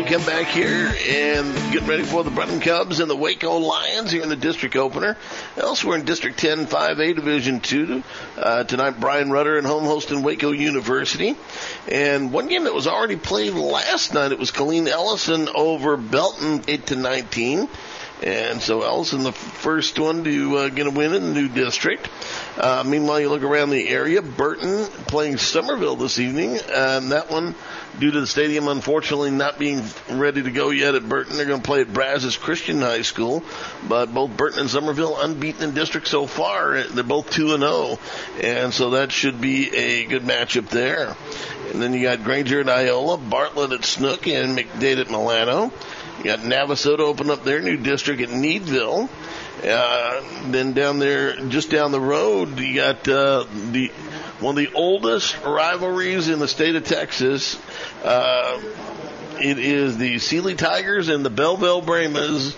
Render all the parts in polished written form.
we come back here and get ready for the Brenham Cubs and the Waco Lions here in the district opener. Elsewhere in District 10, 5A, Division 2. Tonight, Brian Rudder and home hosting Waco University. And one game that was already played last night, it was Colleen Ellison over Belton, 8-19. And so Ellison, the first one to get a win in the new district. Meanwhile, you look around the area. Burton playing Somerville this evening. And that one, due to the stadium unfortunately not being ready to go yet at Burton, they're going to play at Brazos Christian High School. But both Burton and Somerville unbeaten in district so far. They're both 2-0. And so that should be a good matchup there. And then you got Granger at Iola, Bartlett at Snook, and McDade at Milano. You got Navasota open up their new district at Needville. Then down there, just down the road, you got one of the oldest rivalries in the state of Texas. It is the Sealy Tigers and the Belleville Brahmas.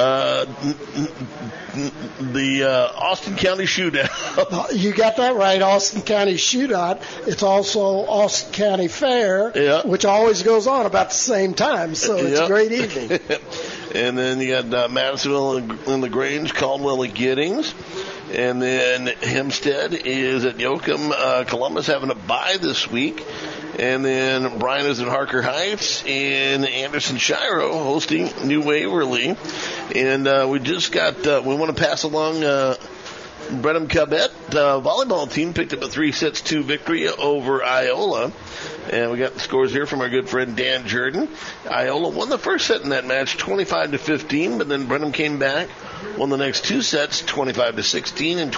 The Austin County Shootout. You got that right, Austin County Shootout. It's also Austin County Fair, which always goes on about the same time, so it's a great evening. And then you got Madisonville and LaGrange, Caldwell at Giddings. And then Hempstead is at Yoakum. Columbus having a bye this week. And then Bryan is at Harker Heights, and Anderson Shiro hosting New Waverly. And we just got, we want to pass along Brenham Cubette volleyball team picked up a 3-2 victory over Iola. And we got the scores here from our good friend Dan Jordan. Iola won the first set in that match 25-15, but then Brenham came back, won the next two sets 25-16 and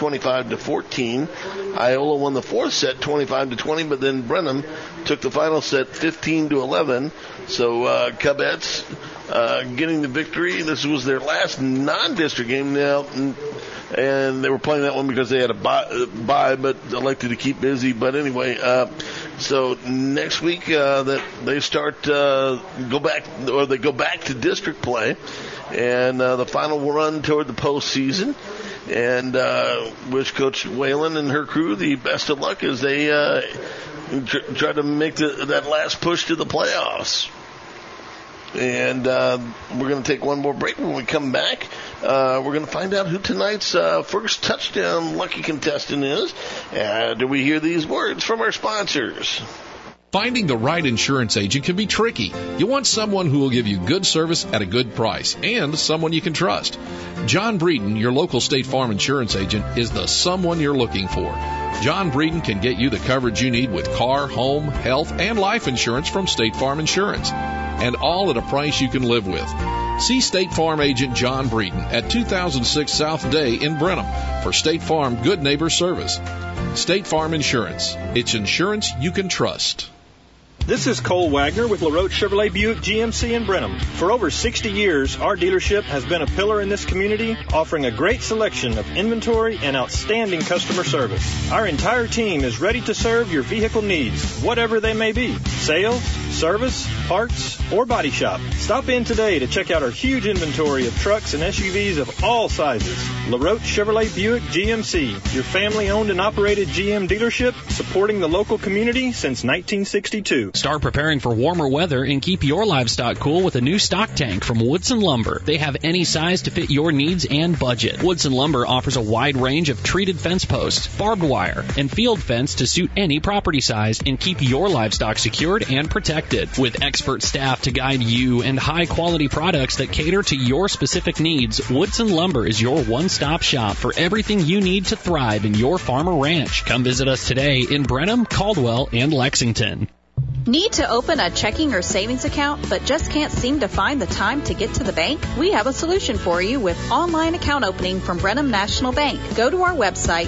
25-14. Iola won the fourth set 25-20, but then Brenham took the final set 15-11. So Cubettes getting the victory. This was their last non-district game now, and they were playing that one because they had a bye, but elected to keep busy. But anyway, so next week that they go back to district play, and the final run toward the postseason. And wish Coach Whalen and her crew the best of luck as they try to make that last push to the playoffs. And we're going to take one more break. When we come back, we're going to find out who tonight's first touchdown lucky contestant is. Do we hear these words from our sponsors? Finding the right insurance agent can be tricky. You want someone who will give you good service at a good price and someone you can trust. John Breeden, your local State Farm insurance agent, is the someone you're looking for. John Breeden can get you the coverage you need with car, home, health, and life insurance from State Farm Insurance, and all at a price you can live with. See State Farm agent John Breeden at 2006 South Day in Brenham for State Farm Good Neighbor Service. State Farm Insurance. It's insurance you can trust. This is Cole Wagner with LaRoche Chevrolet Buick GMC in Brenham. For over 60 years, our dealership has been a pillar in this community, offering a great selection of inventory and outstanding customer service. Our entire team is ready to serve your vehicle needs, whatever they may be. Sales, service, parts, or body shop. Stop in today to check out our huge inventory of trucks and SUVs of all sizes. LaRoche Chevrolet Buick GMC, your family-owned and operated GM dealership, supporting the local community since 1962. Start preparing for warmer weather and keep your livestock cool with a new stock tank from Woodson Lumber. They have any size to fit your needs and budget. Woodson Lumber offers a wide range of treated fence posts, barbed wire, and field fence to suit any property size and keep your livestock secured and protected. With expert staff to guide you and high-quality products that cater to your specific needs, Woodson Lumber is your one-stop shop for everything you need to thrive in your farm or ranch. Come visit us today in Brenham, Caldwell, and Lexington. Need to open a checking or savings account but just can't seem to find the time to get to the bank? We have a solution for you with online account opening from Brenham National Bank. Go to our website,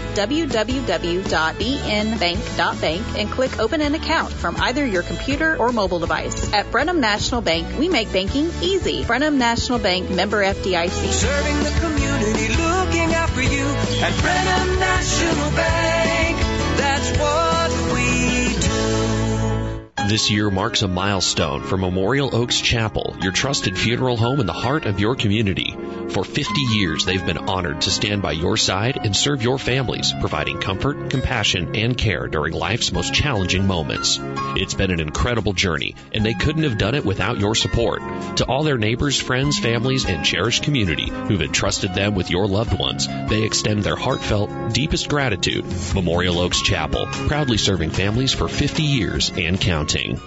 www.bnbank.bank, and click Open an Account from either your computer or mobile device. At Brenham National Bank, we make banking easy. Brenham National Bank, member FDIC. Serving the community, looking out for you at Brenham National Bank. That's what we do. This year marks a milestone for Memorial Oaks Chapel, your trusted funeral home in the heart of your community. For 50 years, they've been honored to stand by your side and serve your families, providing comfort, compassion, and care during life's most challenging moments. It's been an incredible journey, and they couldn't have done it without your support. To all their neighbors, friends, families, and cherished community who've entrusted them with your loved ones, they extend their heartfelt, deepest gratitude. Memorial Oaks Chapel, proudly serving families for 50 years and counting.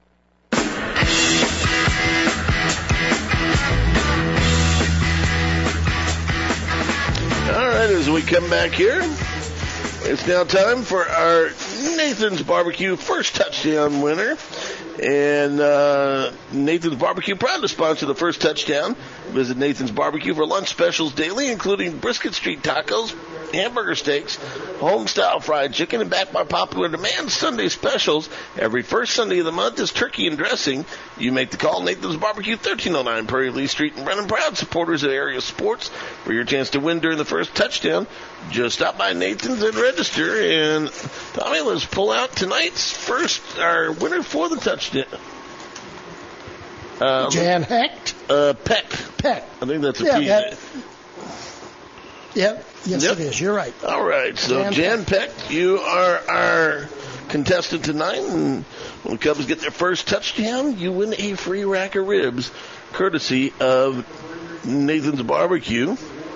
As we come back here, it's now time for our Nathan's Barbecue first touchdown winner. And Nathan's Barbecue, proud to sponsor the first touchdown. Visit Nathan's Barbecue for lunch specials daily, including brisket street tacos, hamburger steaks, home-style fried chicken, and backed by popular demand, Sunday specials. Every first Sunday of the month is turkey and dressing. You make the call. Nathan's Barbecue, 1309 Prairie Lee Street in Brenham. Proud supporters of area sports. For your chance to win during the first touchdown, just stop by Nathan's and register. And, Tommy, let's pull out tonight's our winner for the touchdown. Jan Hecht? Peck. I think that's a P. Yep. Yes, it is. You're right. All right. So, Jan Peck, you are our contestant tonight. And when the Cubs get their first touchdown, you win a free rack of ribs, courtesy of Nathan's Barbecue.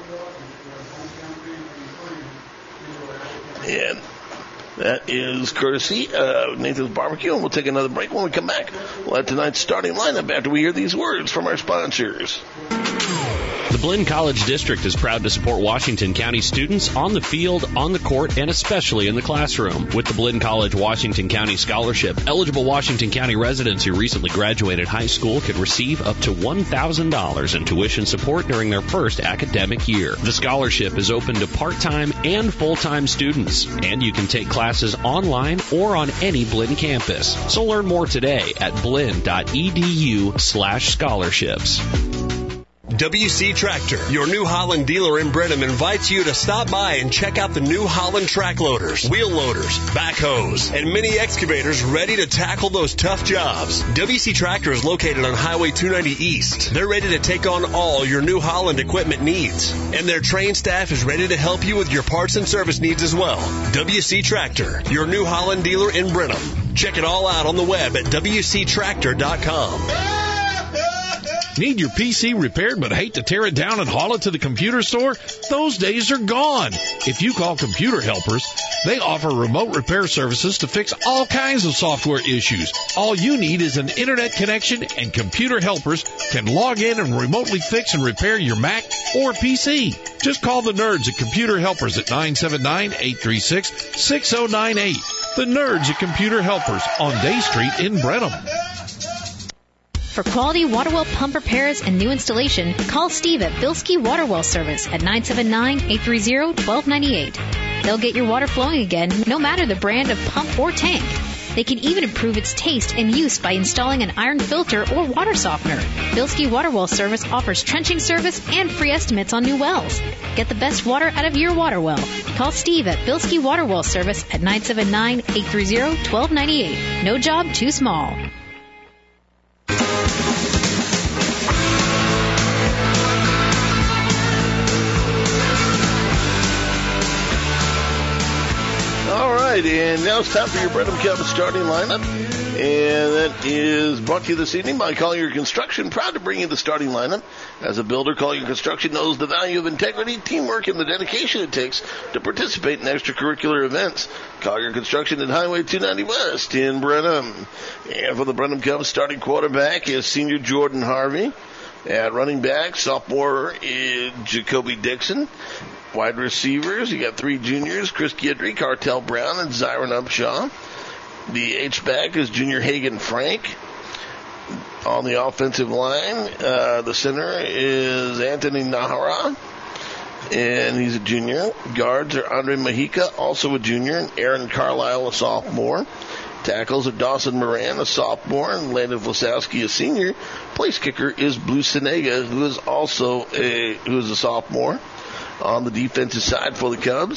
And that is courtesy of Nathan's Barbecue. And we'll take another break. When we come back, we'll have tonight's starting lineup after we hear these words from our sponsors. The Blinn College District is proud to support Washington County students on the field, on the court, and especially in the classroom. With the Blinn College Washington County Scholarship, eligible Washington County residents who recently graduated high school could receive up to $1,000 in tuition support during their first academic year. The scholarship is open to part-time and full-time students, and you can take classes online or on any Blinn campus. So learn more today at blinn.edu/scholarships. WC Tractor, your New Holland dealer in Brenham, invites you to stop by and check out the New Holland track loaders, wheel loaders, backhoes, and mini excavators ready to tackle those tough jobs. WC Tractor is located on Highway 290 East. They're ready to take on all your New Holland equipment needs, and their trained staff is ready to help you with your parts and service needs as well. WC Tractor, your New Holland dealer in Brenham. Check it all out on the web at WCTractor.com. Need your PC repaired but hate to tear it down and haul it to the computer store? Those days are gone. If you call Computer Helpers, they offer remote repair services to fix all kinds of software issues. All you need is an internet connection, and Computer Helpers can log in and remotely fix and repair your Mac or PC. Just call the nerds at Computer Helpers at 979-836-6098. The nerds at Computer Helpers on Day Street in Brenham. For quality water well pump repairs and new installation, call Steve at Bilski Water Well Service at 979-830-1298. They'll get your water flowing again, no matter the brand of pump or tank. They can even improve its taste and use by installing an iron filter or water softener. Bilski Water Well Service offers trenching service and free estimates on new wells. Get the best water out of your water well. Call Steve at Bilski Water Well Service at 979-830-1298. No job too small. And now it's time for your Brenham Cubs starting lineup. And that is brought to you this evening by Collier Construction. Proud to bring you the starting lineup. As a builder, Collier Construction knows the value of integrity, teamwork, and the dedication it takes to participate in extracurricular events. Collier Construction at Highway 290 West in Brenham. And for the Brenham Cubs, starting quarterback is senior Jordan Harvey. At running back, sophomore is Jacoby Dixon. Wide receivers, you got three juniors, Chris Guidry, Cartel Brown, and Zyron Upshaw. The H-back is junior Hagan Frank. On the offensive line, the center is Anthony Nahara, and he's a junior. Guards are Andre Mahika, also a junior, and Aaron Carlisle, a sophomore. Tackles are Dawson Moran, a sophomore, and Landon Vlasowski, a senior. Place kicker is Blue Senega, who is a sophomore. On the defensive side for the Cubs,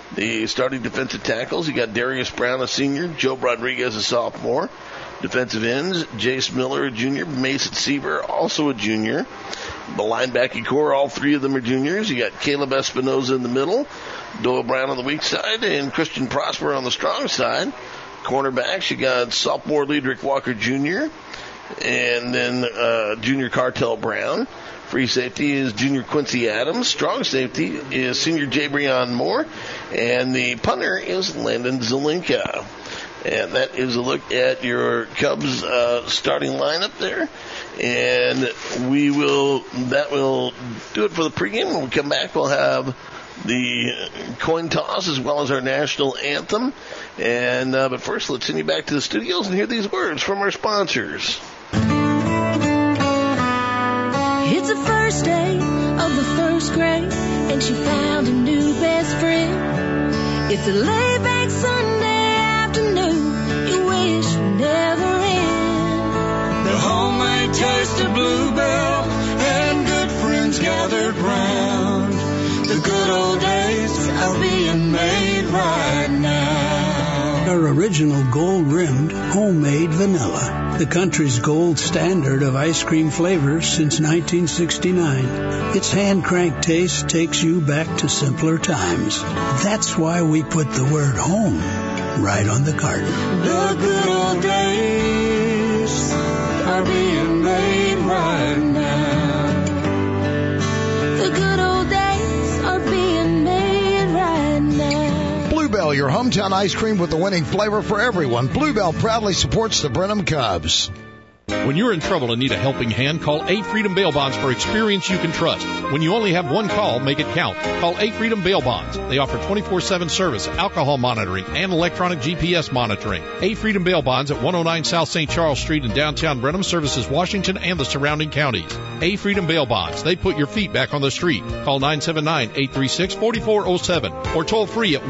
The starting defensive tackles, you got Darius Brown, a senior, Joe Rodriguez, a sophomore. Defensive ends, Jace Miller, a junior, Mason Seaver, also a junior. The linebacking core, all three of them are juniors. You got Caleb Espinoza in the middle, Doyle Brown on the weak side, and Christian Prosper on the strong side. Cornerbacks, you got sophomore Ledrick Walker Jr., and then junior Cartel Brown. Free safety is junior Quincy Adams. Strong safety is senior Jabrion Moore. And the punter is Landon Zelinka. And that is a look at your Cubs starting lineup there. And that will do it for the pregame. When we come back, we'll have the coin toss as well as our national anthem. And but first, let's send you back to the studios and hear these words from our sponsors. It's the first day of the first grade, and she found a new best friend. It's a laid-back Sunday afternoon you wish would never end. The homemade taste of Bluebell and good friends gathered round. The good old days are being made right now. Our original gold-rimmed homemade vanilla, the country's gold standard of ice cream flavors since 1969. Its hand-cranked taste takes you back to simpler times. That's why we put the word home right on the carton. The good old days are being made right now. The good old days are being made right now. Bluebell, your hometown ice cream with the winning flavor for everyone. Bluebell proudly supports the Brenham Cubs. When you're in trouble and need a helping hand, call A Freedom Bail Bonds for experience you can trust. When you only have one call, make it count. Call A Freedom Bail Bonds. They offer 24/7 service, alcohol monitoring, and electronic GPS monitoring. A Freedom Bail Bonds at 109 South St. Charles Street in downtown Brenham services Washington and the surrounding counties. A Freedom Bail Bonds. They put your feet back on the street. Call 979-836-4407 or toll free at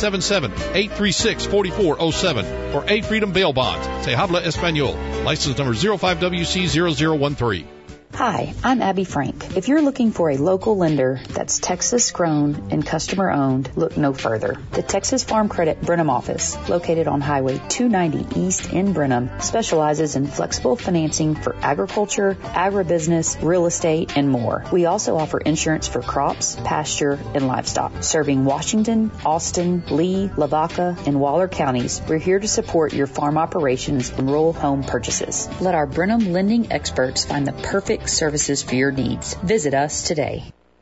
1-877-836-4407 for A Freedom Bail Bonds. Se habla español. License number 05WC0013. Hi, I'm Abby Frank. If you're looking for a local lender that's Texas grown and customer owned, look no further. The Texas Farm Credit Brenham office, located on Highway 290 East in Brenham, specializes in flexible financing for agriculture, agribusiness, real estate, and more. We also offer insurance for crops, pasture, and livestock. Serving Washington, Austin, Lee, Lavaca, and Waller counties, we're here to support your farm operations and rural home purchases. Let our Brenham lending experts find the perfect services for your needs. Visit us today.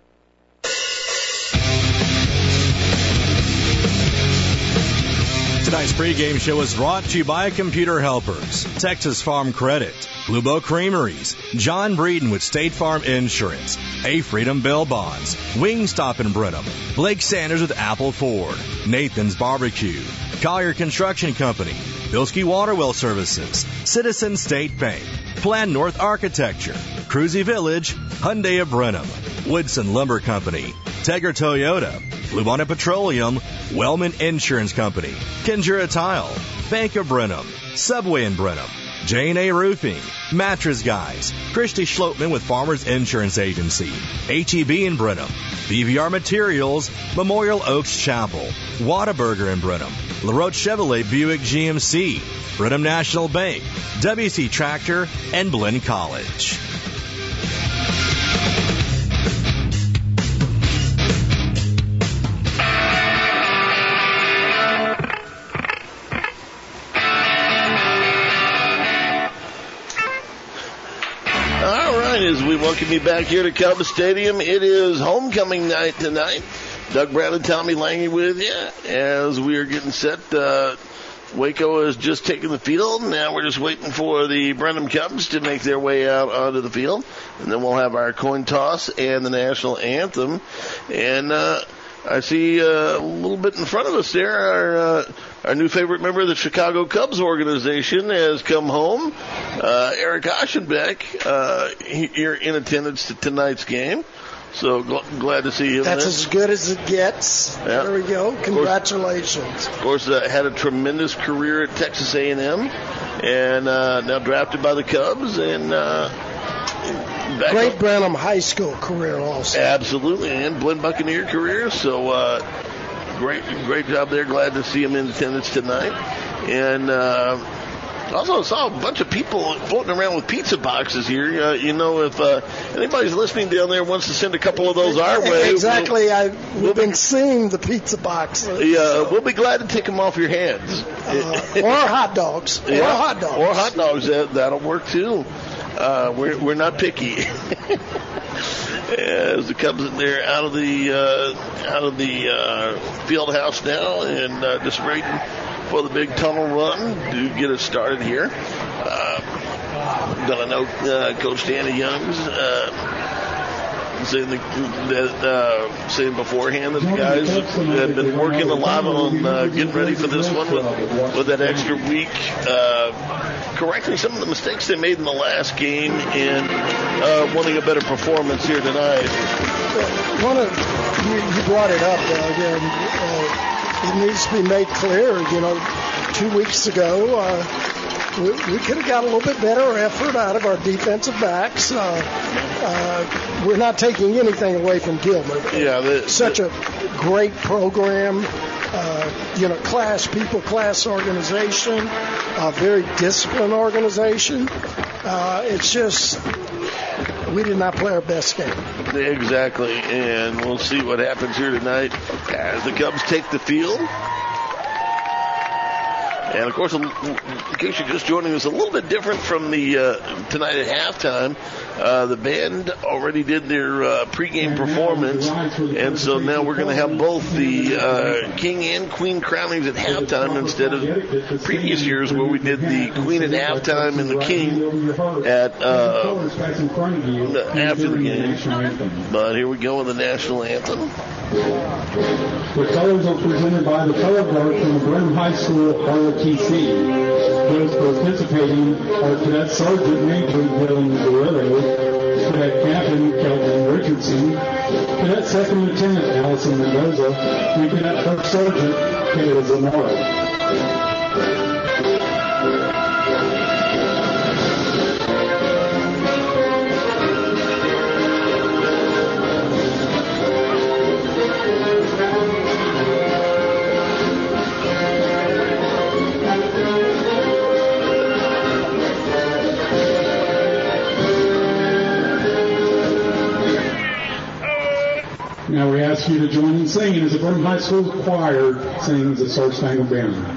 Tonight's pregame show is brought to you by Computer Helpers, Texas Farm Credit, Blue Bow Creameries, John Breeden with State Farm Insurance, A Freedom Bail Bonds, Wingstop in Brenham, Blake Sanders with Apple Ford, Nathan's Barbecue, Collier Construction Company, Bilski Waterwell Services, Citizen State Bank, Plan North Architecture, Cruzy Village, Hyundai of Brenham, Woodson Lumber Company, Tegra Toyota, Bluebonnet Petroleum, Wellman Insurance Company, Kendra Tile, Bank of Brenham, Subway in Brenham, J&A Roofing, Mattress Guys, Christy Schlotman with Farmers Insurance Agency, HEB in Brenham, BVR Materials, Memorial Oaks Chapel, Whataburger in Brenham, LaRoche Chevrolet Buick GMC, Brenham National Bank, WC Tractor, and Blinn College. As we welcome you back here to Cubs Stadium, it is homecoming night tonight. Doug Brown and Tommy Lange with you as we are getting set. Waco has just taken the field. Now we're just waiting for the Brenham Cubs to make their way out onto the field. And then we'll have our coin toss and the national anthem. And I see a little bit in front of us there, our new favorite member of the Chicago Cubs organization has come home. Eric Aschenbeck, here in attendance to tonight's game. So glad to see him. That's as good as it gets. Yeah. There we go. Congratulations. Of course, had a tremendous career at Texas A&M, and now drafted by the Cubs. And great Brenham High School career also. Absolutely, and Blinn Buccaneer career. So great job there. Glad to see him in attendance tonight. And also saw a bunch of people floating around with pizza boxes here. If anybody's listening down there wants to send a couple of those our way. Exactly. We've been seeing the pizza boxes. Yeah, we'll be glad to take them off your hands. Or hot dogs. Yeah, or hot dogs. Or hot dogs. That'll work too. We're not picky. As the Cubs in there out of the field house now and just waiting for the big tunnel run to get us started here. But I know Coach Danny Young's saying beforehand that the guys have been working a lot on getting ready for this one with that extra week, correcting some of the mistakes they made in the last game and wanting a better performance here tonight. You brought it up, Doug, and it needs to be made clear. 2 weeks ago, we could have got a little bit better effort out of our defensive backs. We're not taking anything away from Gilmer. Yeah, such a great program. Class organization, a very disciplined organization. It's just we did not play our best game. Exactly, and we'll see what happens here tonight as the Cubs take the field. And, of course, in case you're just joining us, a little bit different from the tonight at halftime. The band already did their pregame performance, and so now we're going to have both the King and Queen crownings at halftime instead of previous years where we did the Queen at halftime and the King at after the game. But here we go with the national anthem. The colors are presented by the color guard from the Brenham High School ROTC. Those participating are Cadet Sergeant Major Dylan Guerrero, Cadet Captain Kelvin Richardson, Cadet Second Lieutenant Allison Mendoza, and Cadet First Sergeant Kayla Zamora. Now we ask you to join in singing as the Brenham High School choir sings the Star Spangled Banner.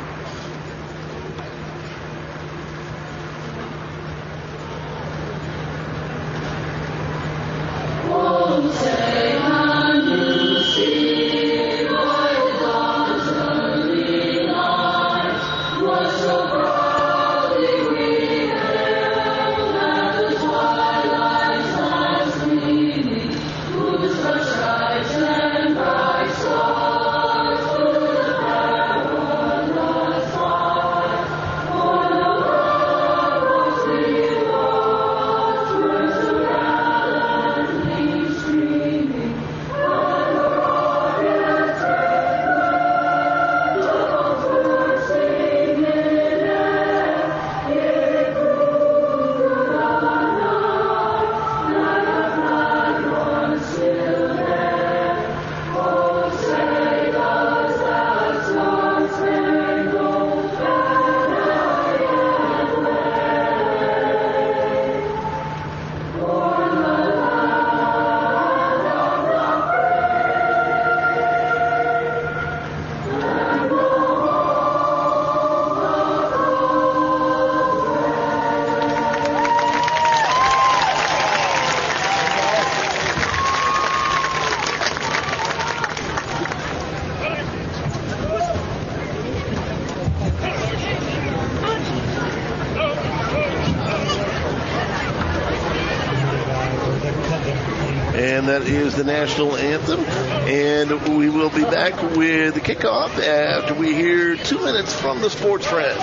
And that is the national anthem. And we will be back with the kickoff after we hear 2 minutes from the Sports Friends.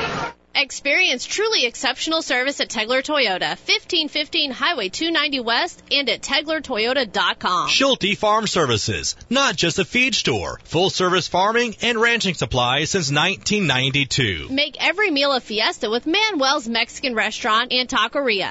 Experience truly exceptional service at Tegler Toyota, 1515 Highway 290 West and at TeglerToyota.com. Schulte Farm Services, not just a feed store, full service farming and ranching supplies since 1992. Make every meal a fiesta with Manuel's Mexican Restaurant and Taqueria.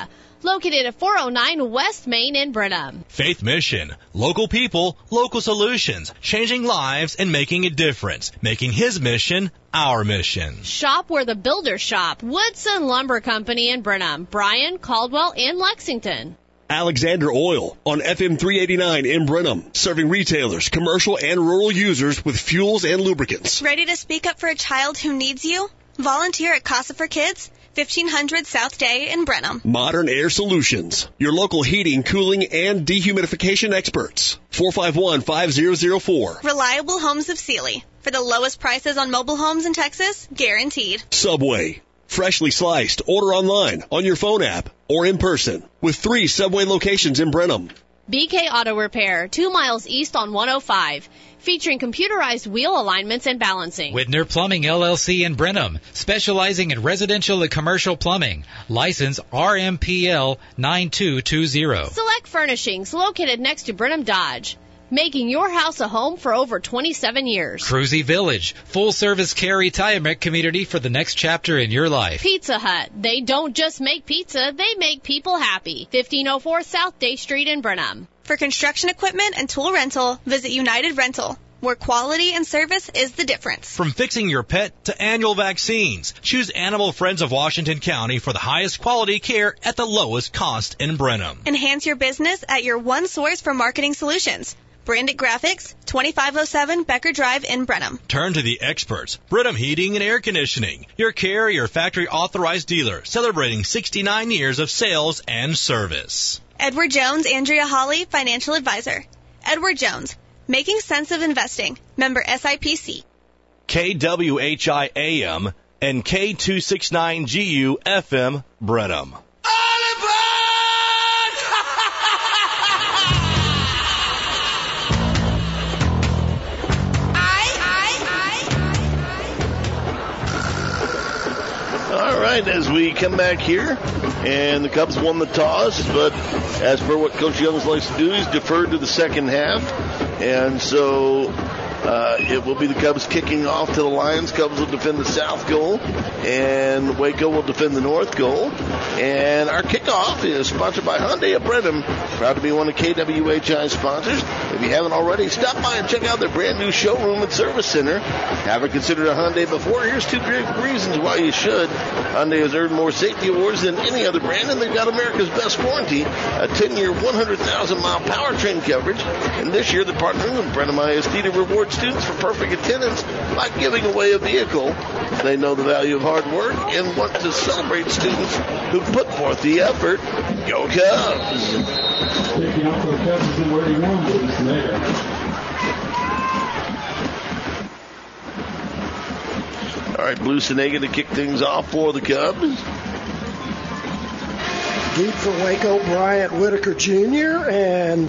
located at 409 West Main in Brenham. Faith Mission. Local people, local solutions, changing lives and making a difference. Making His mission our mission. Shop where the builders shop. Woodson Lumber Company in Brenham. Bryan, Caldwell, and Lexington. Alexander Oil on FM 389 in Brenham, serving retailers, commercial and rural users with fuels and lubricants. Ready to speak up for a child who needs you? Volunteer at Casa for Kids, 1500 South Day in Brenham. Modern Air Solutions, your local heating, cooling, and dehumidification experts. 451-5004. Reliable Homes of Sealy. For the lowest prices on mobile homes in Texas, guaranteed. Subway. Freshly sliced. Order online, on your phone app, or in person. With 3 Subway locations in Brenham. BK Auto Repair, 2 miles east on 105. Featuring computerized wheel alignments and balancing. Whitner Plumbing LLC in Brenham, specializing in residential and commercial plumbing. License RMPL 9220. Select Furnishings, located next to Brenham Dodge. Making your house a home for over 27 years. Cruzy Village, full-service care retirement community for the next chapter in your life. Pizza Hut, they don't just make pizza, they make people happy. 1504 South Day Street in Brenham. For construction equipment and tool rental, visit United Rental, where quality and service is the difference. From fixing your pet to annual vaccines, choose Animal Friends of Washington County for the highest quality care at the lowest cost in Brenham. Enhance your business at your one source for marketing solutions. Branded Graphics, 2507 Becker Drive in Brenham. Turn to the experts. Brenham Heating and Air Conditioning. Your carrier factory authorized dealer celebrating 69 years of sales and service. Edward Jones, Andrea Hawley, Financial Advisor. Edward Jones, Making Sense of Investing. Member SIPC. KWHI AM and K269GU FM Brenham. All right, as we come back here, and the Cubs won the toss, but as per what Coach Youngs likes to do, he's deferred to the second half, and so it will be the Cubs kicking off to the Lions. Cubs will defend the south goal, and Waco will defend the north goal. And our kickoff is sponsored by Hyundai of Brenham, proud to be one of KWHI's sponsors. If you haven't already, stop by and check out their brand new showroom and service center. Haven't considered a Hyundai before? Here's 2 great reasons why you should. Hyundai has earned more safety awards than any other brand, and they've got America's best warranty, a 10-year, 100,000-mile powertrain coverage. And this year, they're partnering with Brenham ISD to reward students for perfect attendance by giving away a vehicle. They know the value of hard work and want to celebrate students who put forth the effort. Go Cubs! Taking out for the Cubs is number 81, Blue Snega. All right, Blue Snega to kick things off for the Cubs. Deep for Waco, Bryant Whitaker Jr. and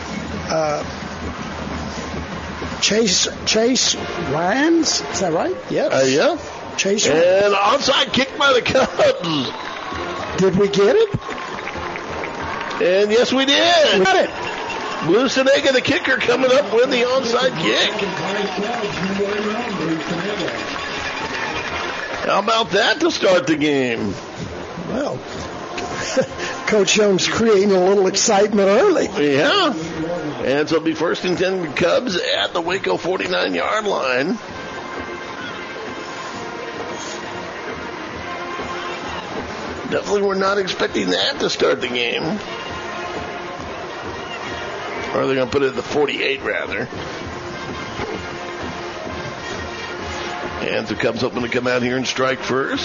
Chase Ryans. Is that right? Yes. Yeah. Chase and Ryans. onside kick by the Cubs. Did we get it? And yes, we did. We got it. Blue Snega, the kicker, coming up with the onside kick. How about that to start the game? Well, Coach Young's creating a little excitement early. Yeah. And so it'll be first and 10 Cubs at the Waco 49-yard line. Definitely we're not expecting that to start the game. Or they're going to put it at the 48, rather. And the Cubs hoping to come out here and strike first.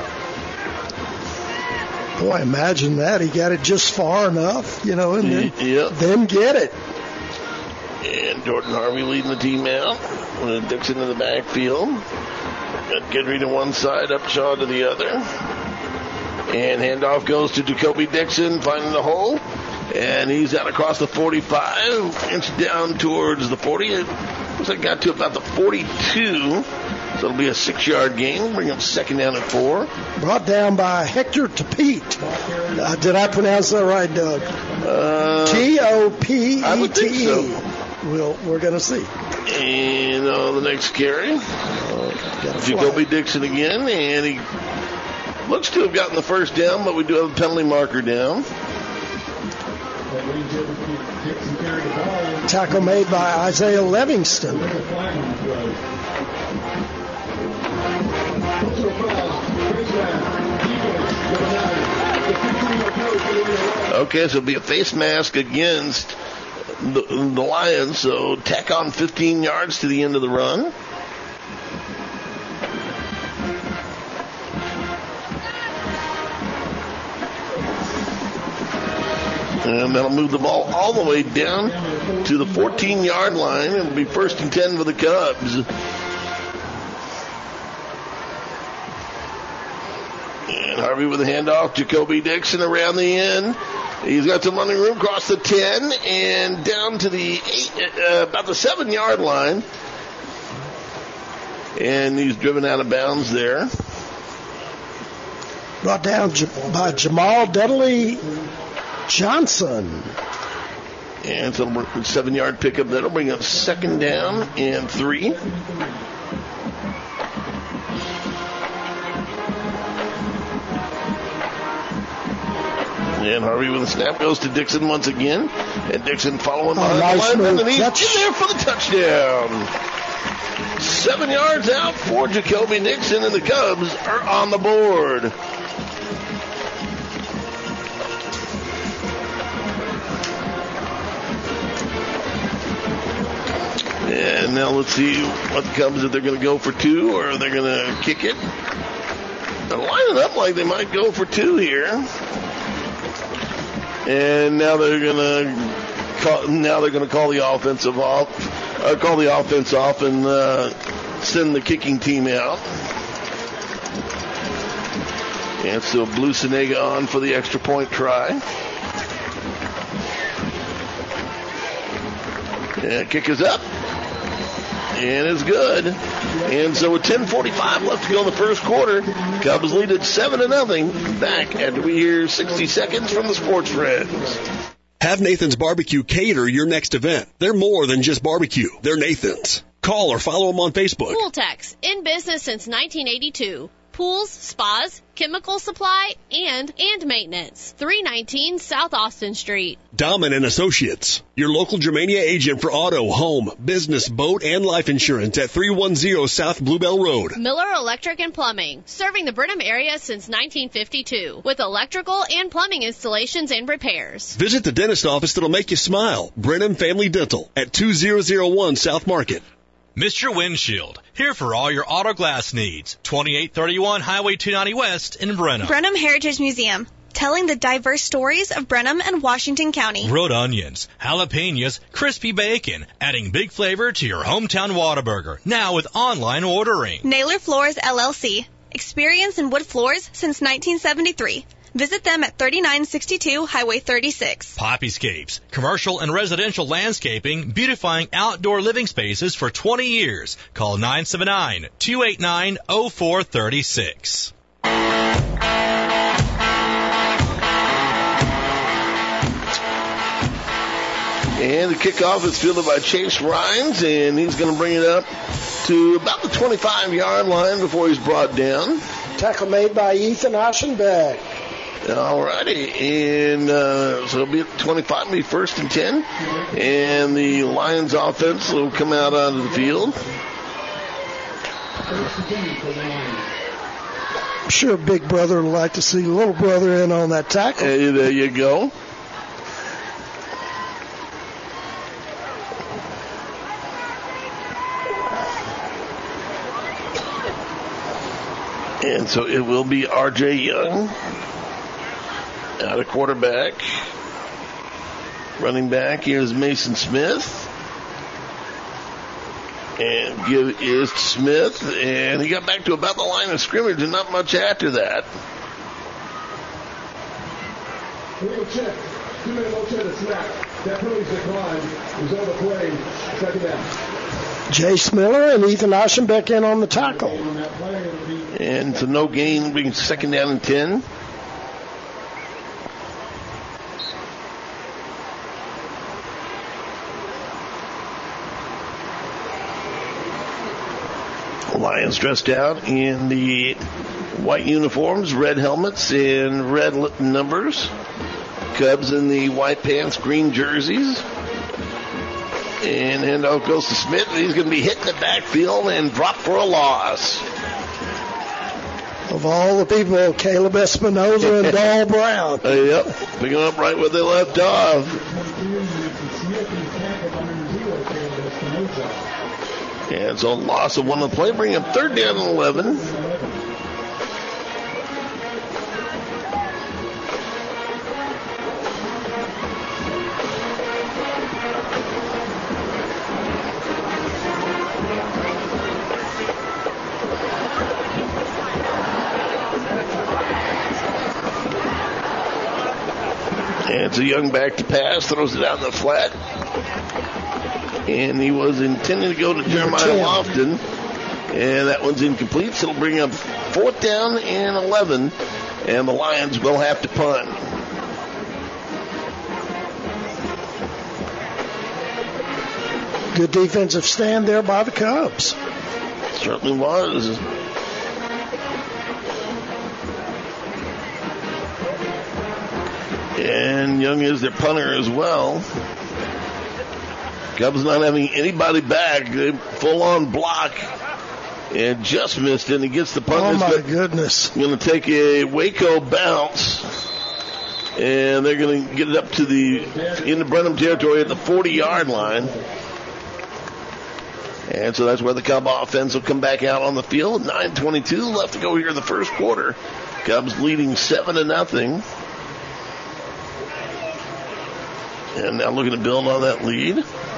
Boy, imagine that. He got it just far enough, and then get it. And Jordan Harvey leading the team out with Dixon in the backfield. Got Gidry to one side, Upshaw to the other. And handoff goes to Jacoby Dixon, finding the hole. And he's out across the 45, inch down towards the 40. It looks like got to about the 42. So it'll be a 6-yard gain. Bring up second down at 4. Brought down by Hector Topete. Did I pronounce that right, Doug? T-O-P-E-T-E. I would think so. We're going to see. And the next carry. Jacoby Dixon again. And he Looks to have gotten the first down, but we do have a penalty marker down. Tackle made by Isaiah Livingston. Okay, so it'll be a face mask against the Lions, so tack on 15 yards to the end of the run. And that'll move the ball all the way down to the 14-yard line. It'll be 1st and 10 for the Cubs. And Harvey with a handoff. Jacoby Dixon around the end. He's got some running room across the 10 and down to the about the 7-yard line. And he's driven out of bounds there. Brought down by Jamal Dudley Johnson. And so 7-yard pickup. That'll bring up 2nd down and 3. And Harvey with a snap goes to Dixon once again. And Dixon following behind the line underneath. In there for the touchdown. 7 yards out for Jacoby Dixon, and the Cubs are on the board. And now let's see what the Cubs, if they're going to go for 2 or they're going to kick it. They're lining up like they might go for 2 here. And now they're going to call the offensive off, call the offense off and send the kicking team out. And so Blue Senega on for the extra point try. And kick is up. And it's good. And so with 10:45 left to go in the first quarter, Cubs lead at 7-0. Back after we hear 60 seconds from the Sports Friends. Have Nathan's Barbecue cater your next event. They're more than just barbecue. They're Nathan's. Call or follow them on Facebook. Pool Techs, in business since 1982. Pools, spas, chemical supply, and maintenance. 319 South Austin Street. Dahman and Associates, your local Germania agent for auto, home, business, boat, and life insurance at 310 South Bluebell Road. Miller Electric and Plumbing, serving the Brenham area since 1952 with electrical and plumbing installations and repairs. Visit the dentist office that'll make you smile. Brenham Family Dental at 2001 South Market. Mr. Windshield, here for all your auto glass needs. 2831 Highway 290 West in Brenham. Brenham Heritage Museum, telling the diverse stories of Brenham and Washington County. Grilled onions, jalapenos, crispy bacon, adding big flavor to your hometown Whataburger, now with online ordering. Naylor Floors LLC, experience in wood floors since 1973. Visit them at 3962 Highway 36. Poppyscapes, commercial and residential landscaping, beautifying outdoor living spaces for 20 years. Call 979-289-0436. And the kickoff is fielded by Chase Rhines, and he's going to bring it up to about the 25-yard line before he's brought down. Tackle made by Ethan Aschenbeck. All righty, and so it'll be at 25, it'll be 1st and 10, and the Lions offense will come out onto the field. I'm sure Big Brother would like to see Little Brother in on that tackle. Hey, there you go. And so it will be R.J. Young out of quarterback. Running back, here's Mason Smith. And give is to Smith. And he got back to about the line of scrimmage and not much after that. Jace Miller and Ethan Aschenbeck in on the tackle. And so no gain, being 2nd down and 10. Lions dressed out in the White uniforms, red helmets, and red numbers. Cubs in the white pants, green jerseys. And handoff goes to Smith, and he's going to be hit in the backfield and dropped for a loss. Of all the people, Caleb Espinoza and Dahl Brown. Yep, picking up right where they left off. And so a loss of 1 on the play, bring up 3rd down and 11. And it's a Young back to pass, throws it out in the flat. And he was intending to go to Jeremiah Lofton. And that one's incomplete, so it'll bring up 4th down and 11. And the Lions will have to punt. Good defensive stand there by the Cubs. Certainly was. And Young is their punter as well. Cubs not having anybody back. They full-on block. And just missed it. And he gets the punt. Oh, my goodness. Going to take a Waco bounce. And they're going to get it up to into Brenham territory at the 40-yard line. And so that's where the Cub offense will come back out on the field. 9:22 left to go here in the first quarter. Cubs leading 7-0. And now looking to build on that lead.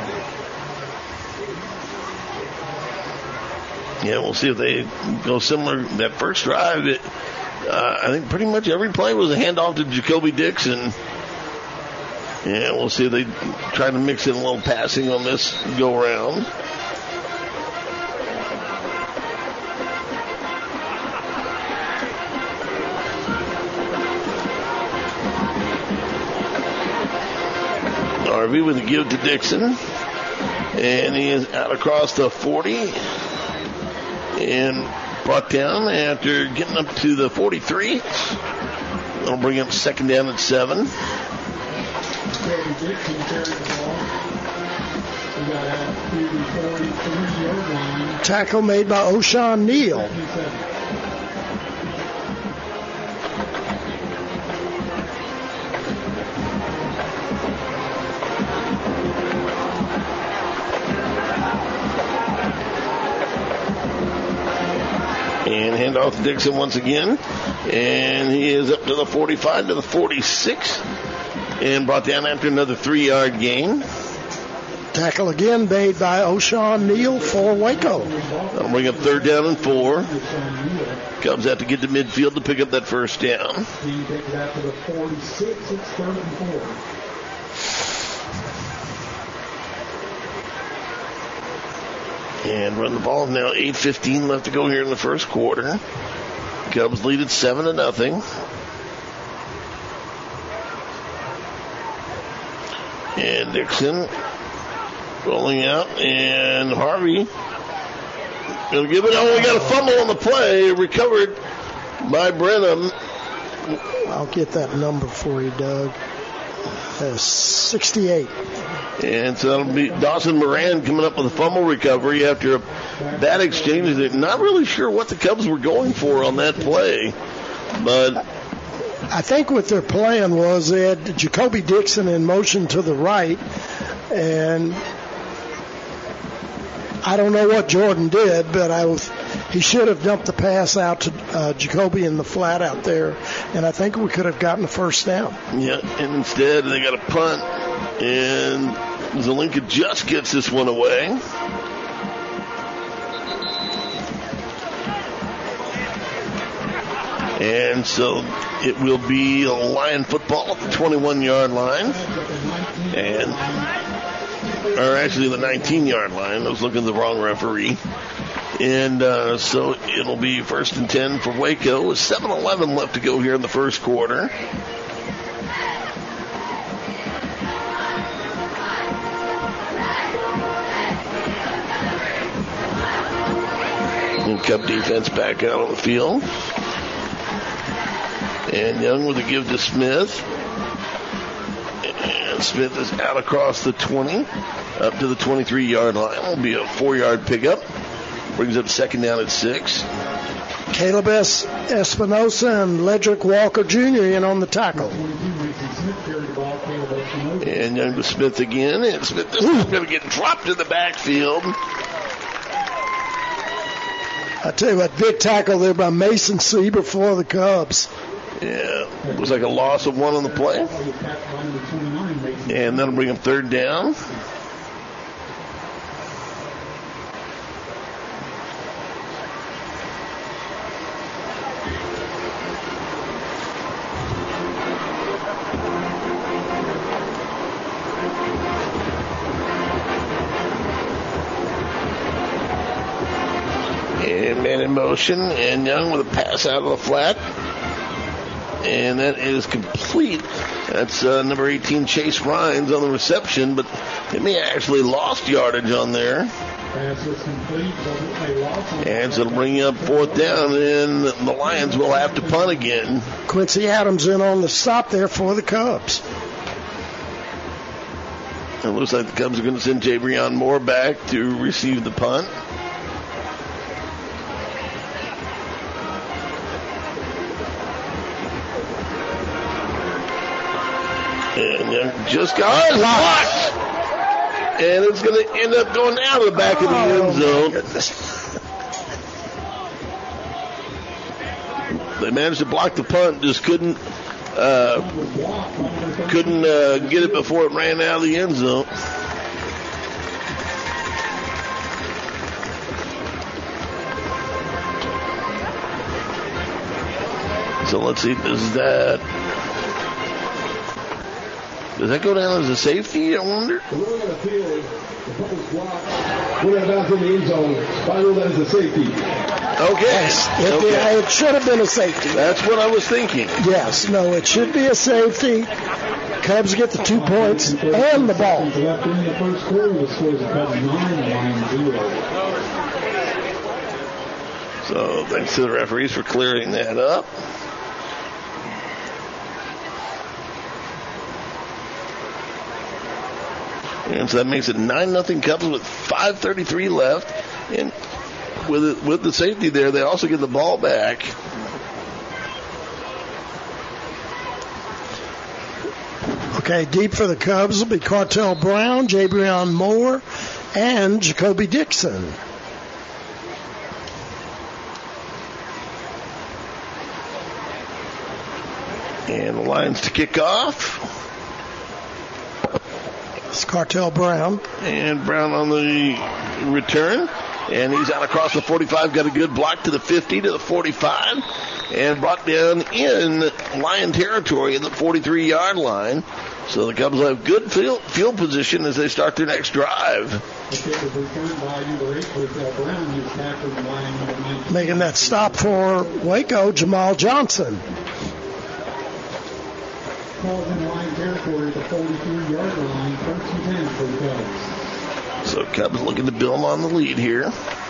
Yeah, we'll see if they go similar. That first drive, I think pretty much every play was a handoff to Jacoby Dixon. Yeah, we'll see if they try to mix in a little passing on this go-around. Harvey with a give to Dixon. And he is out across the 40. And brought down after getting up to the 43. That'll bring up 2nd down at 7. Tackle made by O'Shawn Neal. And hand off to Dixon once again. And he is up to the 45 to the 46. And brought down after another 3-yard gain. Tackle again made by O'Shawn Neal for Waco. That'll bring up 3rd down and 4. Cubs have to get to midfield to pick up that first down. And run the ball. Now 8:15 left to go here in the first quarter. Cubs lead at 7-0. And Dixon rolling out, and Harvey will give it. Oh, we got a fumble on the play, recovered by Brenham. I'll get that number for you, Doug. 68. And so that'll be Dawson Moran coming up with a fumble recovery after a bad exchange. They're not really sure what the Cubs were going for on that play, but I think what their plan was they had Jacoby Dixon in motion to the right, and I don't know what Jordan did, but he should have dumped the pass out to Jacoby in the flat out there, and I think we could have gotten a first down. Yeah, and instead they got a punt, and Zelinka just gets this one away. And so it will be a Lion football at the 21-yard line. Or actually the 19-yard line. I was looking at the wrong referee. And so it'll be 1st and 10 for Waco with 7:11 left to go here in the first quarter. And Cub defense back out on the field. And Young with a give to Smith. And Smith is out across the 20, up to the 23-yard line. It'll be a 4-yard pickup. Brings up second down at 6. Caleb Espinosa and Ledrick Walker Jr. in on the tackle. And Young to Smith again. And Smith is going to get dropped in the backfield. I tell you what, big tackle there by Mason Sieber for the Cubs. Yeah, it was like a loss of 1 on the play. And that'll bring up third down. And man in motion, and Young with a pass out of the flat. And that is complete. That's number 18, Chase Rhines, on the reception, but they may have actually lost yardage on there. And so it'll bring up fourth down, and the Lions will have to punt again. Quincy Adams in on the stop there for the Cubs. It looks like the Cubs are going to send Jabrion Moore back to receive the punt. And just got blocked. And it's going to end up going out of the back of the end zone. They managed to block the punt, just couldn't get it before it ran out of the end zone. So let's see, does that go down as a safety, I wonder? We're about in the end zone. Final, that is a safety. Okay. It should have been a safety. That's what I was thinking. Yes, no, it should be a safety. Cubs get the 2 points and the ball. Left in the first quarter, the scores are Cubs 9 and Lions 0. So thanks to the referees for clearing that up. And so that makes it 9-0 Cubs with 5:33 left. And with the safety there, they also get the ball back. Okay, deep for the Cubs will be Cartel Brown, Jabrion Moore, and Jacoby Dixon. And the Lions to kick off. It's Cartel Brown. And Brown on the return. And he's out across the 45. Got a good block to the 50, to the 45. And brought down in Lion territory at the 43-yard line. So the Cubs will have good field position as they start their next drive. Making that stop for Waco, Jamal Johnson. Calls in Lion territory at the 43-yard line, 13-10 for the Cubs. So Cubs looking to build on the lead here.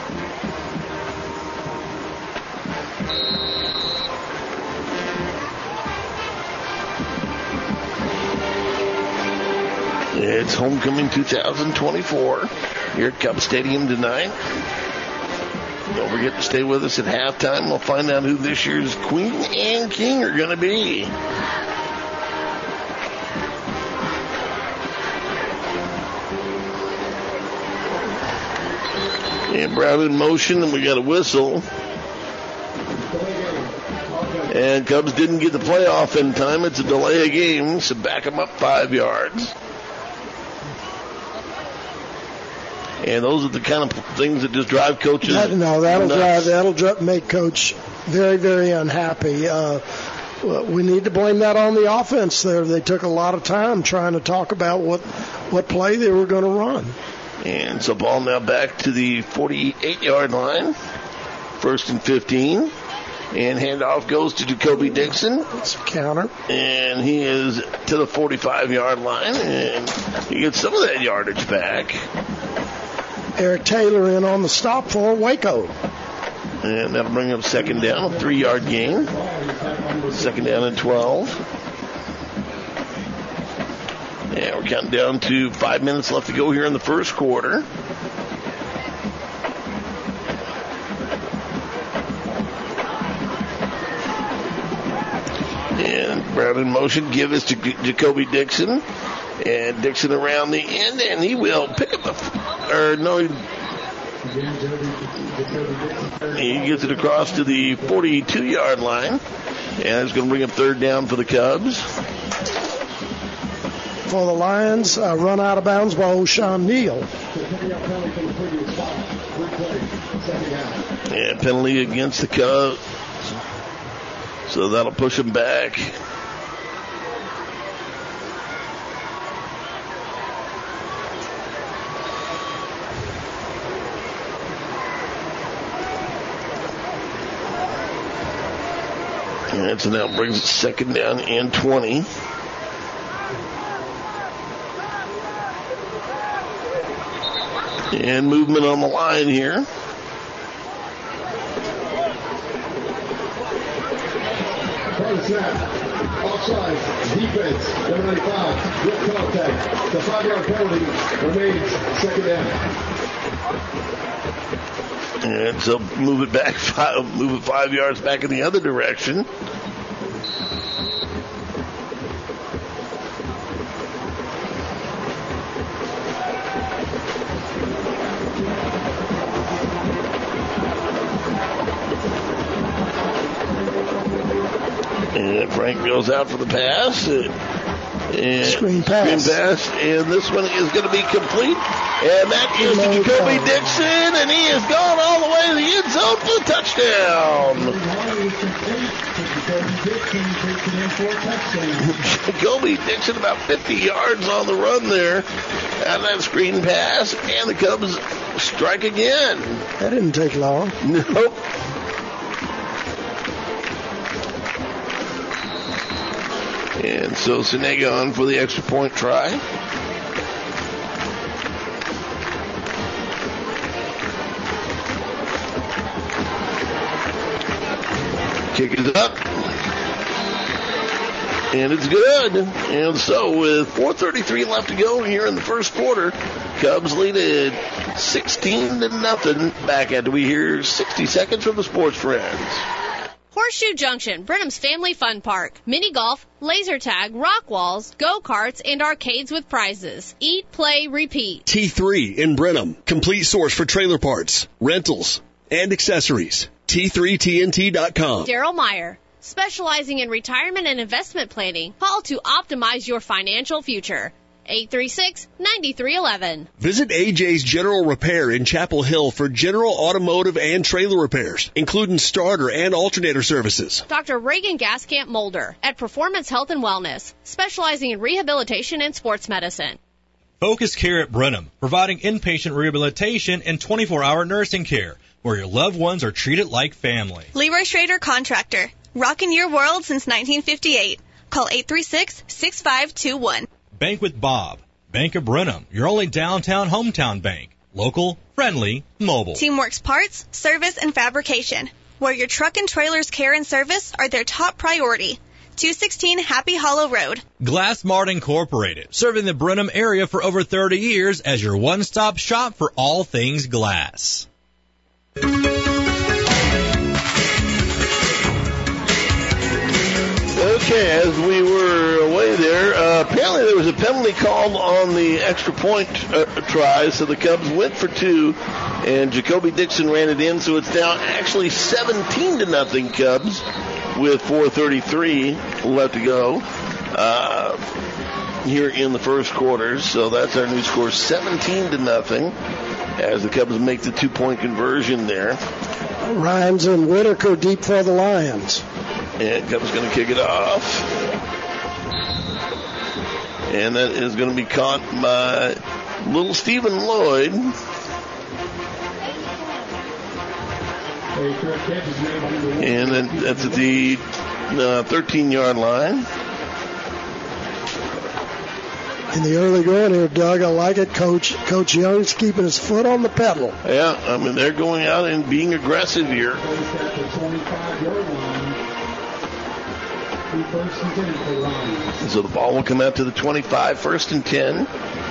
It's homecoming 2024 here at Cubs Stadium tonight. Don't forget to stay with us at halftime. We'll find out who this year's Queen and King are going to be. And Brown in motion, and we got a whistle. And Cubs didn't get the playoff in time. It's a delay of game, so back them up 5 yards. And those are the kind of things that just drive coaches. That'll make Coach very, very unhappy. We need to blame that on the offense there. They took a lot of time trying to talk about what play they were going to run. And so ball now back to the 48-yard line. 1st and 15. And handoff goes to Jacoby Dixon. It's a counter. And he is to the 45-yard line. And he gets some of that yardage back. Eric Taylor in on the stop for Waco. And that'll bring up second down, a 3-yard gain. Second down and 12. And we're counting down to 5 minutes left to go here in the first quarter. And Brown in motion. Give this to Jacoby Dixon. And Dixon around the end, and he will pick up he gets it across to the 42-yard line. And it's going to bring up third down for the Cubs. For the Lions, run out of bounds by O'Shawn Neal. And penalty against the Cubs. So that'll push them back. And so now brings it second down and 20. And movement on the line here. Snap. Offside. Defense. Number 95. With contact. The 5-yard penalty remains second down. And so move it 5 yards back in the other direction. And Frank goes out for the pass. And screen pass. And this one is going to be complete. And that is to Jacoby Dixon. And he has gone all the way to the end zone for the touchdown. Jacoby Dixon about 50 yards on the run there. And that screen pass. And the Cubs strike again. That didn't take long. Nope. And so Senega on for the extra point try. Kick is up. And it's good. And so with 4:33 left to go here in the first quarter, Cubs lead it 16-0. Back after we hear 60 seconds from the Sports Friends. Horseshoe Junction, Brenham's Family Fun Park. Mini golf, laser tag, rock walls, go-karts, and arcades with prizes. Eat, play, repeat. T3 in Brenham. Complete source for trailer parts, rentals, and accessories. T3TNT.com. Daryl Meyer, specializing in retirement and investment planning. Call to optimize your financial future. 836-9311. Visit AJ's General Repair in Chapel Hill for general automotive and trailer repairs, including starter and alternator services. Dr. Reagan Gaskamp Mulder at Performance Health and Wellness, specializing in rehabilitation and sports medicine. Focus Care at Brenham, providing inpatient rehabilitation and 24-hour nursing care, where your loved ones are treated like family. Leroy Schrader Contractor, rocking your world since 1958. Call 836-6521. Bank with Bob. Bank of Brenham, your only downtown hometown bank. Local, friendly, mobile. Teamworks Parts, Service, and Fabrication, where your truck and trailer's care and service are their top priority. 216 Happy Hollow Road. Glass Mart Incorporated, serving the Brenham area for over 30 years as your one-stop shop for all things glass. Okay, as we were away there, apparently there was a penalty called on the extra point try, so the Cubs went for two, and Jacoby Dixon ran it in, so it's now actually 17-0 Cubs with 4:33 left to go here in the first quarter. So that's our new score, 17-0, as the Cubs make the 2-point conversion there. Rhymes and Whitaker deep for the Lions. And Cubs going to kick it off. And that is going to be caught by little Stephen Lloyd. And then that's at the 13-yard line. In the early going here, Doug, I like it. Coach Young's keeping his foot on the pedal. Yeah, I mean, they're going out and being aggressive here. First and 10 for the Lions. So the ball will come out to the 25, 1st and 10.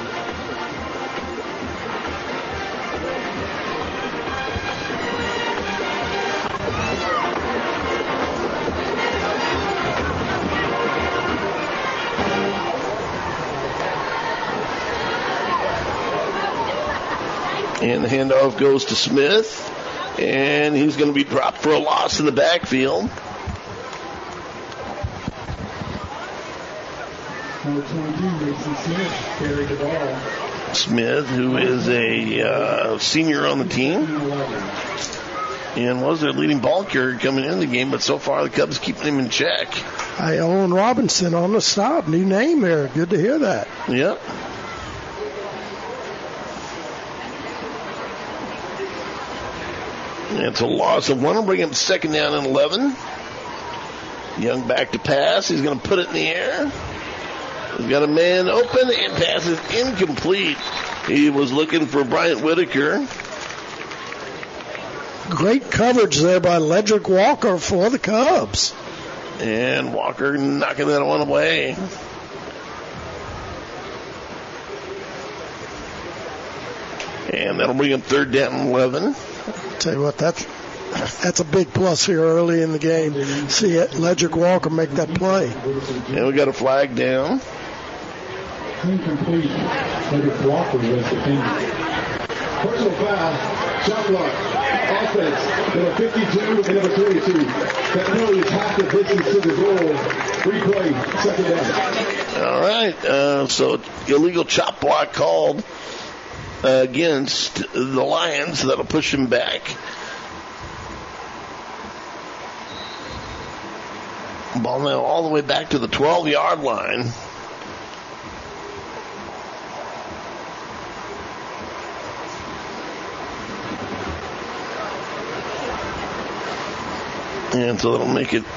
And the handoff goes to Smith, and he's going to be dropped for a loss in the backfield. Number 22, Mason Smith, carried the ball. Smith, who is a senior on the team, and was their leading ball carrier coming in the game, but so far the Cubs keeping him in check. Hey, Owen Robinson on the stop. New name there. Good to hear that. Yep. It's a loss of one. Will bring him 2nd down and 11. Young back to pass. He's going to put it in the air. He's got a man open and passes incomplete. He was looking for Bryant Whitaker. Great coverage there by Ledrick Walker for the Cubs. And Walker knocking that one away. And that'll bring him 3rd down and 11. Tell you what, that's a big plus here early in the game. See it, Ledrick Walker make that play. And we got a flag down. Incomplete. Ledrick Walker was defended. Personal foul. Shot block. Offense. Number 52 and number 32. That penalty is half the distance to the goal. Replay. 2nd down. All right. So illegal chop block called against the Lions. That'll push him back. Ball now all the way back to the 12-yard line. And so that'll make it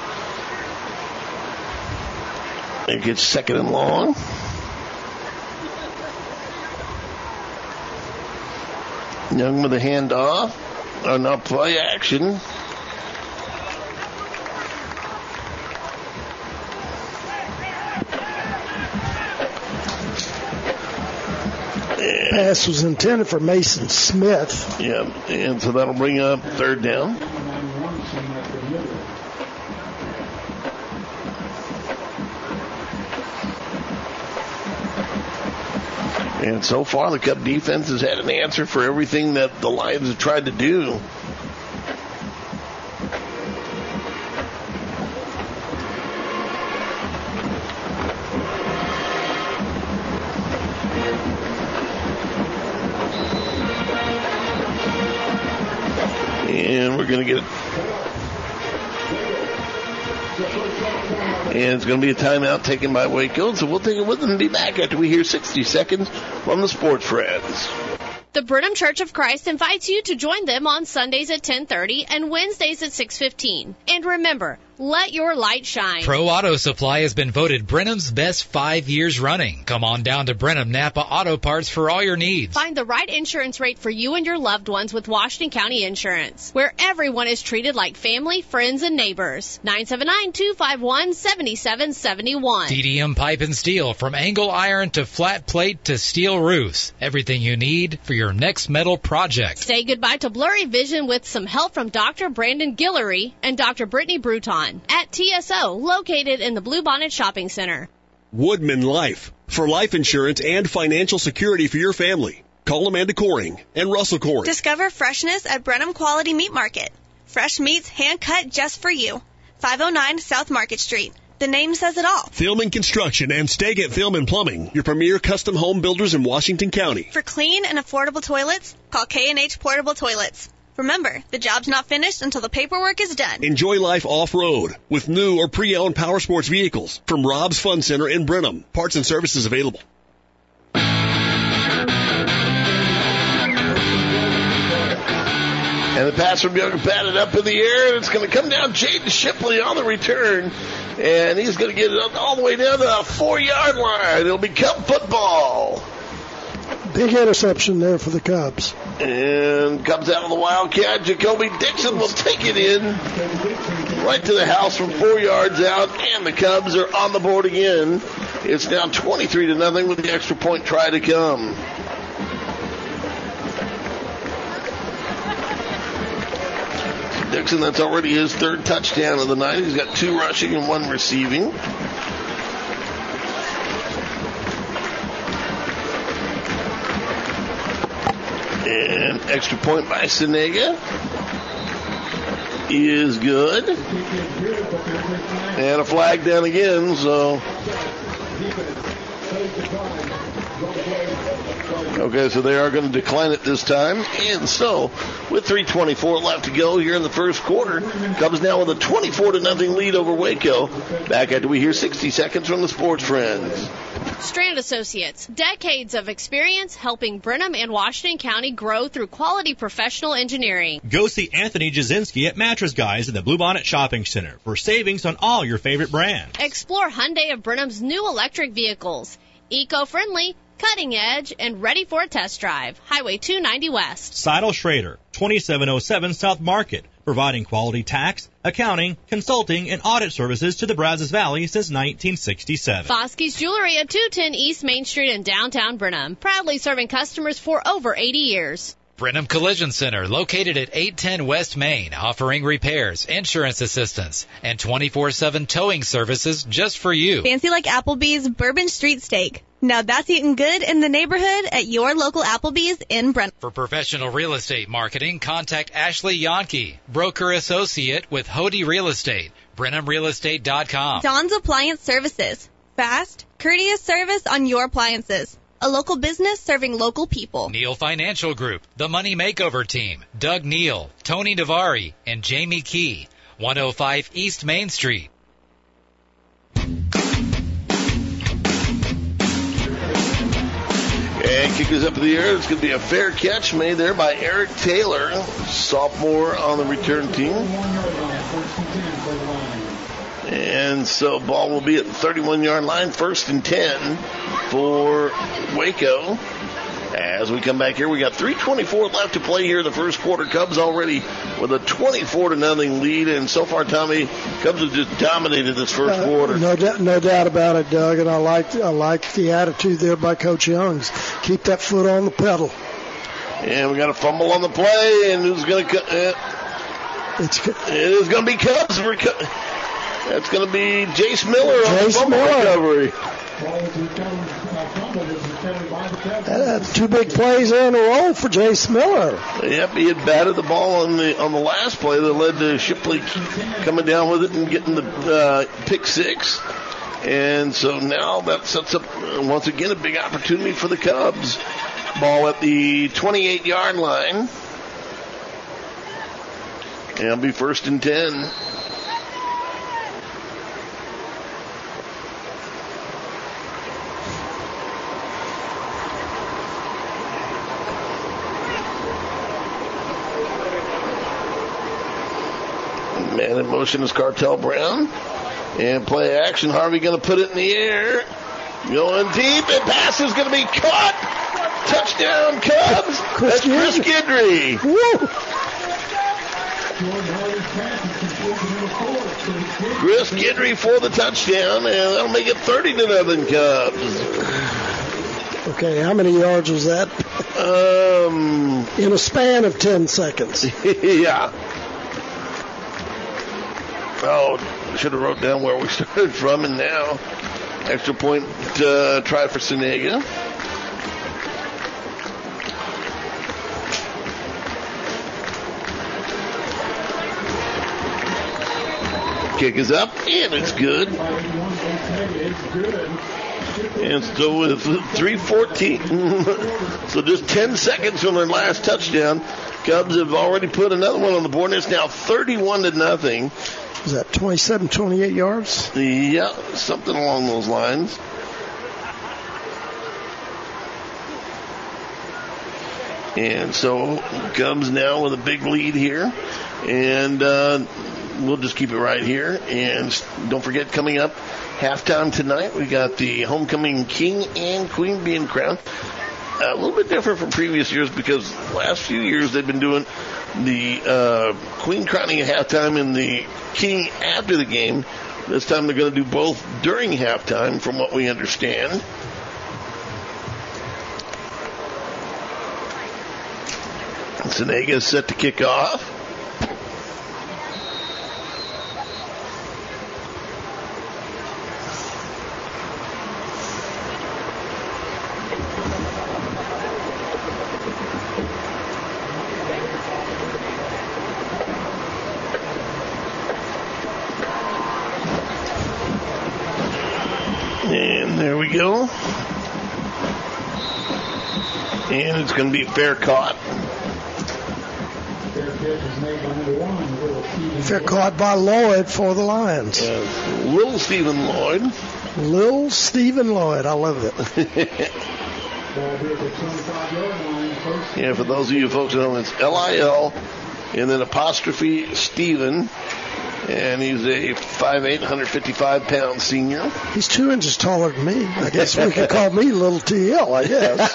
2nd and long. Young with a handoff. Now play action. Pass was intended for Mason Smith. Yeah, and so that'll bring up 3rd down. And so far, the Cub defense has had an answer for everything that the Lions have tried to do. And we're going to get it. And it's going to be a timeout taken by Waco, so we'll take it with them and be back after we hear 60 seconds from the Sports Friends. The Brenham Church of Christ invites you to join them on Sundays at 10:30 and Wednesdays at 6:15. And remember, let your light shine. Pro Auto Supply has been voted Brenham's best 5 years running. Come on down to Brenham Napa Auto Parts for all your needs. Find the right insurance rate for you and your loved ones with Washington County Insurance, where everyone is treated like family, friends, and neighbors. 979-251-7771. DDM Pipe and Steel, from angle iron to flat plate to steel roofs. Everything you need for your next metal project. Say goodbye to blurry vision with some help from Dr. Brandon Guillory and Dr. Brittany Bruton at TSO, located in the Bluebonnet Shopping Center. Woodman Life, for life insurance and financial security for your family. Call Amanda Coring and Russell Coring. Discover freshness at Brenham Quality Meat Market. Fresh meats hand-cut just for you. 509 South Market Street. The name says it all. Film and Construction and Staget Film and Plumbing, your premier custom home builders in Washington County. For clean and affordable toilets, call K&H Portable Toilets. Remember, the job's not finished until the paperwork is done. Enjoy life off-road with new or pre-owned power sports vehicles from Rob's Fun Center in Brenham. Parts and services available. And the pass from Young batted up in the air, and it's going to come down. Jaden Shipley on the return, and he's going to get it all the way down the 4-yard line. It'll be Cub football. Big interception there for the Cubs. And comes out of the Wildcat. Jacoby Dixon will take it in right to the house from 4 yards out, and the Cubs are on the board again. It's now 23-0 with the extra point try to come. Dixon, that's already his third touchdown of the night. He's got 2 rushing and 1 receiving. And extra point by Senega is good. And a flag down again, so. Okay, so they are going to decline it this time. And so, with 3:24 left to go here in the first quarter, Cubs now with a 24-0 lead over Waco. Back after we hear 60 seconds from the Sports Friends. Strand Associates, decades of experience helping Brenham and Washington County grow through quality professional engineering. Go see Anthony Jasinski at Mattress Guys in the Bluebonnet Shopping Center for savings on all your favorite brands. Explore Hyundai of Brenham's new electric vehicles. Eco-friendly, cutting edge, and ready for a test drive. Highway 290 West. Seidel Schrader, 2707 South Market, providing quality tax, accounting, consulting, and audit services to the Brazos Valley since 1967. Foskey's Jewelry at 210 East Main Street in downtown Brenham, proudly serving customers for over 80 years. Brenham Collision Center, located at 810 West Main, offering repairs, insurance assistance, and 24/7 towing services just for you. Fancy like Applebee's Bourbon Street Steak. Now that's eating good in the neighborhood at your local Applebee's in Brenham. For professional real estate marketing, contact Ashley Yonke, broker associate with Hody Real Estate, BrenhamRealEstate.com. Don's Appliance Services. Fast, courteous service on your appliances. A local business serving local people. Neal Financial Group, The Money Makeover Team, Doug Neal, Tony Navari, and Jamie Key, 105 East Main Street. And kick is up in the air. It's going to be a fair catch made there by Eric Taylor, sophomore on the return team. And so ball will be at the 31-yard line, 1st and 10 for Waco. As we come back here, we got 3:24 left to play here in the first quarter. Cubs already with a 24-0 lead, and so far, Tommy, Cubs have just dominated this first quarter. No doubt about it, Doug. And I like the attitude there by Coach Youngs. Keep that foot on the pedal. And we got a fumble on the play, and who's going to? It is going to be Cubs. That's going to be Jace Miller on the fumble recovery. That's 2 big plays in a row for Jace Miller. Yep, he had batted the ball on the last play that led to Shipley coming down with it and getting the pick 6. And so now that sets up, once again, a big opportunity for the Cubs. Ball at the 28-yard line. And it'll be 1st and 10. Man in motion is Cartel Brown. And play action. Harvey going to put it in the air. Going deep. And pass is going to be caught. Touchdown, Cubs. That's Chris Guidry. Chris Guidry for the touchdown. And that'll make it 30-0 Cubs. Okay, how many yards was that? In a span of 10 seconds. Yeah. Oh, should have wrote down where we started from, and now extra point try for Senega. Kick is up, and it's good. And so with 3:14, so just 10 seconds from their last touchdown, Cubs have already put another one on the board, and it's now 31-0. Is that 27, 28 yards? Yeah, something along those lines. And so Cubs now with a big lead here. And we'll just keep it right here. And don't forget, coming up, halftime tonight, we got the homecoming king and queen being crowned. a little bit different from previous years because the last few years they've been doing the Queen crowning at halftime and the King after the game. This time they're going to do both during halftime, from what we understand. Senega is set to kick off. And there we go. And it's going to be fair caught. Fair caught by Lloyd for the Lions. Little Stephen Lloyd. Little Stephen Lloyd. I love it. Yeah, for those of you folks who know, it's L-I-L and then apostrophe Stephen. And he's a 5'8", 155-pound senior. He's 2 inches taller than me. I guess we could call me Little TL, I guess.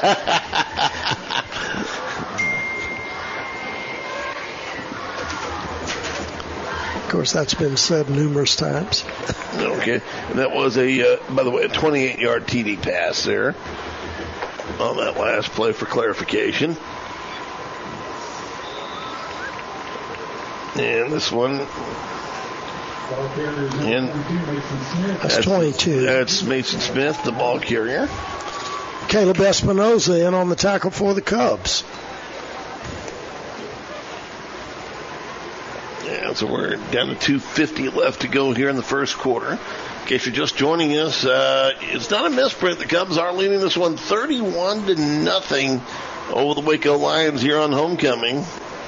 Of course, that's been said numerous times. Okay. And that was, by the way, a 28-yard TD pass there on that last play for clarification. And this one... And that's 22. That's Mason Smith, the ball carrier. Caleb Espinoza in on the tackle for the Cubs. Yeah, so we're down to 2:50 left to go here in the first quarter. In case you're just joining us, it's not a misprint. The Cubs are leading this one 31-0 over the Waco Lions here on homecoming.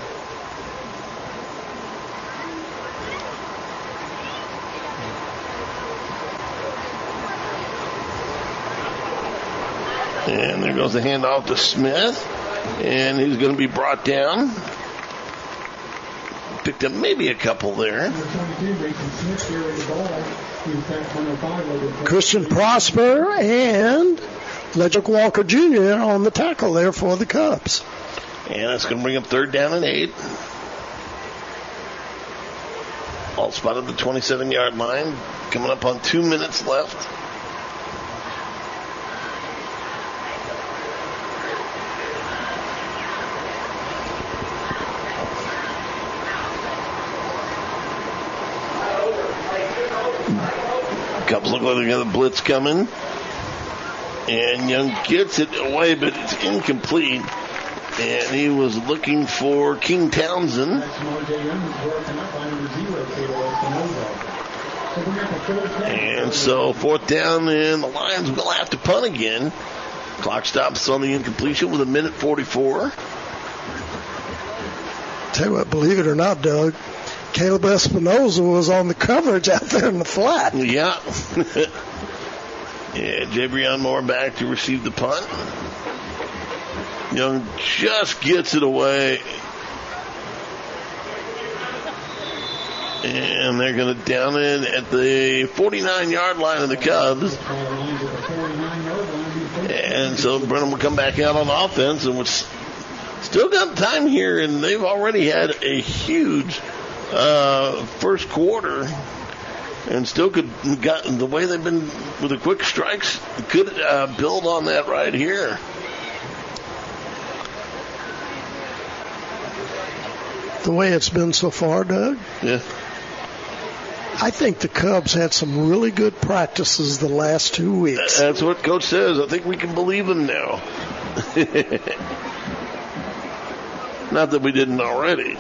And there goes the handoff to Smith. And he's going to be brought down. Picked up maybe a couple there. Christian Prosper and Ledrick Walker Jr. on the tackle there for the Cubs. And that's going to bring up 3rd down and 8. All spot at the 27-yard line. Coming up on 2 minutes left. Cubs look like they got a blitz coming. And Young gets it away, but it's incomplete. And he was looking for King Townsend. And so 4th down, and the Lions will have to punt again. Clock stops on the incompletion with 1:44. Tell you what, believe it or not, Doug, Caleb Espinoza was on the coverage out there in the flat. Yeah. Yeah, Jabrion Moore back to receive the punt. Young just gets it away. And they're going to down it at the 49-yard line of the Cubs. And so Brenham will come back out on offense, and we've still got time here, and they've already had a huge first quarter, and still could got the way they've been with the quick strikes could build on that right here. The way it's been so far, Doug. Yeah. I think the Cubs had some really good practices the last 2 weeks. That's what Coach says. I think we can believe him now. Not that we didn't already.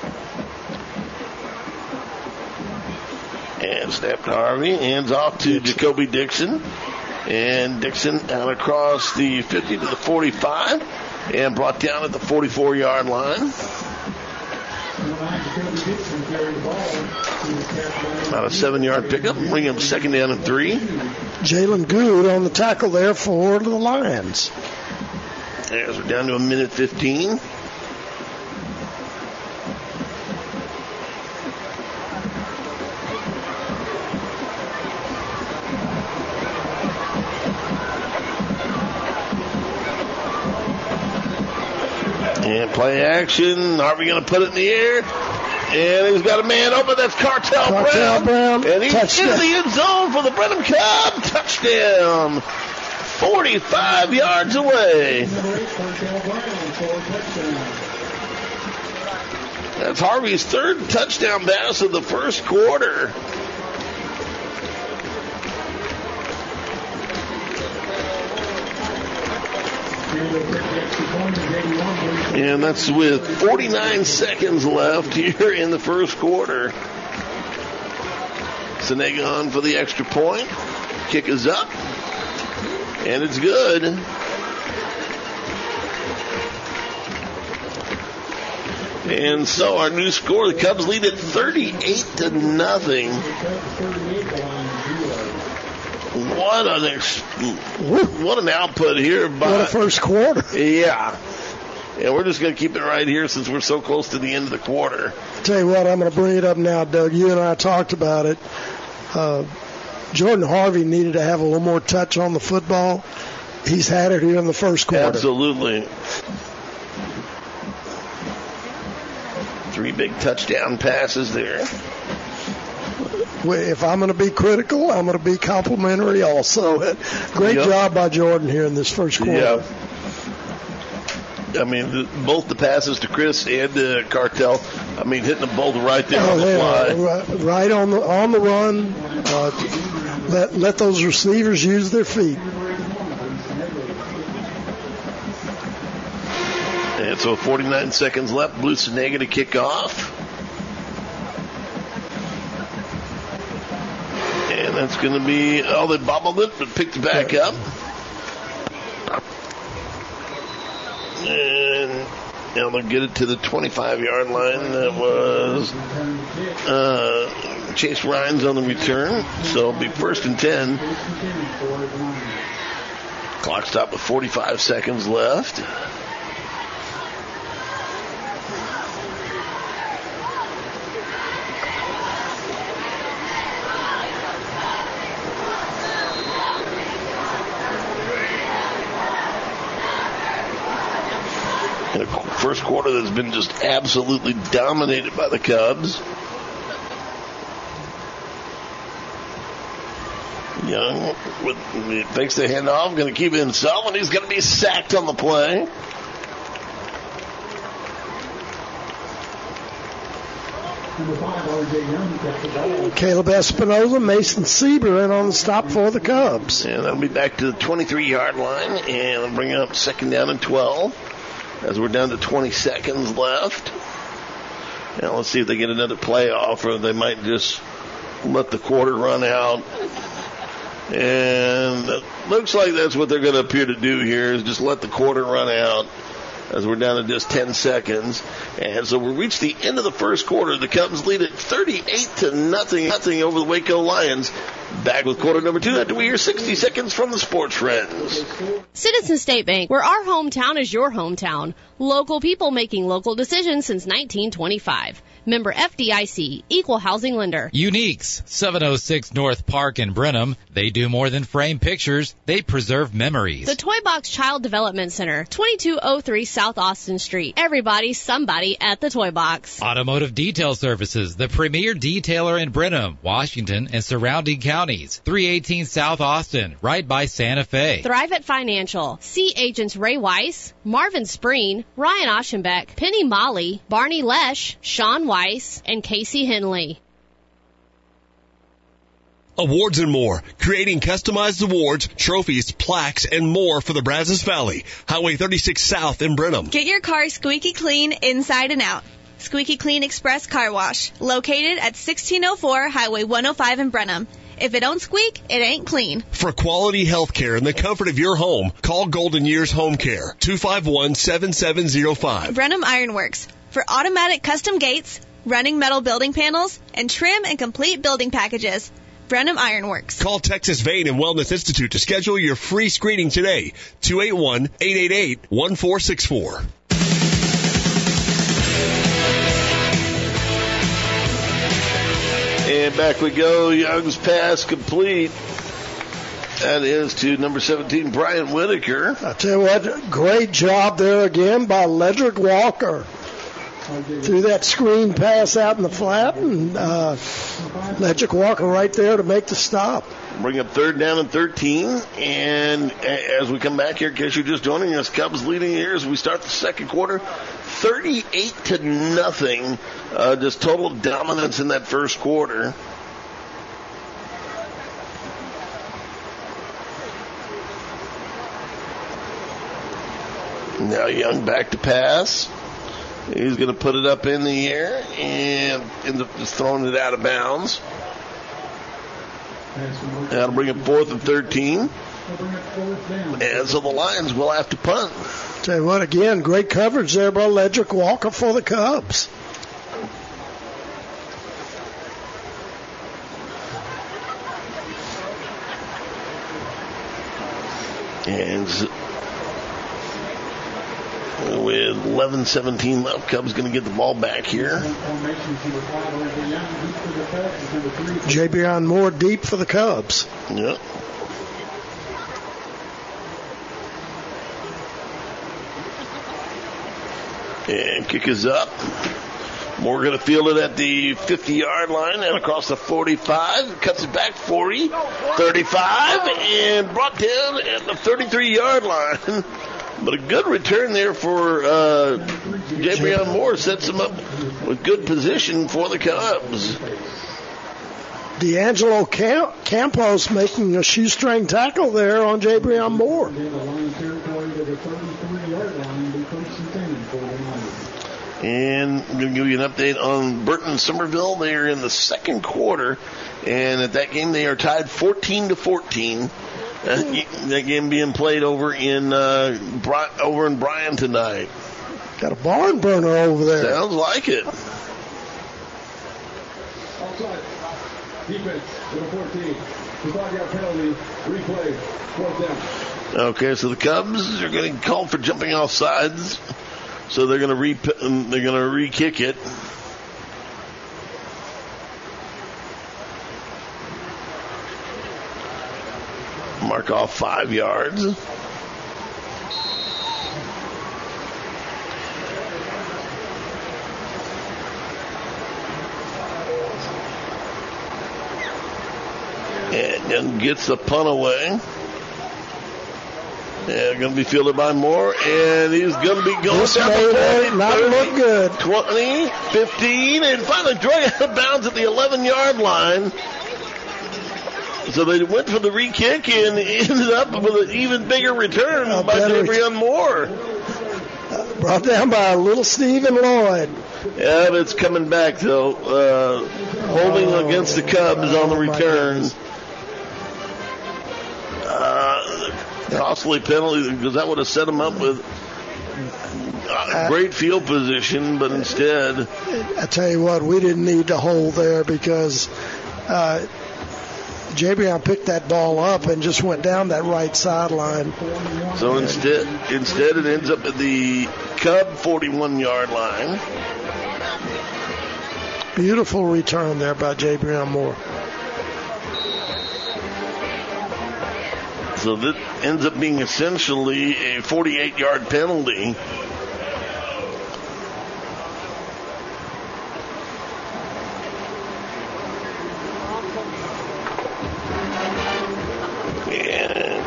And snap to Harvey. Hands off to Jacoby Dixon. And Dixon out across the 50 to the 45. And brought down at the 44-yard line. About a 7-yard pickup. Bring him 2nd down and 3. Jalen Good on the tackle there for the Lions. As we're down to 1:15. And play action. Harvey going to put it in the air. And he's got a man open. That's Cartel Brown. And he's in the end zone for the Brenham Cub. Touchdown. 45 yards away. That's Harvey's third touchdown pass of the first quarter. And that's with 49 seconds left here in the first quarter. Senega on for the extra point. Kick is up. And it's good. And so our new score, the Cubs lead at 38-0. What an output here. What a first quarter. Yeah. And we're just going to keep it right here since we're so close to the end of the quarter. Tell you what, I'm going to bring it up now, Doug. You and I talked about it. Jordan Harvey needed to have a little more touch on the football. He's had it here in the first quarter. Absolutely. 3 big touchdown passes there. If I'm going to be critical, I'm going to be complimentary also. Great job by Jordan here in this first quarter. Yeah. I mean, both the passes to Chris and to Cartel, I mean, hitting them both right there on the fly. Right on the run. Let those receivers use their feet. And so 49 seconds left. Blue Senega to kick off. And that's going to be, they bobbled it, but picked it back up. And now they'll get it to the 25-yard line. That was Chase Rhines on the return. So it'll be 1st and 10. Clock stop with 45 seconds left. First quarter that's been just absolutely dominated by the Cubs. Young takes the handoff, going to keep it himself, and he's going to be sacked on the play. Caleb Espinoza, Mason Sieber in on the stop for the Cubs. And that'll be back to the 23-yard line, and they'll bring up 2nd down and 12. As we're down to 20 seconds left. Now let's see if they get another playoff, or they might just let the quarter run out. And it looks like that's what they're going to appear to do here, is just let the quarter run out as we're down to just 10 seconds. And so we reach the end of the first quarter. The Cubs lead at 38-0 over the Waco Lions. Back with quarter number 2 after we hear 60 seconds from the Sports Friends. Citizen State Bank, where our hometown is your hometown. Local people making local decisions since 1925. Member FDIC, Equal Housing Lender. Uniques, 706 North Park in Brenham. They do more than frame pictures. They preserve memories. The Toy Box Child Development Center, 2203 South Austin Street. Everybody, somebody at the Toy Box. Automotive Detail Services, the premier detailer in Brenham, Washington, and surrounding counties. 318 South Austin, right by Santa Fe. Thrive at Financial. See agents Ray Weiss, Marvin Spreen, Ryan Oschenbeck, Penny Molly, Barney Lesh, Sean Weiss, and Casey Henley. Awards and more. Creating customized awards, trophies, plaques, and more for the Brazos Valley. Highway 36 South in Brenham. Get your car squeaky clean inside and out. Squeaky Clean Express Car Wash, located at 1604 Highway 105 in Brenham. If it don't squeak, it ain't clean. For quality health care in the comfort of your home, call Golden Years Home Care, 251-7705. Brenham Ironworks, for automatic custom gates, running metal building panels, and trim and complete building packages. Brenham Ironworks. Call Texas Vein and Wellness Institute to schedule your free screening today, 281-888-1464. And back we go. Young's pass complete. That is to number 17, Brian Whitaker. I tell you what, great job there again by Ledrick Walker. Threw that screen pass out in the flat, and Ledrick Walker right there to make the stop. Bring up 3rd down and 13. And as we come back here, in case you're just joining us, Cubs leading here as we start the second quarter, 38-0. Just total dominance in that first quarter. Now Young back to pass. He's going to put it up in the air and ends up just throwing it out of bounds. That'll bring up 4th and 13. And so the Lions will have to punt. Tell you what, again, great coverage there by Ledrick Walker for the Cubs. And with 11-17 left, Cubs going to get the ball back here. Jabrion Moore deep for the Cubs. Yep. And kick is up. Moore going to field it at the 50-yard line and across the 45. Cuts it back 40, 35, and brought down at the 33-yard line. But a good return there for Jabrion Moore. Sets him up with good position for the Cubs. D'Angelo Campos making a shoestring tackle there on Jabrion Moore. And I'm going to give you an update on Burton Somerville. They are in the second quarter, and at that game they are tied 14-14. That game being played over in Bryan tonight. Got a barn burner over there. Sounds like it. Outside. Defense, number 14. The 5-yard penalty. Replay. 4th down. Okay, so the Cubs are going to call for jumping off sides. So they're going to re-kick it. Mark off 5 yards. And then gets the punt away. And going to be fielded by Moore, and he's going to be going down the 40, not 30, look good. 20, 15, and finally drug out of bounds at the 11-yard line. So they went for the re-kick and ended up with an even bigger return by Jabrion Moore. Brought down by little Stephen Lloyd. Yeah, but it's coming back, though. Holding against the Cubs on the return. Costly penalty, because that would have set them up with great field position, but instead... I tell you what, we didn't need to hold there because Jabrion picked that ball up and just went down that right sideline. So instead it ends up at the Cub 41-yard line. Beautiful return there by Jabrion Moore. So that ends up being essentially a 48-yard penalty. And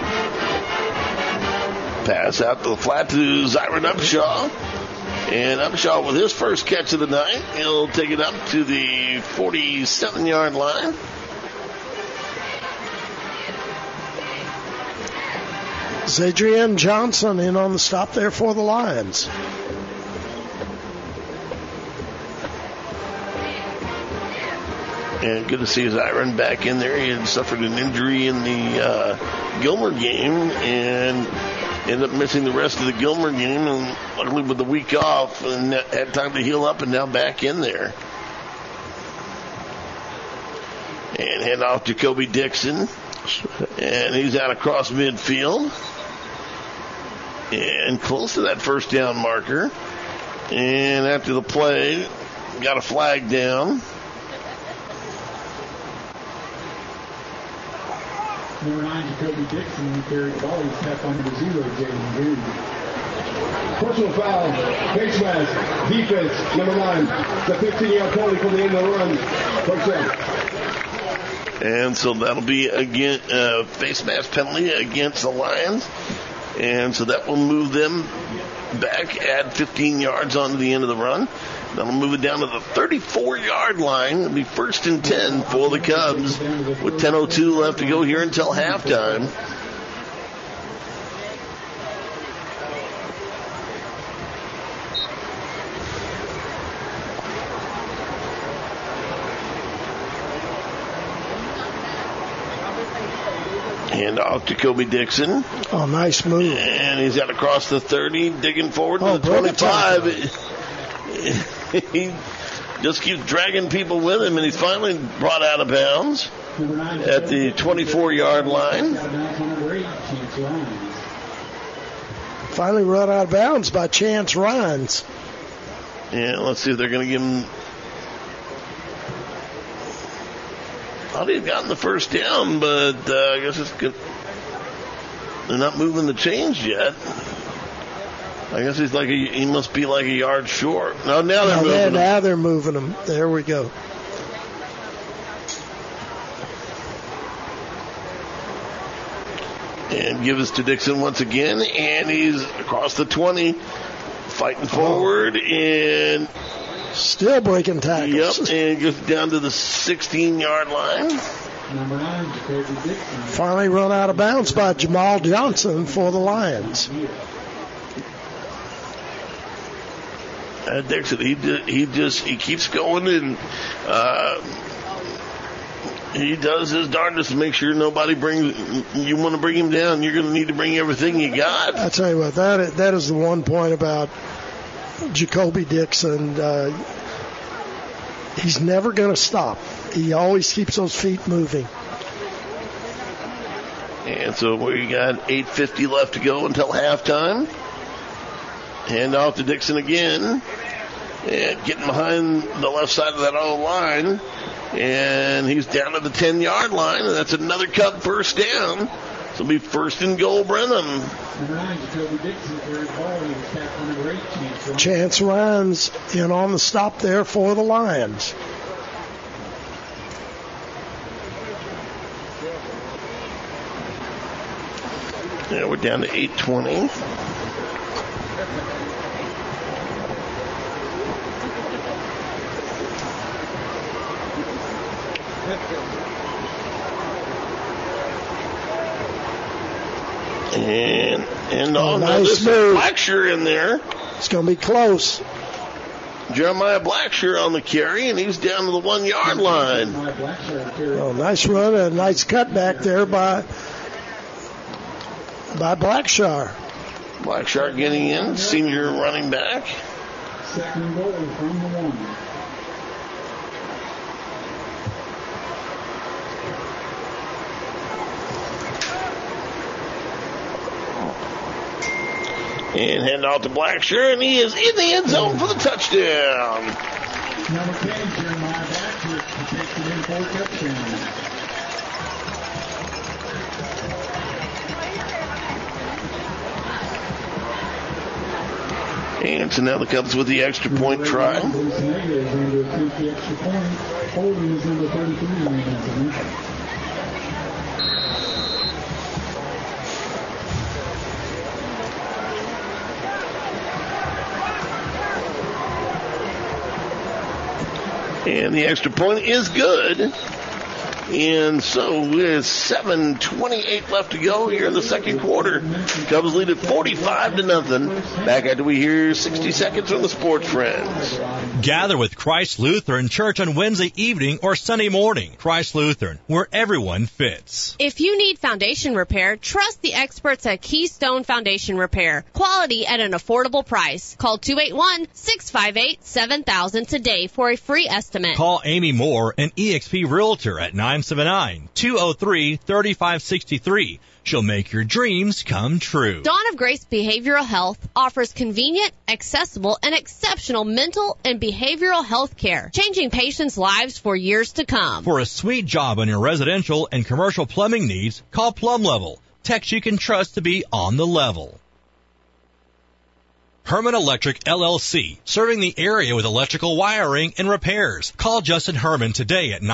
pass out to the flat to Zyron Upshaw. And Upshaw with his first catch of the night. He'll take it up to the 47-yard line. Zadrian Johnson in on the stop there for the Lions. And good to see Zyron back in there. He had suffered an injury in the Gilmer game and ended up missing the rest of the Gilmer game. And luckily with the week off, and had time to heal up, and now back in there. And hand off Jacoby Dixon. And he's out across midfield. And close to that first down marker. And after the play, got a flag down. Number 9, Jacoby Dixon, carried the ball. He's tapped on number 0, Jaden Goode. Personal foul, face mask, defense, number 9, the 15-yard penalty for the end of the run. First down. And so that'll be again face mask penalty against the Lions. And so that will move them back, add 15 yards onto the end of the run. That'll move it down to the 34-yard line. It'll be 1st and 10 for the Cubs with 10:02 left to go here until halftime. And off to Kobe Dixon. Oh, nice move. And he's out across the 30, digging forward to the 25. He just keeps dragging people with him, and he's finally brought out of bounds at the 24-yard line. Finally run out of bounds by Chance Rhines. Yeah, let's see if they're going to give him. Thought he'd gotten the first down, but I guess it's good. They're not moving the chains yet. I guess he must be like a yard short. No, now they're moving him. Now they're moving him. There we go. And give us to Dixon once again, and he's across the 20, fighting forward, and still breaking tackles. Yep, and goes down to the 16-yard line. Number 9, Jacoby Dixon. Finally run out of bounds by Jamal Johnson for the Lions. Dixon, he keeps going, and he does his darndest to make sure nobody you want to bring him down, you're going to need to bring everything you got. I tell you what, that is the one point about Jacoby Dixon. He's never going to stop. He always keeps those feet moving. And so we got 8:50 left to go until halftime. Hand off to Dixon again. And getting behind the left side of that O line. And he's down to the 10-yard line. And that's another Cub first down. So it'll be 1st and goal, Brenham. Number 9, Jacoby Dixon, carried the ball. He was tapped on number 8, Chance Rhines in on the stop there for the Lions. Yeah, we're down to 8:20. And nice move. Blackshear in there. It's going to be close. Jeremiah Blackshear on the carry, and he's down to the 1-yard line. Oh, nice run, a nice cutback there by Blackshear. Blackshear getting in, senior running back. 2nd and goal from the 1. And hand off to Blackshear, and he is in the end zone for the touchdown. Number 10, Jeremiah Blackshear takes it in for a touchdown. And so now the Cubs with the extra point try. And the extra point is good. And so with 7:28 left to go here in the second quarter, Cubs lead at 45-0. Back after we hear 60 seconds from the Sports Friends. Gather with Christ Lutheran Church on Wednesday evening or Sunday morning. Christ Lutheran, where everyone fits. If you need foundation repair, trust the experts at Keystone Foundation Repair. Quality at an affordable price. Call 281-658-7000 today for a free estimate. Call Amy Moore, an eXp Realtor, at 9 979-203-3563. She'll make your dreams come true. Dawn of Grace Behavioral Health offers convenient, accessible, and exceptional mental and behavioral health care, changing patients' lives for years to come. For a sweet job on your residential and commercial plumbing needs, call Plumb Level. Techs you can trust to be on the level. Herman Electric LLC, serving the area with electrical wiring and repairs. Call Justin Herman today at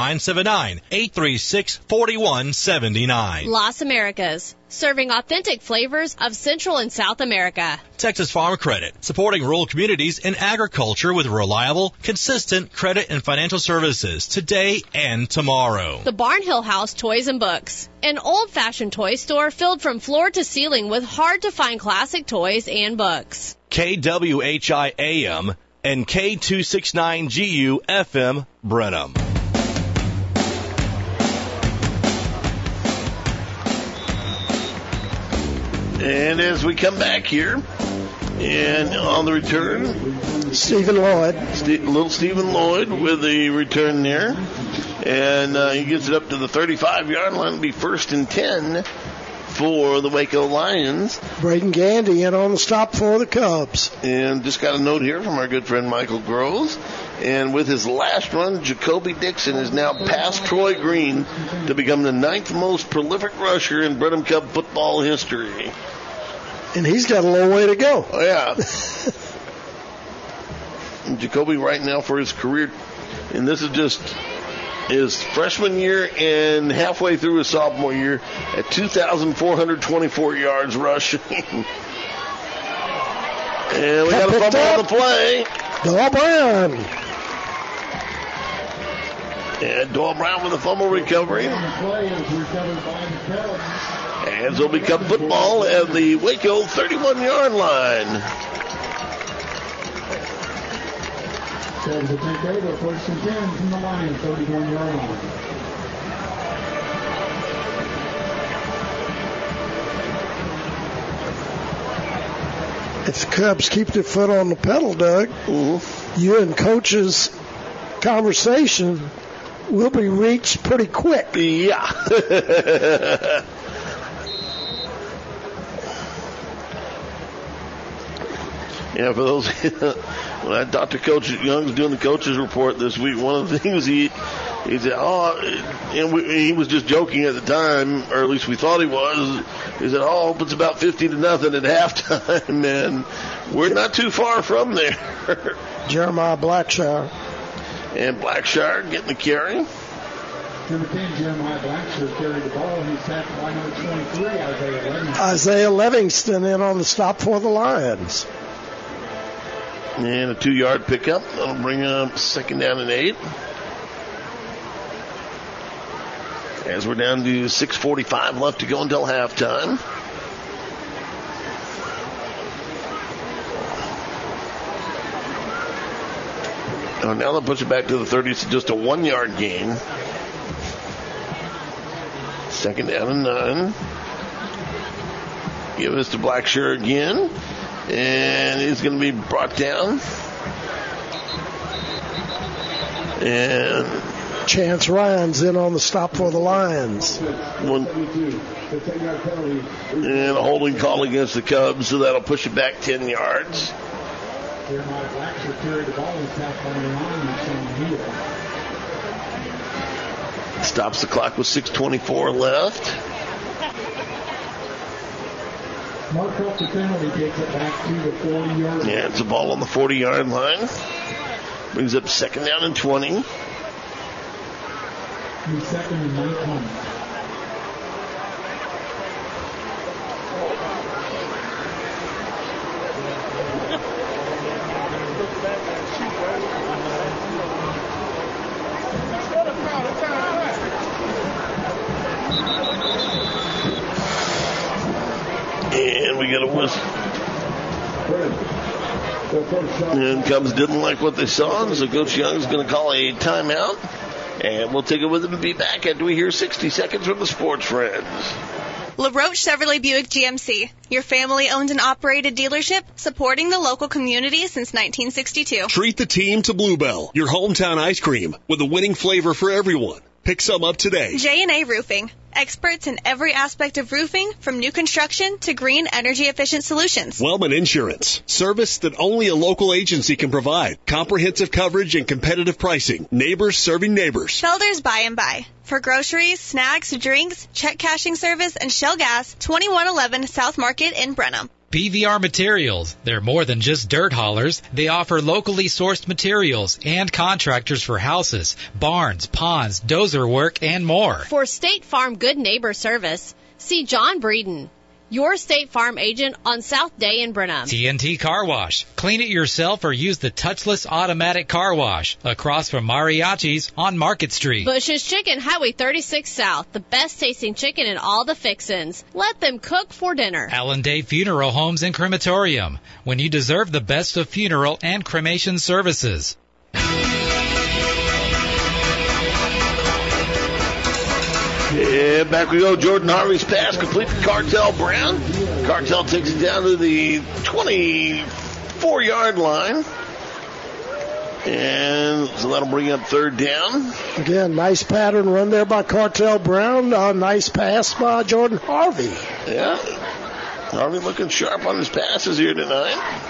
979-836-4179. Las Americas, serving authentic flavors of Central and South America. Texas Farm Credit, supporting rural communities and agriculture with reliable, consistent credit and financial services today and tomorrow. The Barnhill House Toys and Books, an old-fashioned toy store filled from floor to ceiling with hard-to-find classic toys and books. KWHI-AM and K269GU FM Brenham. And as we come back here, and on the return, Stephen Lloyd. Little Stephen Lloyd with the return there. And he gets it up to the 35-yard line. It'll be 1st and 10 for the Waco Lions. Braden Gandy in on the stop for the Cubs. And just got a note here from our good friend Michael Groves. And with his last run, Jacoby Dixon is now past Troy Green to become the 9th most prolific rusher in Brenham Cub football history. And he's got a long way to go. Oh, yeah. Jacoby right now for his career, and this is just his freshman year and halfway through his sophomore year at 2,424 yards rushing. And we got a fumble on the play. Doyle Brown. And Doyle Brown with a fumble recovery. And it'll become football at the Waco 31-yard line. Cubs will take over 1st and 10 from the line, 31-yard line. If the Cubs keep their foot on the pedal, Doug, you and Coach's conversation will be reached pretty quick. Yeah. Yeah, for those, when I talked to Coach Young's doing the coach's report this week, one of the things he said, and he was just joking at the time, or at least we thought he was. He said, I hope it's about 50-0 at halftime, and we're not too far from there. Jeremiah Blackshire. And Blackshire getting the carry. Number 10, Jeremiah Blackshire carried the ball. He's tackled by number 23, Isaiah Livingston. Isaiah Livingston in on the stop for the Lions. And a 2-yard pickup. That'll bring up 2nd down and 8. As we're down to 6:45 left to go until halftime. Oh, now they'll push it back to the 30. It's just a 1-yard gain. 2nd down and 9. Give us to Blackshire again. And he's going to be brought down. And Chance Ryan's in on the stop for the Lions. And a holding call against the Cubs, so that'll push it back 10 yards. Jeremiah Blackshire carried the ball and tackled on the line. Stops the clock with 6:24 left. Mark off the penalty, takes it back to the 40-yard line. Yeah, it's a ball on the 40-yard line. Brings up 2nd down and 20. 2nd and 19. And we get a whistle. And Cubs didn't like what they saw, and so Coach Young's going to call a timeout. And we'll take it with him and be back after we hear 60 seconds from the Sports Friends. LaRoche Chevrolet Buick GMC, your family-owned and operated dealership supporting the local community since 1962. Treat the team to Bluebell, your hometown ice cream with a winning flavor for everyone. Pick some up today. J&A Roofing. Experts in every aspect of roofing, from new construction to green, energy-efficient solutions. Wellman Insurance. Service that only a local agency can provide. Comprehensive coverage and competitive pricing. Neighbors serving neighbors. Felder's By and By. For groceries, snacks, drinks, check cashing service, and Shell Gas, 2111 South Market in Brenham. PVR Materials. They're more than just dirt haulers. They offer locally sourced materials and contractors for houses, barns, ponds, dozer work, and more. For State Farm Good Neighbor Service, see John Breeden, your State Farm agent on South Day in Brenham. TNT Car Wash. Clean it yourself or use the touchless automatic car wash across from Mariachi's on Market Street. Bush's Chicken, Highway 36 South. The best tasting chicken in all the fixins. Let them cook for dinner. Allendale Funeral Homes and Crematorium. When you deserve the best of funeral and cremation services. Yeah, back we go. Jordan Harvey's pass complete to Cartel Brown. Cartel takes it down to the 24-yard line. And so that'll bring up third down. Again, nice pattern run there by Cartel Brown. Nice pass by Jordan Harvey. Yeah. Harvey looking sharp on his passes here tonight.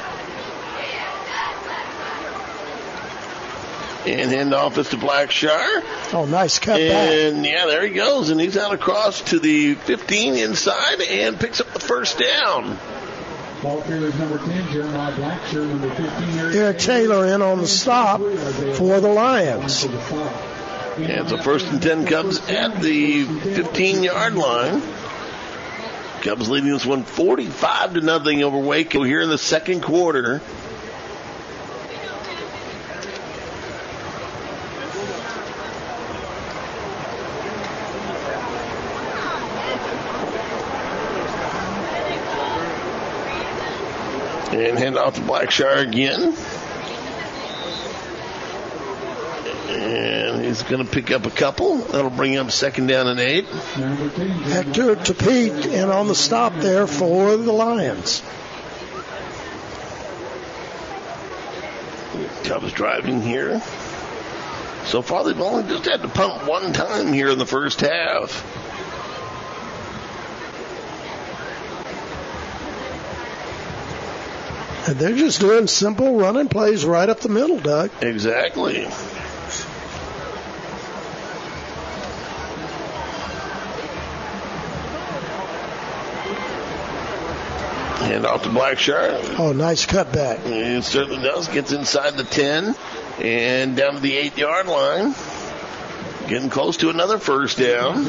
And handoff is to Blackshire. Oh, nice cut back. And, yeah, there he goes. And he's out across to the 15 inside and picks up the first down. Ball carrier number 10, Jeremiah Blackshire, number 15. Eric Taylor in on the stop for the Lions. And so first and 10 Cubs at the 15-yard line. Cubs leading this one 45-0 over Waco here in the second quarter. And hand off to Blackshire again. And he's going to pick up a couple. That'll bring up second down and 8. Hector Tapete in on the stop there for the Lions. Cubs driving here. So far, they've only just had to punt one time here in the first half. And they're just doing simple running plays right up the middle, Doug. Exactly. Hand off to Blackshire. Oh, nice cutback. It certainly does. Gets inside the 10 and down to the 8-yard line. Getting close to another first down.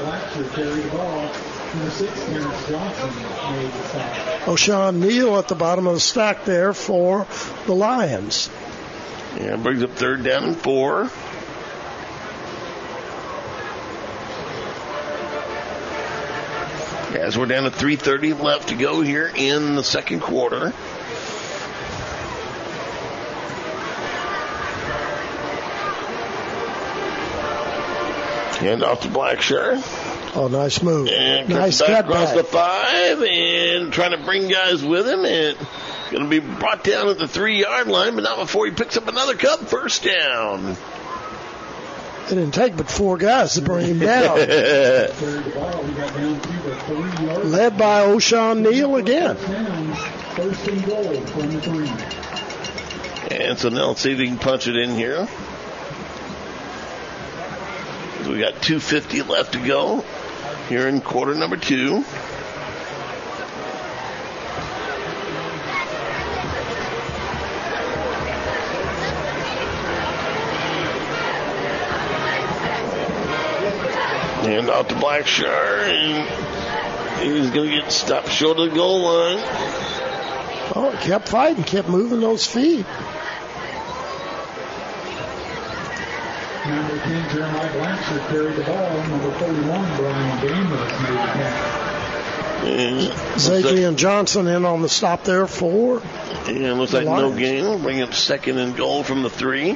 O'Shawn Neal at the bottom of the stack there for the Lions. Yeah, brings up third down and 4. As we're down to 3:30 left to go here in the second quarter. Hand off to Blackshire. Oh, nice move. And nice back cut across back. the 5 and trying to bring guys with him. And going to be brought down at the 3-yard line, but not before he picks up another Cub first down. It didn't take but 4 guys to bring him down. Led by O'Shawn Neal again. And so now let's see if he can punch it in here. So we got 2:50 left to go here in quarter number 2. And out to Blackshire, and he's going to get stopped short of the goal line. Oh, he kept fighting, kept moving those feet. Number 10, Jeremiah Blackshire carried the ball. Number 41, Brian Damos made the catch. Zadrian Johnson in on the stop there for. And looks like no gain. Bring up second and goal from the 3.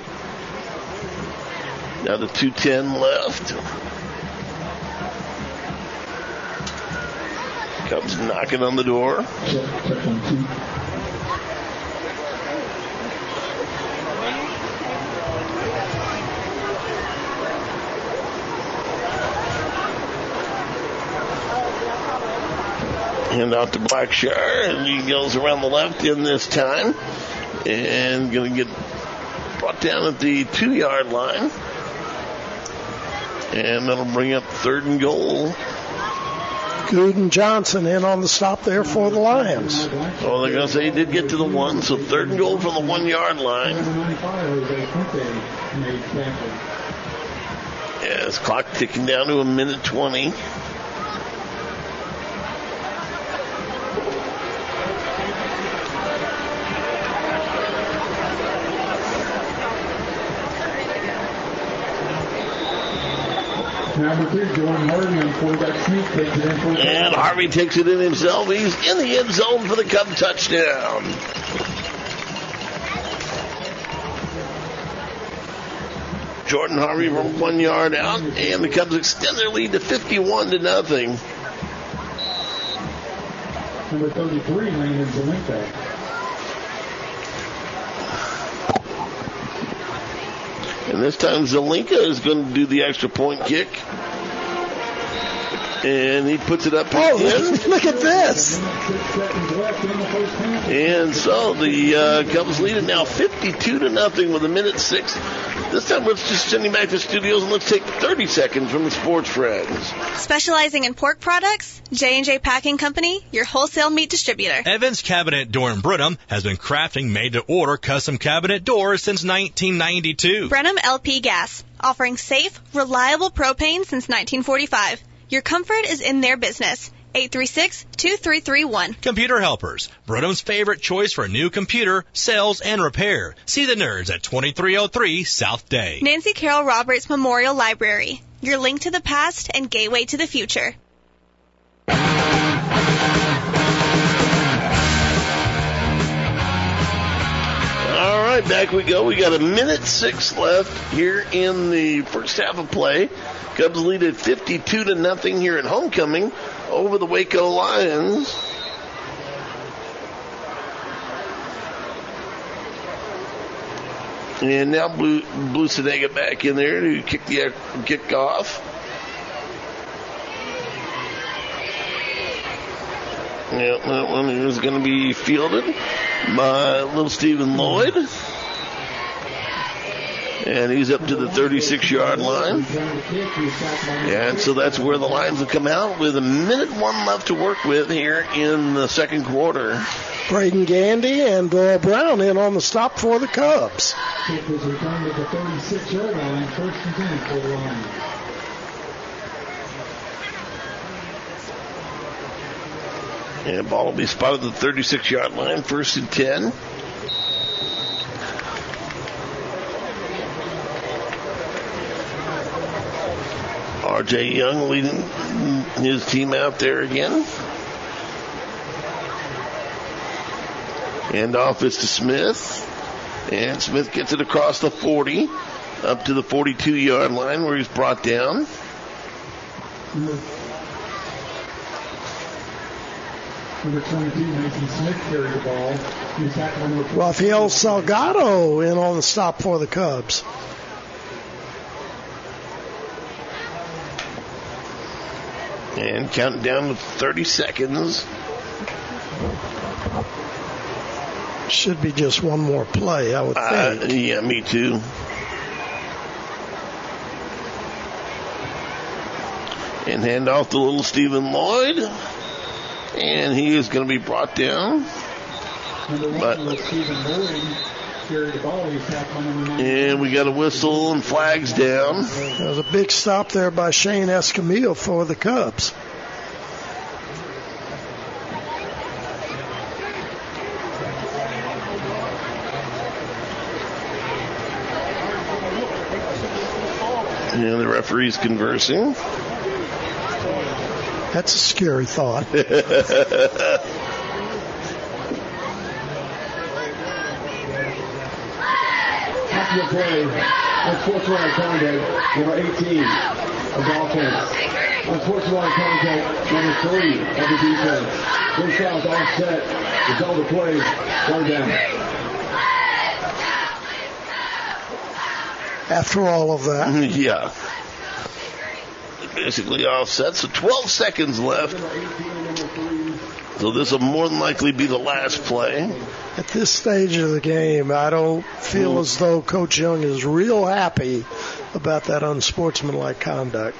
Now the 2:10 left. Cubs knocking on the door. Hand out to Blackshire, and he goes around the left in this time. And going to get brought down at the 2-yard line. And that'll bring up 3rd and goal. Good and Johnson in on the stop there for the Lions. Well, they're going to say he did get to the 1, so 3rd and goal from the 1-yard line. Yeah, this clock ticking down to 1:20. Number 3, Jordan Harvey on quarterback sneak, takes it in for and Harvey takes it in himself. He's in the end zone for the Cub touchdown. Jordan Harvey from 1 yard out, and the Cubs extend their lead to 51-0. Number 33, Landon Zelinka. And this time Zelinka is going to do the extra point kick. And he puts it up in. Look at this. And so the Cubs lead it now 52-0 with 1:06. This time let's just send him back to the studios and let's take 30 seconds from the sports friends. Specializing in pork products, J&J Packing Company, your wholesale meat distributor. Evans Cabinet Door in Brenham has been crafting made-to-order custom cabinet doors since 1992. Brenham LP Gas, offering safe, reliable propane since 1945. Your comfort is in their business. 836-2331. Computer Helpers, Brenham's favorite choice for a new computer, sales, and repair. See the nerds at 2303 South Day. Nancy Carroll Roberts Memorial Library, your link to the past and gateway to the future. All right, back we go. We got 1:06 left here in the first half of play. Cubs lead at 52-0 here at homecoming over the Waco Lions. And now Blue Senega back in there to kick off. Yeah, that one is going to be fielded by little Stephen Lloyd. And he's up to the 36-yard line. And so that's where the Lions will come out with 1:01 left to work with here in the second quarter. Braden Gandy and Doyle Brown in on the stop for the Cubs. Kick was returned at the 36-yard line, 1st and 10 for the Lions. And ball will be spotted at the 36-yard line, 1st and 10. R.J. Young leading his team out there again. And off is to Smith. And Smith gets it across the 40, up to the 42-yard line where he's brought down. Number 22, Mason Smith carried the ball. He's tackling number 4. Rafael Salgado in on the stop for the Cubs. And counting down to 30 seconds. Should be just one more play, I would think. Yeah, me too. And hand off to little Stephen Lloyd. And he is going to be brought down. And we got a whistle and flags down. There was a big stop there by Shane Escamilla for the Cubs. And the referee's conversing. That's a scary thought. After the play, unsportsmanlike conduct, number 18 of the offense. Unsportsmanlike conduct, number 3 of the defense. Blue South offset, result of the play, 1 down. After all of that. Yeah. Basically offset, so 12 seconds left So this will more than likely be the last play. At this stage of the game, I don't feel as though Coach Young is real happy about that unsportsmanlike conduct.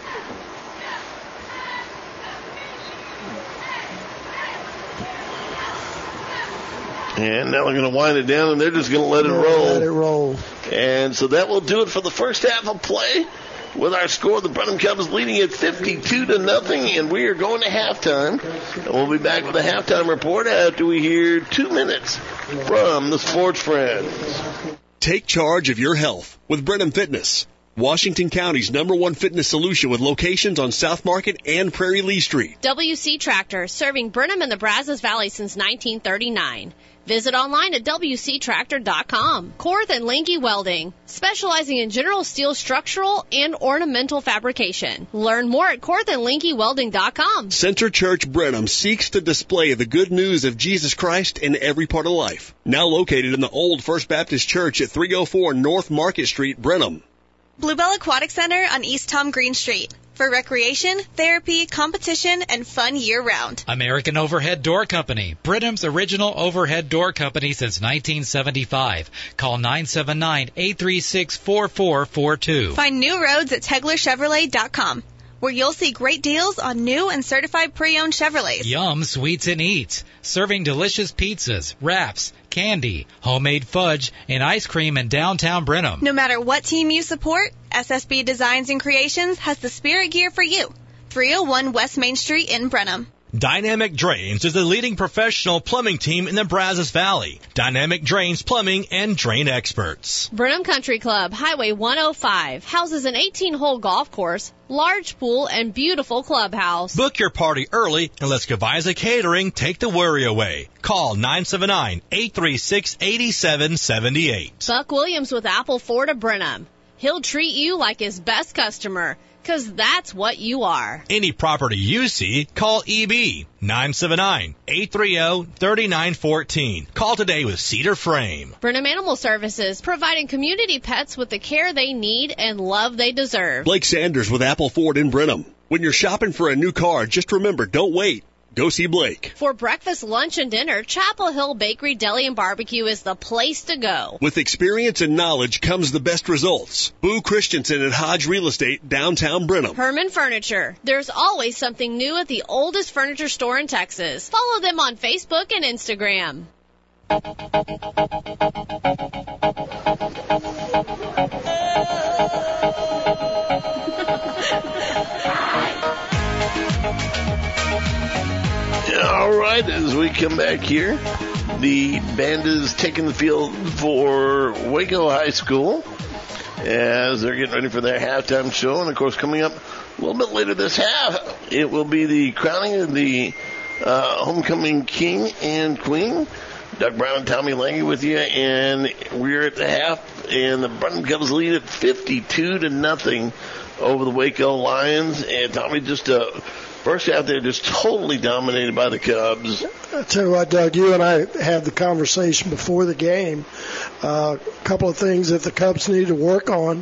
And now they're going to wind it down, and they're just going to let it roll. Let it roll. And so that will do it for the first half of play. With our score, the Brenham Cubs leading at 52-0, and we are going to halftime. And we'll be back with a halftime report after we hear 2 minutes from the Sports Friends. Take charge of your health with Brenham Fitness, Washington County's #1 fitness solution with locations on South Market and Prairie Lee Street. WC Tractor, serving Brenham and the Brazos Valley since 1939. Visit online at WCTractor.com. Korth and Linke Welding, specializing in general steel structural and ornamental fabrication. Learn more at KorthandLinkeWelding.com. Center Church Brenham seeks to display the good news of Jesus Christ in every part of life. Now located in the old First Baptist Church at 304 North Market Street, Brenham. Bluebell Aquatic Center on East Tom Green Street. For recreation, therapy, competition, and fun year-round. American Overhead Door Company, Brenham's original overhead door company since 1975. Call 979-836-4442. Find new roads at TeglerChevrolet.com, where you'll see great deals on new and certified pre-owned Chevrolets. Yum Sweets and Eats, serving delicious pizzas, wraps, candy, homemade fudge, and ice cream in downtown Brenham. No matter what team you support, SSB Designs and Creations has the spirit gear for you. 301 West Main Street in Brenham. Dynamic Drains is the leading professional plumbing team in the Brazos Valley. Dynamic Drains Plumbing and Drain Experts. Brenham Country Club, Highway 105, houses an 18-hole golf course, large pool, and beautiful clubhouse. Book your party early and let Skavisa Catering take the worry away. Call 979-836-8778. Buck Williams with Apple Ford of Brenham. He'll treat you like his best customer, 'cause that's what you are. Any property you see, call EB 979-830-3914. Call today with Cedar Frame. Brenham Animal Services, providing community pets with the care they need and love they deserve. Blake Sanders with Apple Ford in Brenham. When you're shopping for a new car, just remember, don't wait. Go see Blake. For breakfast, lunch, and dinner, Chapel Hill Bakery, Deli, and Barbecue is the place to go. With experience and knowledge comes the best results. Boo Christensen at Hodge Real Estate, downtown Brenham. Herman Furniture. There's always something new at the oldest furniture store in Texas. Follow them on Facebook and Instagram. All right, as we come back here, the band is taking the field for Waco High School as they're getting ready for their halftime show. And, of course, coming up a little bit later this half, it will be the crowning of the homecoming king and queen. Doug Brown and Tommy Lange with you, and we're at the half, and the Brenham Cubs lead at 52-0 over the Waco Lions. And Tommy, just first half there, just totally dominated by the Cubs. I tell you what, Doug, you and I had the conversation before the game. A couple of things that the Cubs need to work on.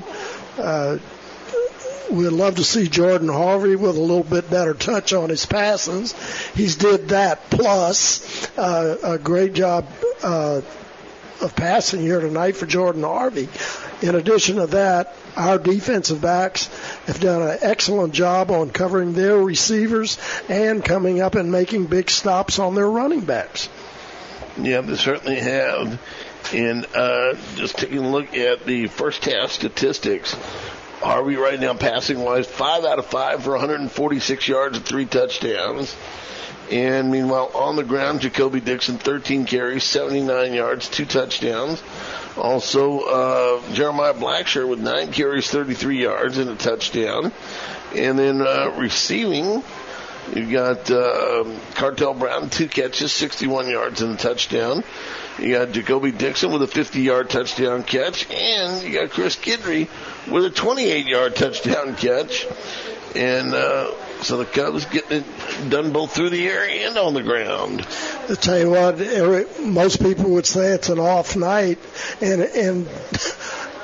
We'd love to see Jordan Harvey with a little bit better touch on his passes. He's did that, plus a great job of passing here tonight for Jordan Harvey. In addition to that, our defensive backs have done an excellent job on covering their receivers and coming up and making big stops on their running backs. Yeah, they certainly have. And just taking a look at the first half statistics, Harvey right now passing-wise, 5 out of 5 for 146 yards and 3 touchdowns. And meanwhile, on the ground, Jacoby Dixon, 13 carries, 79 yards, 2 touchdowns. Also, Jeremiah Blackshirt with 9 carries, 33 yards, and a touchdown. And then receiving, you've got Cartel Brown, 2 catches, 61 yards, and a touchdown. You got Jacoby Dixon with a 50-yard touchdown catch. And you got Chris Kidry with a 28-yard touchdown catch. And so the Cubs getting it done both through the air and on the ground. I'll tell you what, most people would say it's an off night, and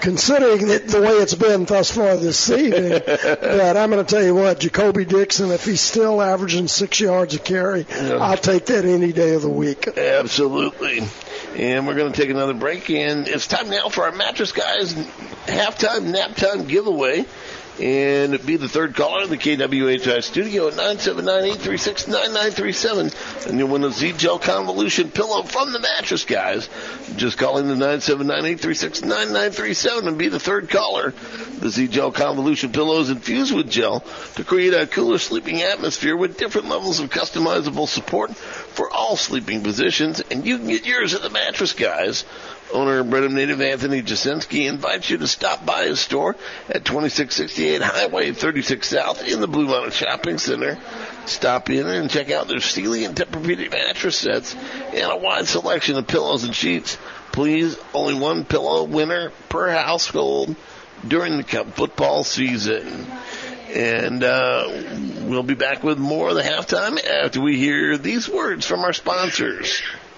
considering the way it's been thus far this evening. But I'm going to tell you what, Jacoby Dixon, if he's still averaging 6 yards a carry, I'll take that any day of the week. Absolutely. And we're going to take another break, and it's time now for our Mattress Guys halftime nap time giveaway. And be the third caller in the KWHI studio at 979-836-9937. And you'll win a Z-Gel Convolution pillow from the Mattress Guys. Just calling the 979-836-9937 and be the third caller. The Z-Gel Convolution pillow is infused with gel to create a cooler sleeping atmosphere with different levels of customizable support for all sleeping positions. And you can get yours at the Mattress Guys. Owner Brenham native Anthony Jasinski invites you to stop by his store at 2668 Highway 36 South in the Bluebonnet Shopping Center. Stop in and check out their Sealy and Tempur-Pedic mattress sets and a wide selection of pillows and sheets. Please, only one pillow winner per household during the Cup football season. And we'll be back with more of the halftime after we hear these words from our sponsors.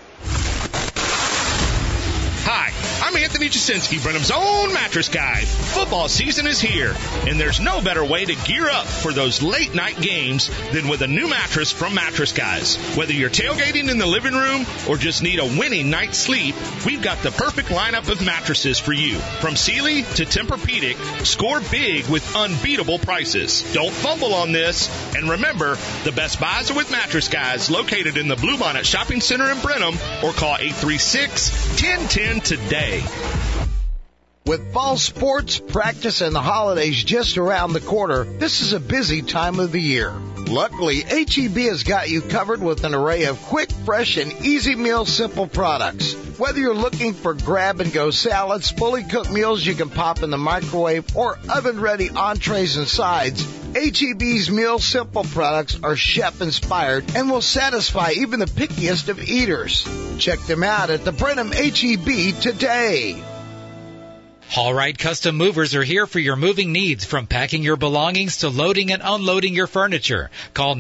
Hi, I'm Anthony Jasinski, Brenham's own mattress guy. Football season is here, and there's no better way to gear up for those late-night games than with a new mattress from Mattress Guys. Whether you're tailgating in the living room or just need a winning night's sleep, we've got the perfect lineup of mattresses for you. From Sealy to Tempur-Pedic, score big with unbeatable prices. Don't fumble on this. And remember, the best buys are with Mattress Guys, located in the Bluebonnet Shopping Center in Brenham, or call 836-1010 today. With fall sports, practice, and the holidays just around the corner, this is a busy time of the year. Luckily, H-E-B has got you covered with an array of quick, fresh, and easy meal simple products. Whether you're looking for grab-and-go salads, fully cooked meals you can pop in the microwave, or oven-ready entrees and sides, H-E-B's Meal Simple products are chef-inspired and will satisfy even the pickiest of eaters. Check them out at the Brenham H-E-B today. Haulride Custom Movers are here for your moving needs, from packing your belongings to loading and unloading your furniture. Call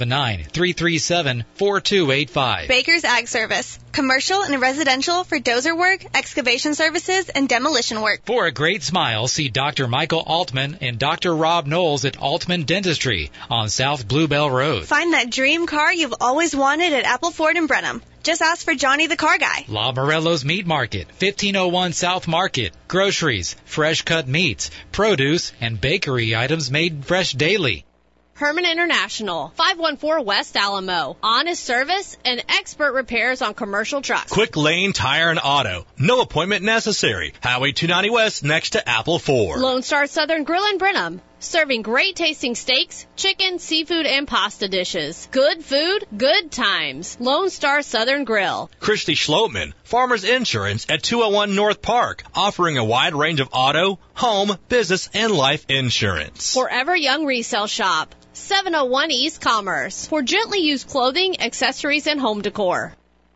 979-337-4285. Baker's Ag Service. Commercial and residential for dozer work, excavation services, and demolition work. For a great smile, see Dr. Michael Altman and Dr. Rob Knowles at Altman Dentistry on South Bluebell Road. Find that dream car you've always wanted at Apple Ford in Brenham. Just ask for Johnny the Car Guy. La Morello's Meat Market, 1501 South Market. Groceries, fresh cut meats, produce, and bakery items made fresh daily. Herman International, 514 West Alamo. Honest service and expert repairs on commercial trucks. Quick Lane Tire and Auto. No appointment necessary. Highway 290 West next to Apple Ford. Lone Star Southern Grill in Brenham. Serving great tasting steaks, chicken, seafood, and pasta dishes. Good food, good times. Lone Star Southern Grill. Christy Schlotman, Farmers Insurance at 201 North Park, offering a wide range of auto, home, business, and life insurance. Forever Young Resale Shop. 701 East Commerce. For gently used clothing, accessories, and home decor.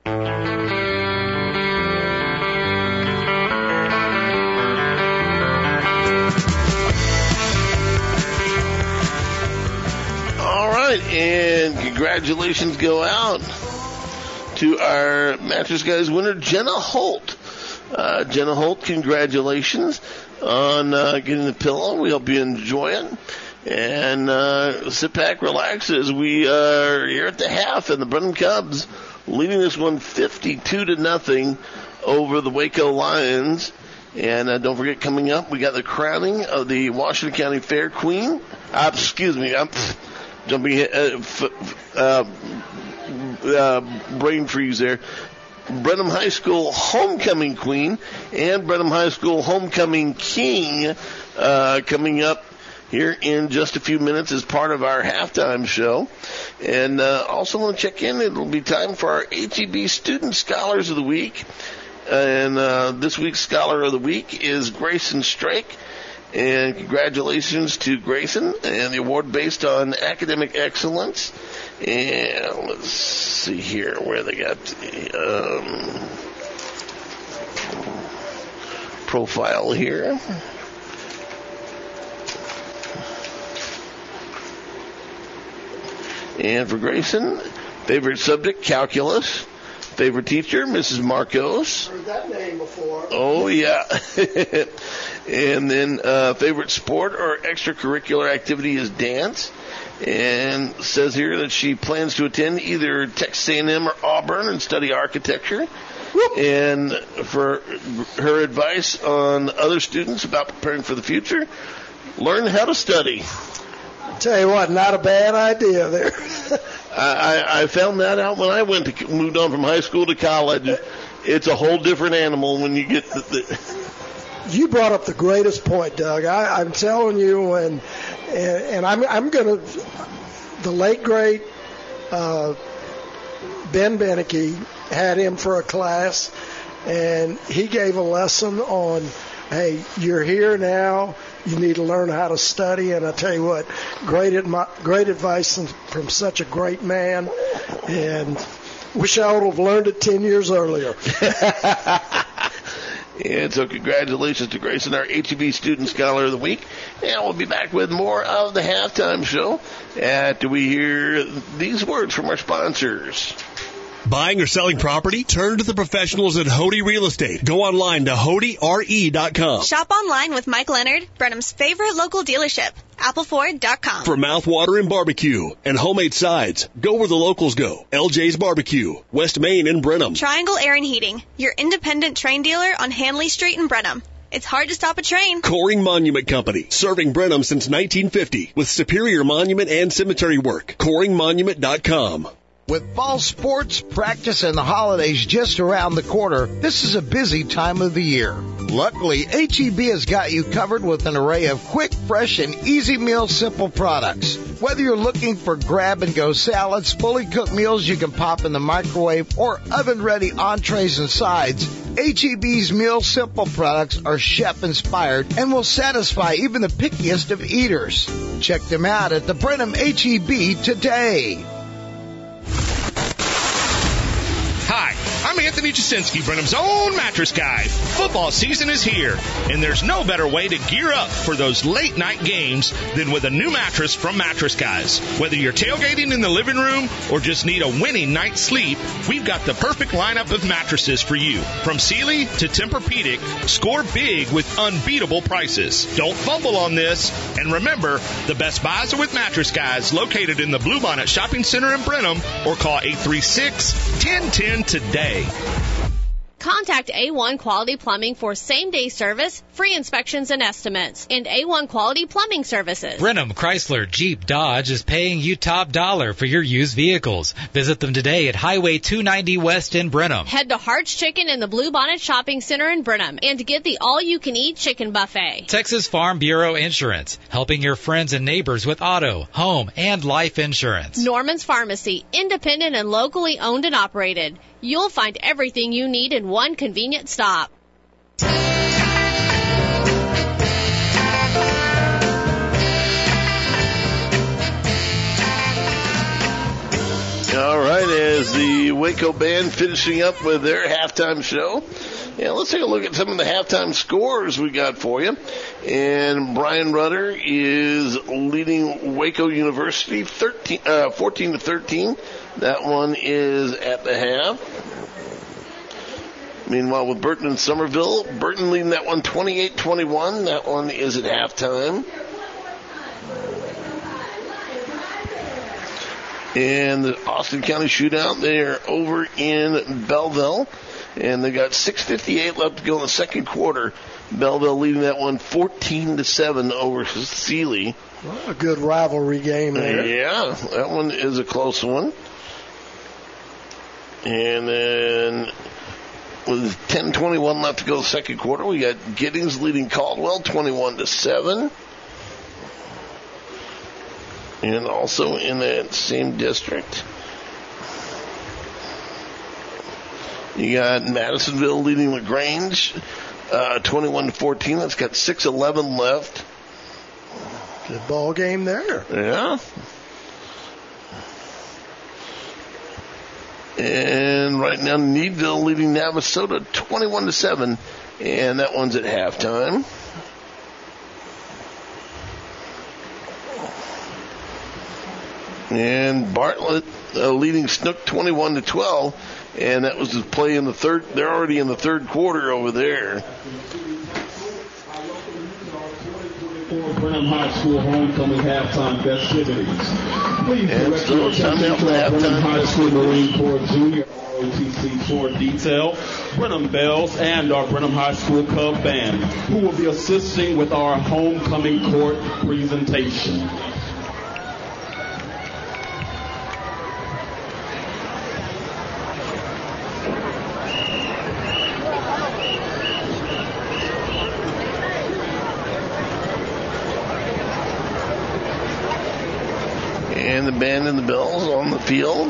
All right, and congratulations go out to our Mattress Guys winner, Jenna Holt. Jenna Holt, congratulations on getting the pillow. We hope you enjoy it. And sit back, relax, as we are here at the half, and the Brenham Cubs leading this one 52-0 over the Waco Lions. And don't forget, coming up, we got the crowning of the Washington County Fair Queen. Excuse me, I'm jumping brain freeze there. Brenham High School Homecoming Queen and Brenham High School Homecoming King coming up here in just a few minutes as part of our halftime show. And also want to check in, it'll be time for our H-E-B Student Scholars of the Week. And this week's Scholar of the Week is Grayson Strake. And congratulations to Grayson, and the award based on academic excellence. And let's see here where they got the profile here. And for Grayson, favorite subject, calculus. Favorite teacher, Mrs. Marcos. Heard that name before. Oh, yeah. And then favorite sport or extracurricular activity is dance. And says here that she plans to attend either Texas A&M or Auburn and study architecture. And for her advice on other students about preparing for the future, learn how to study. Tell you what, not a bad idea there. I found that out when I moved on from high school to college. It's a whole different animal when you get You brought up the greatest point, Doug. I'm telling you, and I'm going to, the late great Ben Beneke had him for a class, and he gave a lesson on, hey, you're here now, you need to learn how to study, and I tell you what, great advice from such a great man, and wish I would have learned it 10 years earlier. And so congratulations to Grayson, our HEB Student Scholar of the Week. And we'll be back with more of the halftime show after we hear these words from our sponsors. Buying or selling property? Turn to the professionals at Hody Real Estate. Go online to HodyRE.com. Shop online with Mike Leonard, Brenham's favorite local dealership, appleford.com. For mouth-watering barbecue and homemade sides, go where the locals go. LJ's Barbecue, West Main in Brenham. Triangle Air and Heating, your independent train dealer on Hanley Street in Brenham. It's hard to stop a train. Coring Monument Company, serving Brenham since 1950 with superior monument and cemetery work. CoringMonument.com. With fall sports, practice, and the holidays just around the corner, this is a busy time of the year. Luckily, HEB has got you covered with an array of quick, fresh, and easy meal simple products. Whether you're looking for grab-and-go salads, fully cooked meals you can pop in the microwave, or oven-ready entrees and sides, HEB's Meal Simple products are chef-inspired and will satisfy even the pickiest of eaters. Check them out at the Brenham HEB today. Hi, I'm Anthony Jasinski, Brenham's own mattress guy. Football season is here, and there's no better way to gear up for those late night games than with a new mattress from Mattress Guys. Whether you're tailgating in the living room or just need a winning night's sleep, we've got the perfect lineup of mattresses for you. From Sealy to Tempur-Pedic, score big with unbeatable prices. Don't fumble on this. And remember, the best buys are with Mattress Guys, located in the Bluebonnet Shopping Center in Brenham, or call 836-1010 today. Contact A1 Quality Plumbing for same-day service, free inspections and estimates, and A1 Quality Plumbing Services. Brenham Chrysler Jeep Dodge is paying you top dollar for your used vehicles. Visit them today at Highway 290 West in Brenham. Head to Hart's Chicken in the Bluebonnet Shopping Center in Brenham and get the all-you-can-eat chicken buffet. Texas Farm Bureau Insurance, helping your friends and neighbors with auto, home, and life insurance. Norman's Pharmacy, independent and locally owned and operated. You'll find everything you need in one convenient stop. All right, as the Waco band finishing up with their halftime show, let's take a look at some of the halftime scores we got for you. And Brian Rudder is leading Waco University 14-13. That one is at the half. Meanwhile, with Burton and Somerville, Burton leading that one 28-21. That one is at halftime. And the Austin County Shootout, they're over in Belleville. And they got 6:58 left to go in the second quarter. Belleville leading that one 14-7 over Sealy. Well, a good rivalry game there. Yeah, that one is a close one. And then with 10:21 left to go in the second quarter, we got Giddings leading Caldwell 21-7. And also in that same district, you got Madisonville leading LaGrange 21-14. That's got 6:11 left. Good ball game there. Yeah. And right now, Needville leading Navasota 21-7, and that one's at halftime. And Bartlett leading Snook 21-12, And that was his play in the third. They're already in the third quarter over there. Brenham High School homecoming halftime festivities. Please direct your attention to our Brenham High School Marine Corps Junior ROTC for detail, Brenham Bells, and our Brenham High School Cub Band, who will be assisting with our homecoming court presentation. And the band and the bells on the field.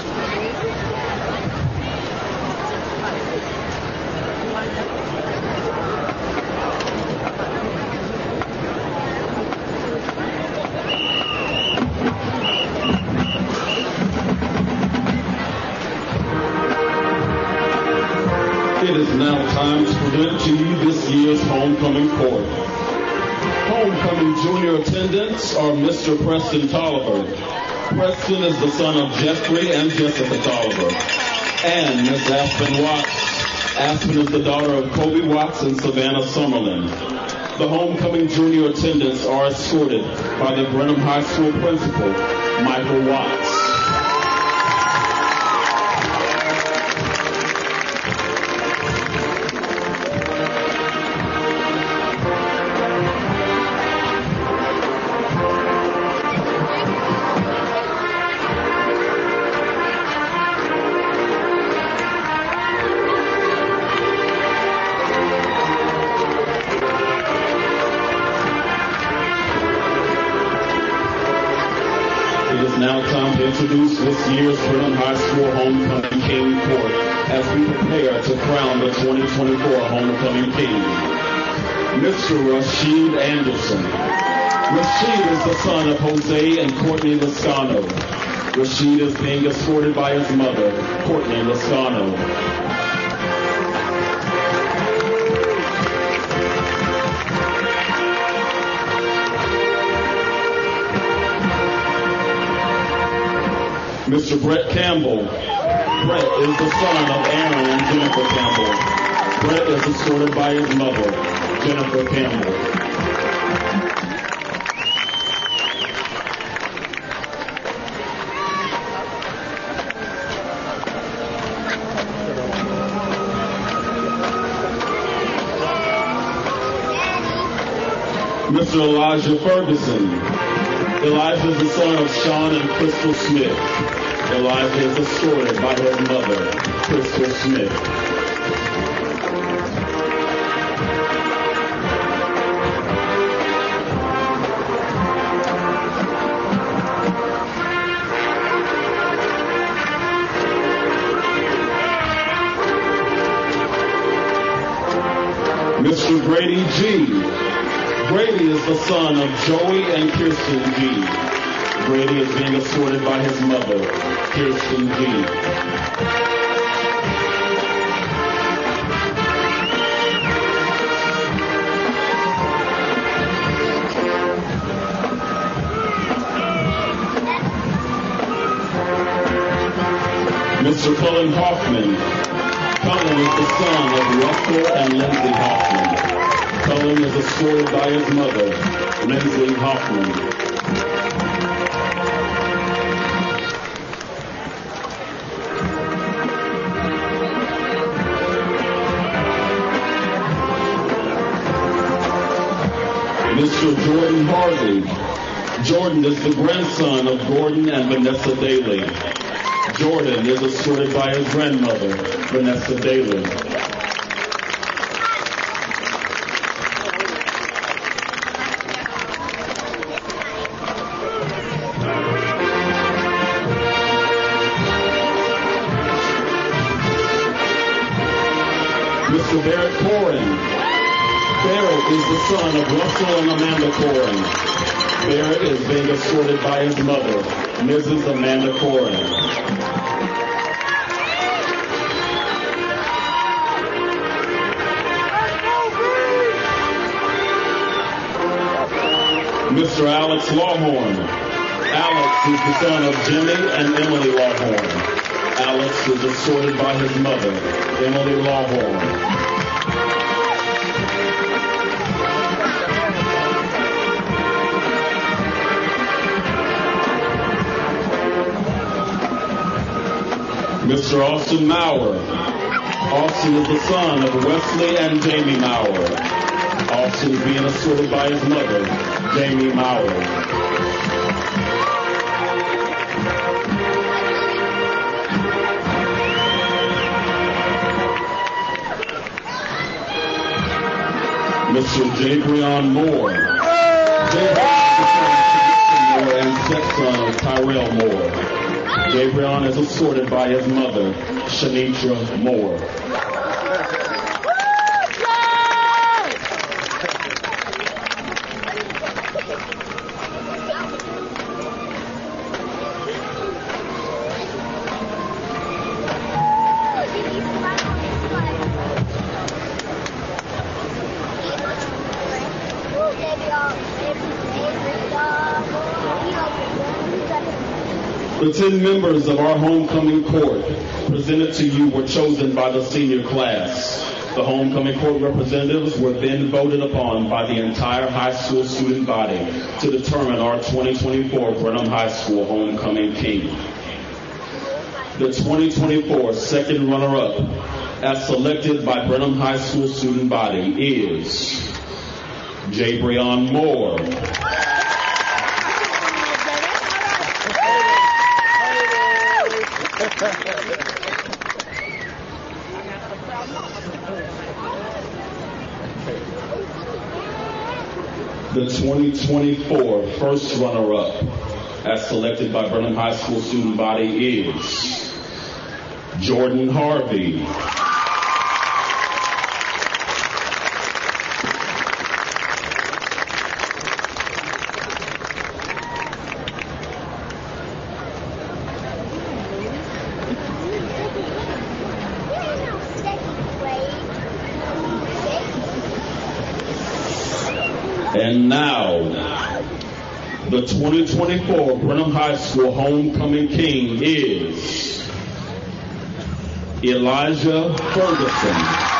It is now time to present to you this year's homecoming court. Homecoming junior attendants are Mr. Preston Tolliver. Preston is the son of Jeffrey and Jessica Tolliver. And Miss Aspen Watts. Aspen is the daughter of Kobe Watts and Savannah Summerlin. The homecoming junior attendants are escorted by the Brenham High School principal, Michael Watts. Introduce this year's Brenham High School Homecoming King Court as we prepare to crown the 2024 Homecoming King. Mr. Rashid Anderson. Rashid is the son of Jose and Courtney Lascano. Rashid is being escorted by his mother, Courtney Lascano. Mr. Brett Campbell. Brett is the son of Aaron and Jennifer Campbell. Brett is escorted by his mother, Jennifer Campbell. Mr. Elijah Ferguson. Elijah is the son of Sean and Crystal Smith. Elijah is escorted by his mother, Crystal Smith. Mr. Grady G. Grady is the son of Joey and Kirsten G. Grady is being escorted by his mother, Kirsten G. Mr. Cullen Hoffman. Cullen is the son of Russell and Lindsay Hoffman. Cullen is escorted by his mother, Lindsay Hoffman. Mr. Jordan Hardy. Jordan is the grandson of Gordon and Vanessa Daly. Jordan is escorted by his grandmother, Vanessa Daly. Mr. Barrett Corin. Barrett is the son of Russell and Amanda Corin. Barrett is being escorted by his mother, Mrs. Amanda Corin. Mr. Alex Lawhorn. Alex is the son of Jimmy and Emily Lawhorn. Alex is escorted by his mother, Emily Lawhorn. Mr. Austin Maurer. Austin is the son of Wesley and Jamie Maurer. Austin is being escorted by his mother, Jamie Maurer. Mr. Jabrion Moore. Jabrion Moore and stepson of Tyrell Moore. Jabrion is escorted by his mother, Shanitra Moore. The 10 members of our homecoming court presented to you were chosen by the senior class. The homecoming court representatives were then voted upon by the entire high school student body to determine our 2024 Brenham High School homecoming king. The 2024 second runner-up, as selected by Brenham High School student body, is Jabrion Moore. The 2024 first runner-up, as selected by Brenham High School student body, is Jordan Harvey. And now, the 2024 Brenham High School homecoming king is Elijah Ferguson.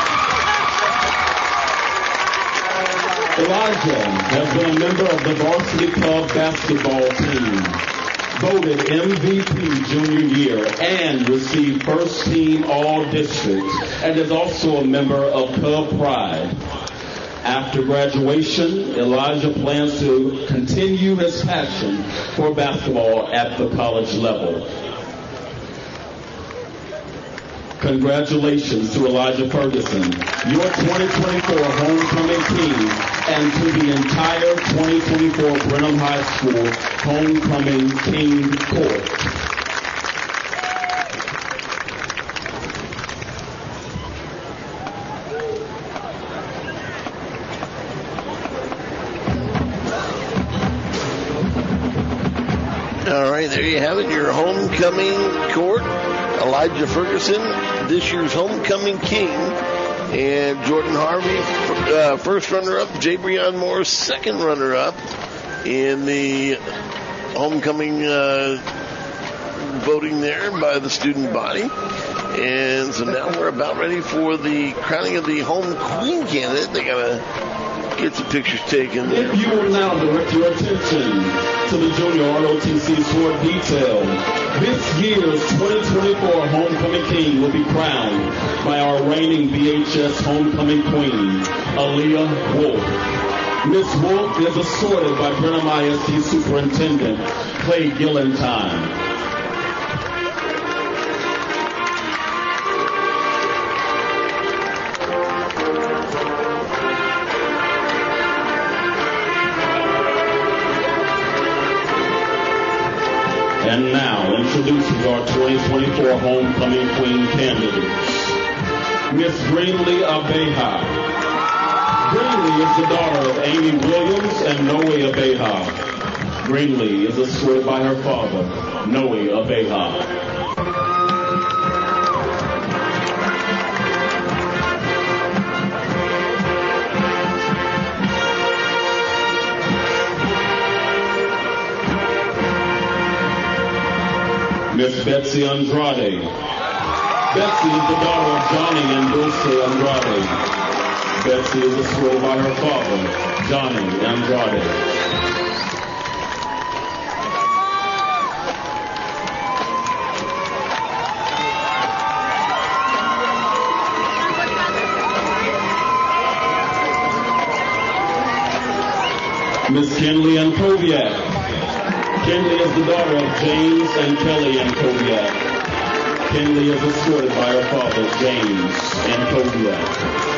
Elijah has been a member of the varsity club basketball team, voted MVP junior year, and received first team all-district, and is also a member of Cub Pride. After graduation, Elijah plans to continue his passion for basketball at the college level. Congratulations to Elijah Ferguson, your 2024 homecoming king, and to the entire 2024 Brenham High School homecoming king court. All right, there you have it, your homecoming court. Elijah Ferguson, this year's homecoming king, and Jordan Harvey, first runner-up. Jabrion Moore, second runner-up in the homecoming voting there by the student body. And so now we're about ready for the crowning of the home queen candidate. They got to get some pictures taken there. If you will now direct your attention to the junior ROTC sword detail, this year's 2024 homecoming king will be crowned by our reigning BHS homecoming queen, Aaliyah Wolf. Miss Wolf is escorted by Brenham ISD Superintendent Clay Gillentine. And now, introducing our 2024 homecoming queen candidates, Miss Greenlee Abeha. Greenlee is the daughter of Amy Williams and Noe Abeha. Greenlee is escorted by her father, Noe Abeha. Miss Betsy Andrade. Betsy is the daughter of Johnny and Dulce Andrade. Betsy is escorted by her father, Johnny Andrade. Miss Kenley and Koviak. Kenley is the daughter of James and Kelly and Koviak. Kenley is escorted by her father, James and Koviak.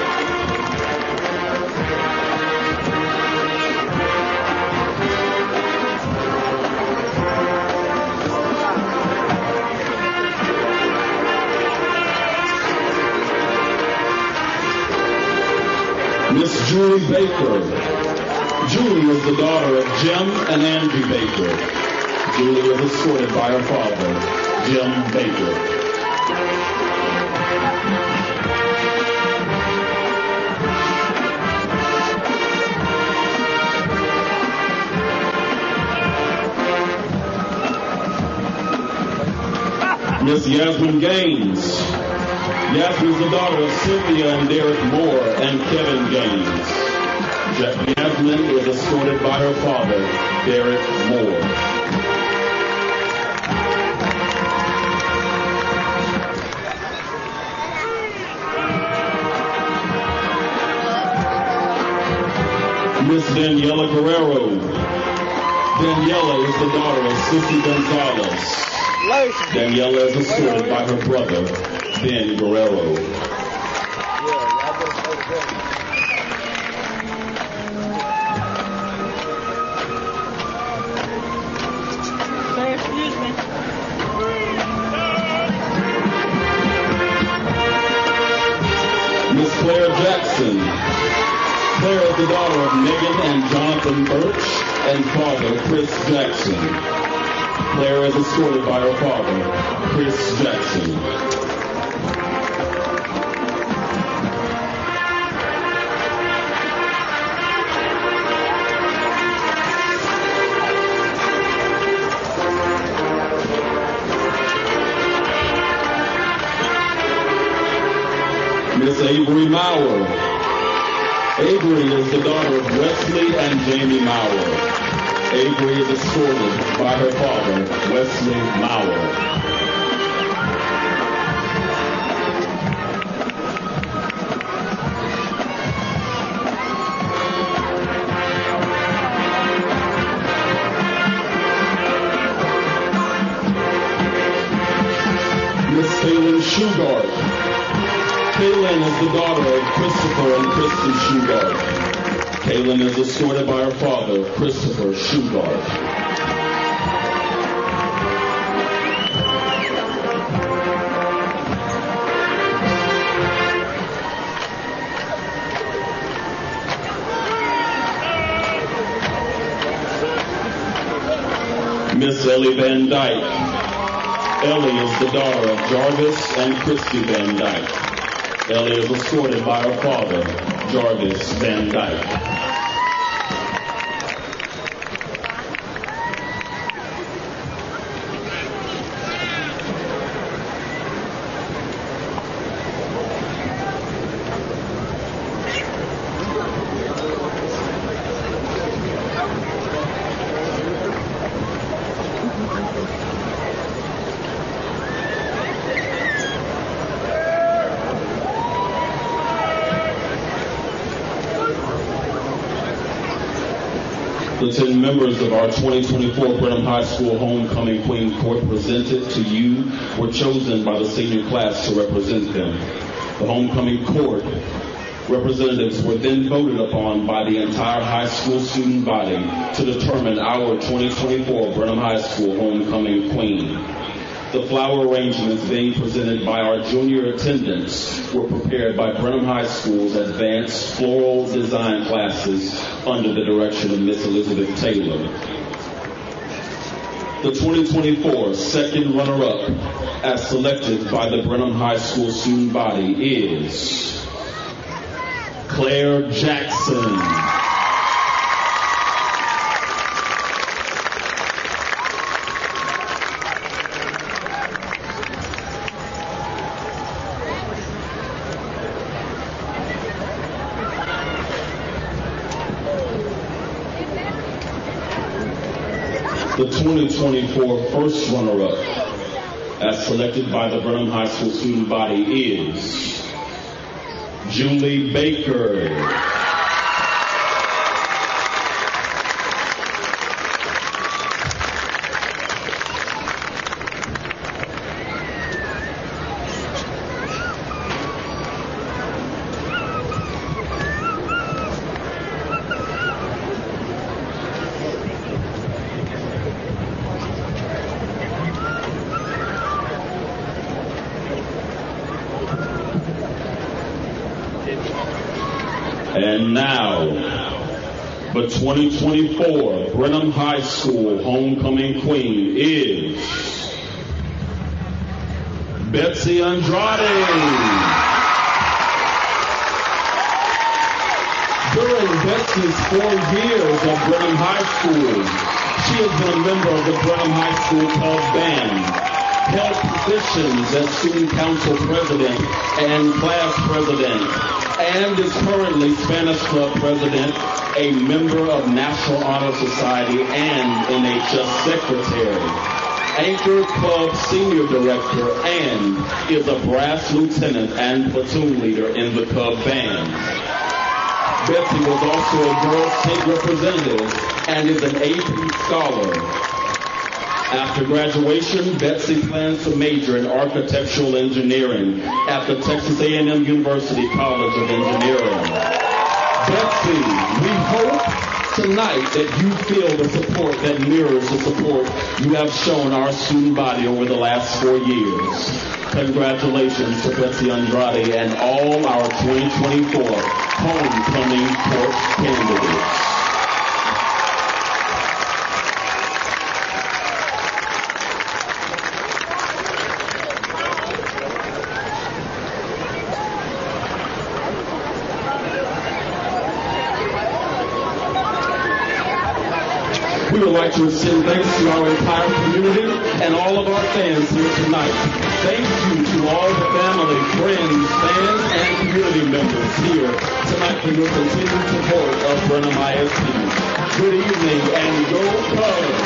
Miss Julie Baker. Julie is the daughter of Jim and Andrew Baker. Julie is escorted by her father, Jim Baker. Miss Yasmin Gaines. Yasmin is the daughter of Cynthia and Derek Moore and Kevin Gaines. Yasmin is escorted by her father, Derek Moore. Miss Daniela Guerrero. Daniela is the daughter of Sissy Gonzalez. Daniela is escorted by her brother, Ben Guerrero. Miss Claire Jackson. Claire is the daughter of Megan and Jonathan Birch and father, Chris Jackson. Claire is escorted by her father, Chris Jackson. Miss Avery Maurer. Avery is the daughter of Wesley and Jamie Maurer. Avery is escorted by her father, Wesley Maurer. Miss Kaylin Shugart. Kaylin is the daughter of Christopher and Kristen Shugart. Kaylin is escorted by her father, Christopher Shugart. Miss Ellie Van Dyke. Ellie is the daughter of Jarvis and Christy Van Dyke. Ellie is escorted by her father, Jarvis Van Dyke. The 10 members of our 2024 Brenham High School Homecoming Queen Court presented to you were chosen by the senior class to represent them. The Homecoming Court representatives were then voted upon by the entire high school student body to determine our 2024 Brenham High School Homecoming Queen. The flower arrangements being presented by our junior attendants were prepared by Brenham High School's advanced floral design classes under the direction of Miss Elizabeth Taylor. The 2024 second runner-up, as selected by the Brenham High School student body, is Claire Jackson. The 2024 first runner-up, as selected by the Brenham High School student body, is Julie Baker. And now, the 2024 Brenham High School homecoming queen is Betsy Andrade. During Betsy's 4 years at Brenham High School, she has been a member of the Brenham High School Club Band, held positions as student council president and class president, and is currently Spanish Club president, a member of National Honor Society, and NHS secretary, Anchor Club senior director, and is a brass lieutenant and platoon leader in the Cub band. Betsy was also a Girls State representative and is an AP scholar. After graduation, Betsy plans to major in architectural engineering at the Texas A&M University College of Engineering. Betsy, we hope tonight that you feel the support that mirrors the support you have shown our student body over the last 4 years. Congratulations to Betsy Andrade and all our 2024 homecoming court candidates. We would like to extend thanks to our entire community and all of our fans here tonight. Thank you to all the family, friends, fans, and community members here tonight for your continued support of Brenham ISD. Good evening and go Cubs!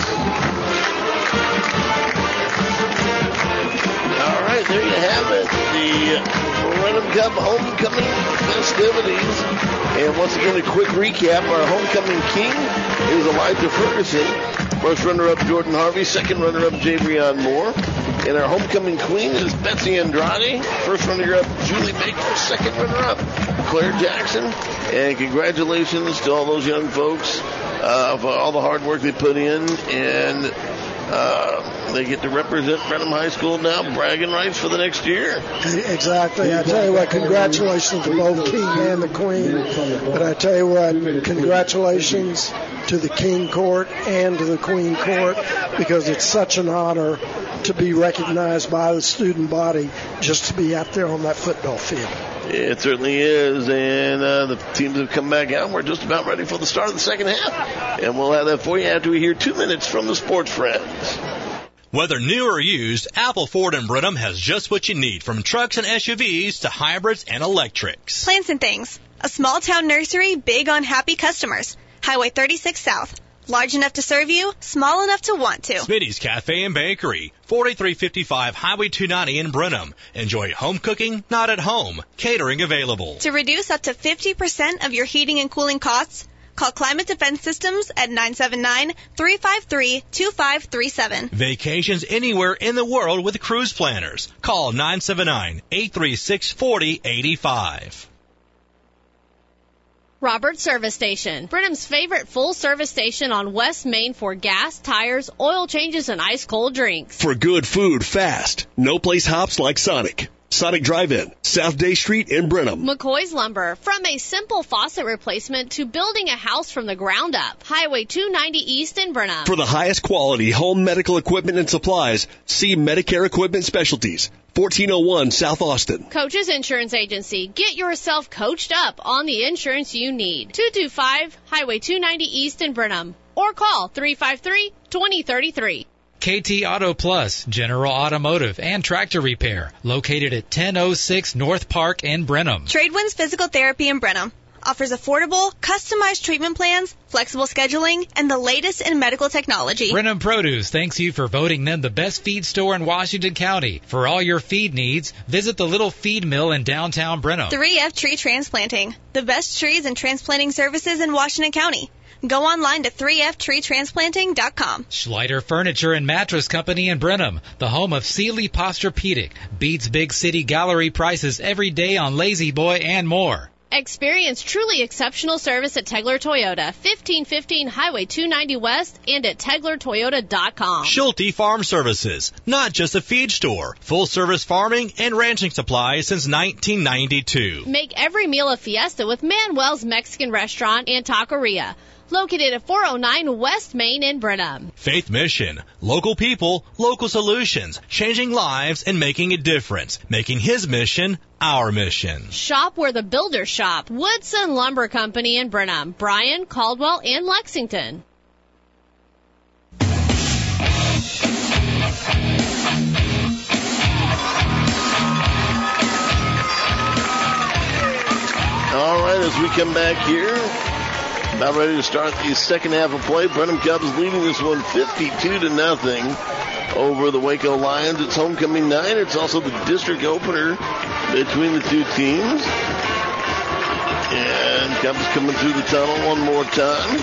All right, there you have it. The Brenham Cub homecoming festivities. And once again, a quick recap. Our homecoming king is Elijah Ferguson. First runner-up, Jordan Harvey. Second runner-up, Jabrion Moore. And our homecoming queen is Betsy Andrade. First runner-up, Julie Baker. Second runner-up, Claire Jackson. And congratulations to all those young folks for all the hard work they put in. And they get to represent Brenham High School now, bragging rights for the next year. Exactly. I tell you what, congratulations to both King and the Queen. But I tell you what, congratulations to the King Court and to the Queen Court, because it's such an honor to be recognized by the student body just to be out there on that football field. It certainly is, and the teams have come back out. We're just about ready for the start of the second half, and we'll have that for you after we hear 2 minutes from the Sports Friends. Whether new or used, Apple Ford in Brenham has just what you need, from trucks and SUVs to hybrids and electrics. Plants and Things, a small town nursery big on happy customers. Highway 36 South. Large enough to serve you, small enough to want to. Smitty's Cafe and Bakery, 4355 Highway 290 in Brenham. Enjoy home cooking, not at home. Catering available. To reduce up to 50% of your heating and cooling costs, call Climate Defense Systems at 979-353-2537. Vacations anywhere in the world with Cruise Planners. Call 979-836-4085. Robert Service Station, Brenham's favorite full-service station on West Main for gas, tires, oil changes, and ice-cold drinks. For good food fast, no place hops like Sonic. Sonic Drive-In, South Day Street in Brenham. McCoy's Lumber, from a simple faucet replacement to building a house from the ground up. Highway 290 East in Brenham. For the highest quality home medical equipment and supplies, see Medicare Equipment Specialties, 1401 South Austin. Coach's Insurance Agency. Get yourself coached up on the insurance you need. 225 Highway 290 East in Brenham. Or call 353-2033. KT Auto Plus, General Automotive and Tractor Repair, located at 1006 North Park in Brenham. Tradewinds Physical Therapy in Brenham. offers affordable, customized treatment plans, flexible scheduling, and the latest in medical technology. Brenham Produce thanks you for voting them the best feed store in Washington County. For all your feed needs, visit the Little Feed Mill in downtown Brenham. 3F Tree Transplanting, the best trees and transplanting services in Washington County. Go online to 3ftreetransplanting.com. Schleider Furniture and Mattress Company in Brenham, the home of Sealy Posturepedic. Beats big city gallery prices every day on Lazy Boy and more. Experience truly exceptional service at Tegler Toyota, 1515 Highway 290 West and at TeglerToyota.com. Schulte Farm Services, not just a feed store. Full service farming and ranching supplies since 1992. Make every meal a fiesta with Manuel's Mexican Restaurant and Taqueria. Located at 409 West Main in Brenham. Faith Mission. Local people, local solutions. Changing lives and making a difference. Making his mission our mission. Shop where the builders shop. Woodson Lumber Company in Brenham. Bryan, Caldwell, and Lexington. All right, as we come back here, about ready to start the second half of play. Brenham Cubs leading this one 52-0 over the Waco Lions. It's homecoming night. It's also the district opener between the two teams. And Cubs coming through the tunnel one more time.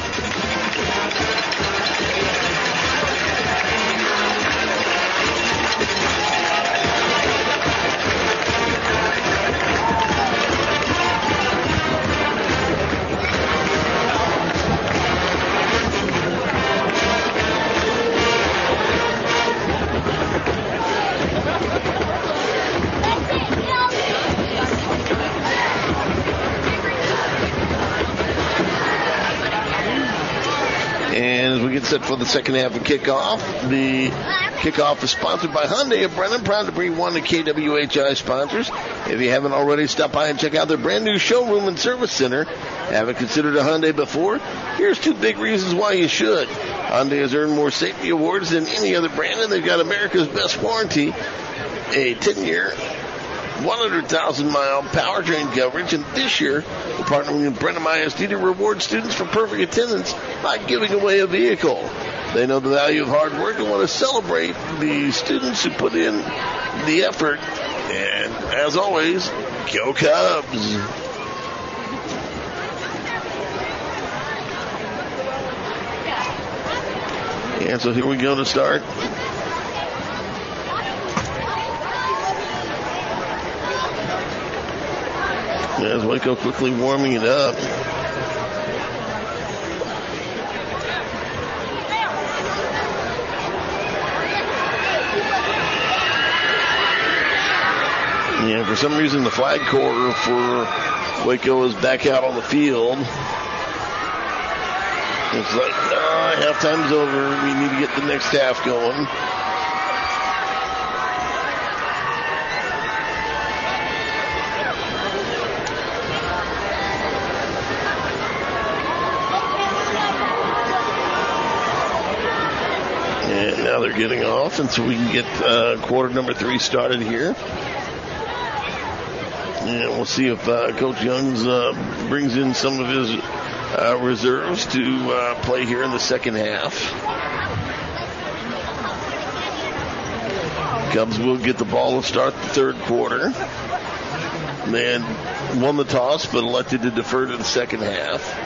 And as we get set for the second half of kickoff, the kickoff is sponsored by Hyundai of Brenham, proud to bring one of KWHI sponsors. If you haven't already, stop by and check out their brand new showroom and service center. Haven't considered a Hyundai before? Here's two big reasons why you should. Hyundai has earned more safety awards than any other brand, and they've got America's best warranty, a 10-year 100,000-mile powertrain coverage, and this year we're partnering with Brenham ISD to reward students for perfect attendance by giving away a vehicle. They know the value of hard work and want to celebrate the students who put in the effort. And as always, go Cubs! And so here we go to start. As Waco quickly warming it up. Yeah, for some reason the flag corps for Waco is back out on the field. It's like, halftime's over. We need to get the next half going. And now they're getting off, and so we can get quarter number 3 started here. And we'll see if Coach Youngs brings in some of his reserves to play here in the second half. Cubs will get the ball to start the third quarter. They had won the toss, but elected to defer to the second half.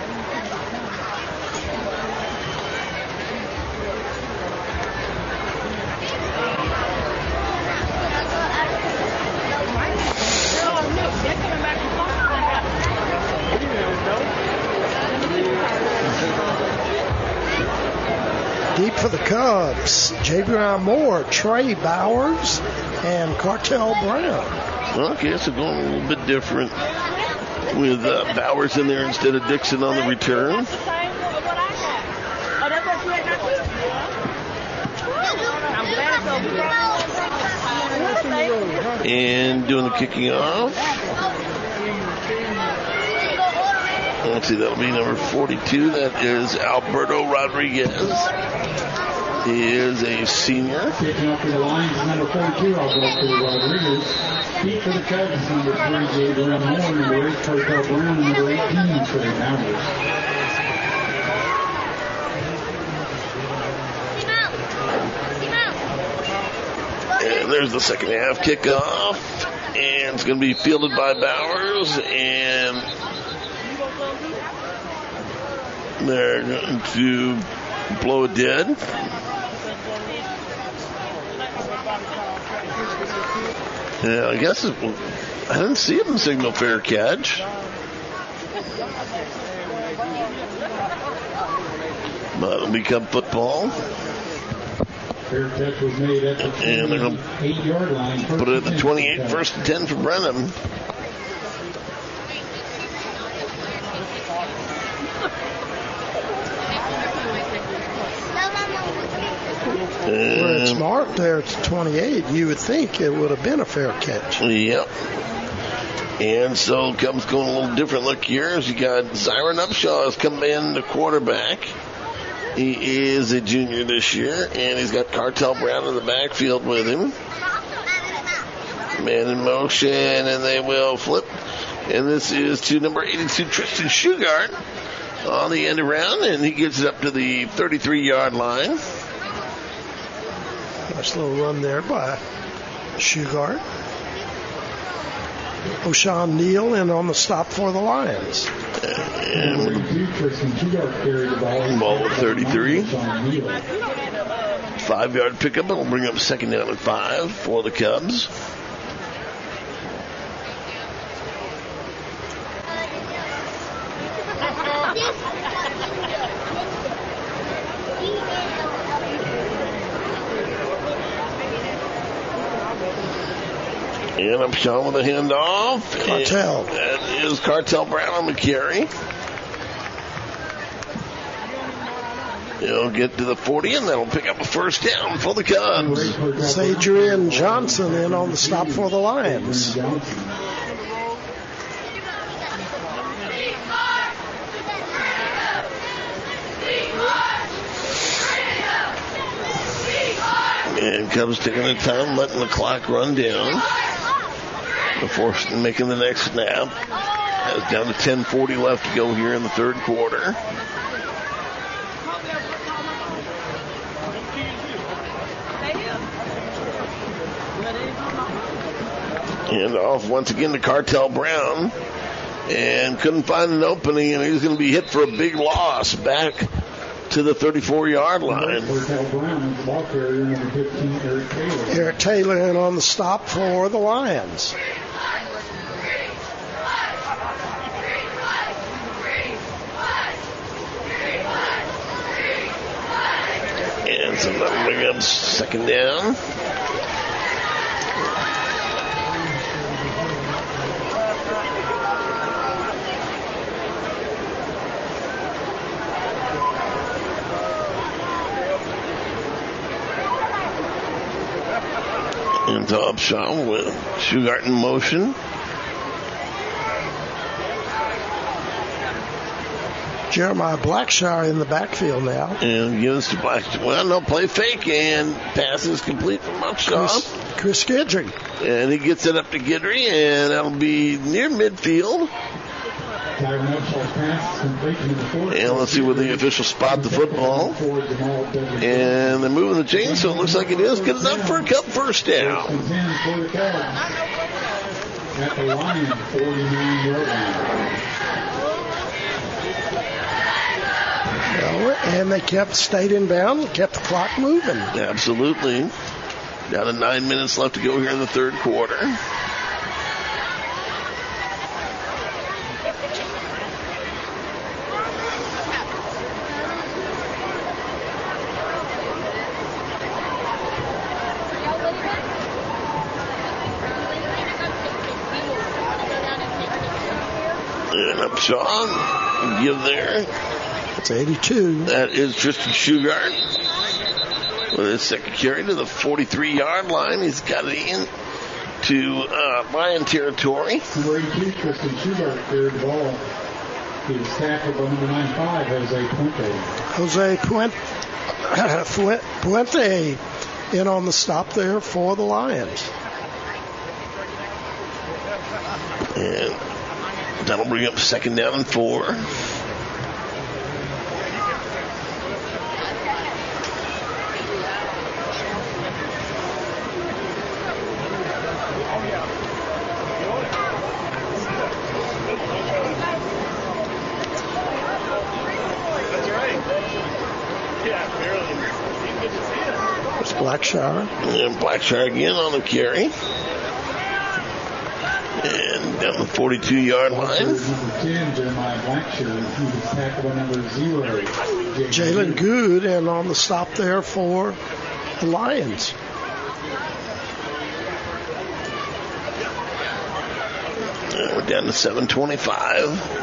Deep for the Cubs, Javion Moore, Trey Bowers, and Cartel Brown. Okay, so going a little bit different with Bowers in there instead of Dixon on the return. And doing the kicking off. Let's see, that'll be number 42. That is Alberto Rodriguez. He is a senior. Kicking up to the line is number 42, Alberto Rodriguez. Feet for the Cubs, number 3, Gabriel Moore, number 8, Cartel Brown, number 18, Trey Powers. And there's the second half kickoff. And it's going to be fielded by Bowers. And they're going to blow it dead. Yeah, I guess I didn't see him signal fair catch. But it'll become football. Fair catch was made at the 28-yard line. Put it at the 28, first and 10 for Brenham. Where it's marked there, it's 28. You would think it would have been a fair catch. Yep. And so Cubs going a little different look here as you got Zyron Upshaw has come in, the quarterback. He is a junior this year, and he's got Cartel Brown in the backfield with him. Man in motion, and they will flip. And this is to number 82, Tristan Shugart, on the end around, and he gets it up to the 33-yard line. Nice little run there by Shugart. O'Shawn Neal in on the stop for the Lions. And ball at 33. 5-yard pickup. It'll bring up second down and 5 for the Cubs. And Upshaw with a handoff. Cartel. That is Cartel Brown on the carry. He'll get to the 40, and that'll pick up a first down for the Cubs. It's Adrian Johnson in on the stop for the Lions. And Cubs taking their time, letting the clock run down before making the next snap. It's down to 10:40 left to go here in the third quarter. And off once again to Cartel Brown. And couldn't find an opening, and he's going to be hit for a big loss back to the 34-yard line. Eric Taylor in on the stop for the Lions. And so that'll bring up second down. Into Upshaw with Shugart in motion. Jeremiah Blackshire in the backfield now. And gives to Blackshire. Well, no, play fake, and pass is complete from Upshaw. Chris Guidry. And he gets it up to Guidry, and that'll be near midfield. And let's see where the officials spot the football. And they're moving the chain, so it looks like it is good enough for a Cub first down. At the line, 49-yard line. And they stayed in bounds, kept the clock moving. Absolutely. Down to 9 minutes left to go here in the third quarter. And Upshaw, give there. It's 82. That is Tristan Shugart with his second carry to the 43-yard line. He's got it in to Lion territory. Number 82, Tristan Shugart carried the ball. He was tackled by number 95, Jose Puente. Jose Puente in on the stop there for the Lions. And that'll bring up 2nd down and 4. It's Blackshire. And Blackshire again on the carry. And down the 42-yard line. Jalen Good, and on the stop there for the Lions. And we're down to 7:25.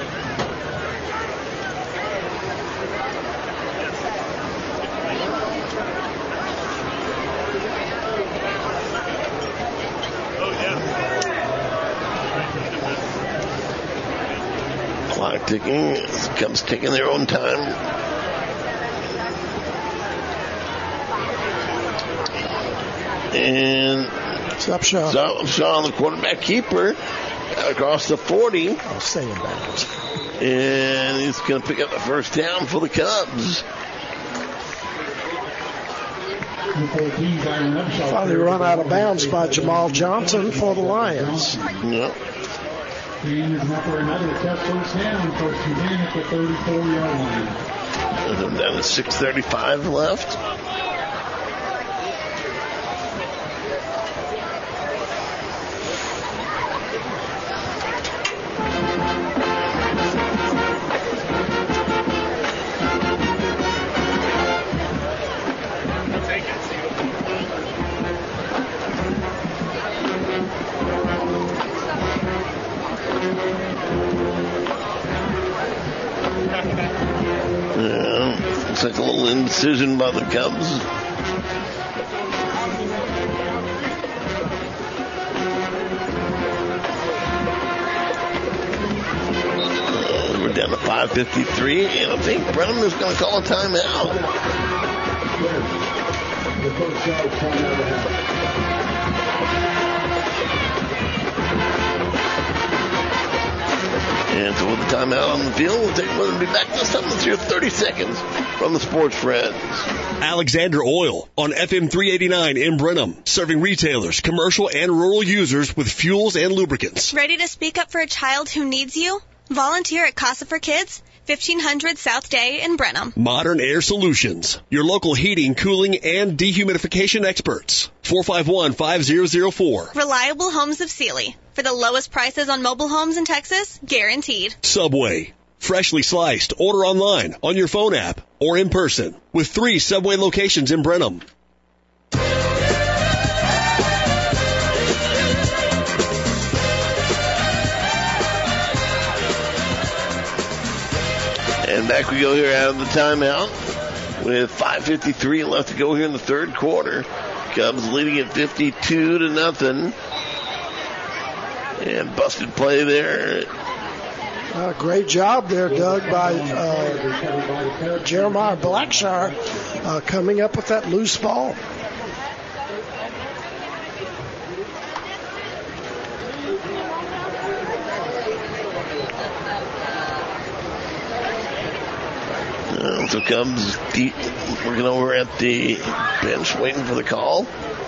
Clock ticking. Cubs taking their own time. And Upshaw, the quarterback keeper, across the 40. I'll stay in bounds. And he's going to pick up the first down for the Cubs. Finally run out of bounds by Jamal Johnson for the Lions. Yep. Gain is up for another tough first down. First and 10 at the 34-yard line. Down to 6:35 left. Looks like a little indecision by the Cubs. We're down to 5:53, and I think Brenham is going to call a timeout. And so with the timeout on the field, we'll be back this time. Let's hear 30 seconds from the Sports Friends. Alexander Oil on FM 389 in Brenham, serving retailers, commercial, and rural users with fuels and lubricants. Ready to speak up for a child who needs you? Volunteer at Casa for Kids, 1500 South Day in Brenham. Modern Air Solutions, your local heating, cooling, and dehumidification experts. 451-5004. Reliable Homes of Sealy. For the lowest prices on mobile homes in Texas, guaranteed. Subway. Freshly sliced. Order online, on your phone app, or in person. With 3 Subway locations in Brenham. And back we go here out of the timeout with 5:53 left to go here in the third quarter. Cubs leading at 52-0. And busted play there. Great job there, Doug, by Jeremiah Blackshire coming up with that loose ball. So Cubs deep, working over at the bench, waiting for the call.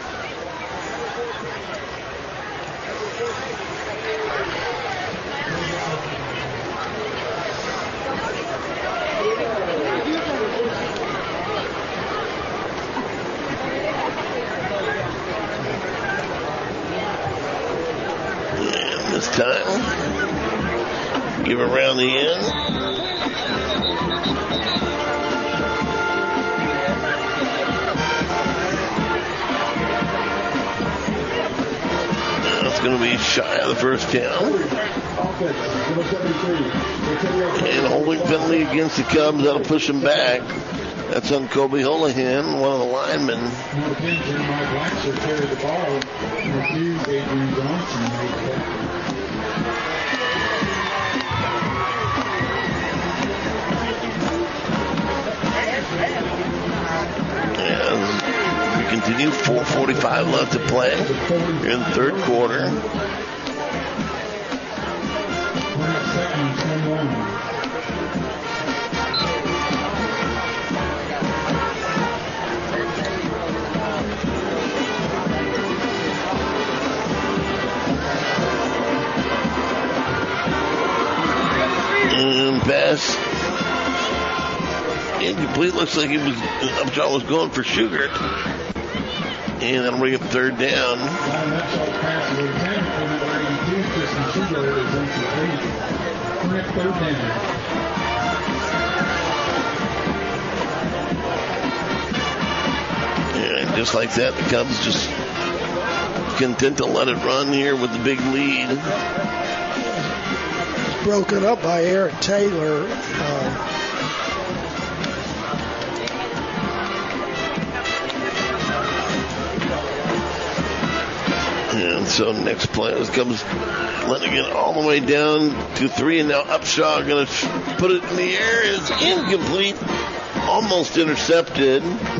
And this time, give it around the end. Going to be shy of the first down. And holding penalty against the Cubs. That'll push them back. That's on Kobe Holohan, one of the linemen. Continue, 4:45 left to play here in the third quarter. And pass incomplete. Looks like Upshaw was going for Sugar. And that'll bring up third down. And just like that, the Cubs just content to let it run here with the big lead. Broken up by Eric Taylor. And so next play is Cubs letting it all the way down to 3, and now Upshaw going to put it in the air. It's incomplete, almost intercepted.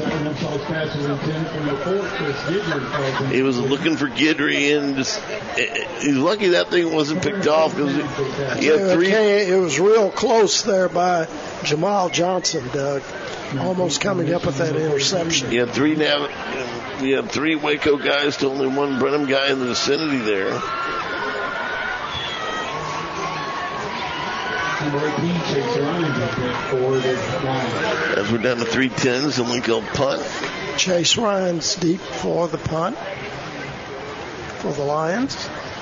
He was looking for Guidry, and he's lucky that thing wasn't picked off because he had 3. It was real close there by Jamal Johnson, Doug, almost coming up with that interception. He had 3 now. We have 3 Waco guys to only 1 Brenham guy in the vicinity there. As we're down to 3-10s, the Lincoln punt. Chase Ryan's deep for the punt for the Lions.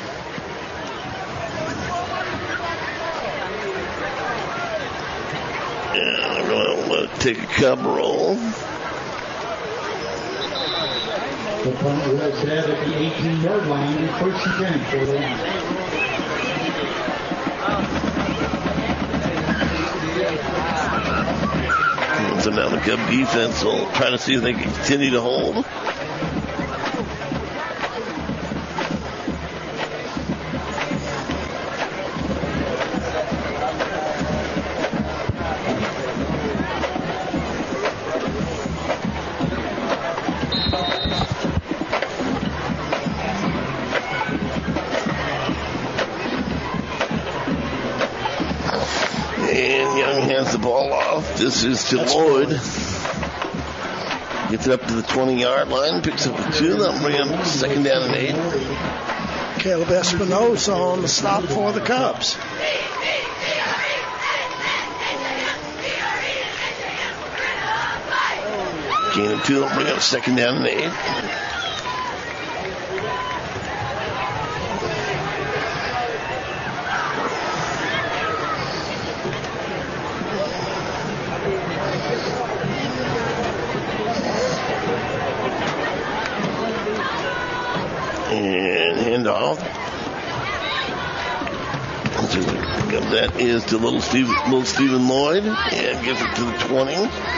And they're going to let it take a Cub roll. The punt will set at the 18-yard line, first and 10 for the Lions. So now the Cub defense will try to see if they can continue to hold. And Young hands the ball off. This is to Lloyd. Gets it up to the 20-yard line. Picks up the 2. That'll bring him second down and 8. Caleb Espinosa on the stop for the Cubs. Gain of 2. That'll bring up second down and 8. And handoff. That is to little Stephen Lloyd, and gives it to the 20.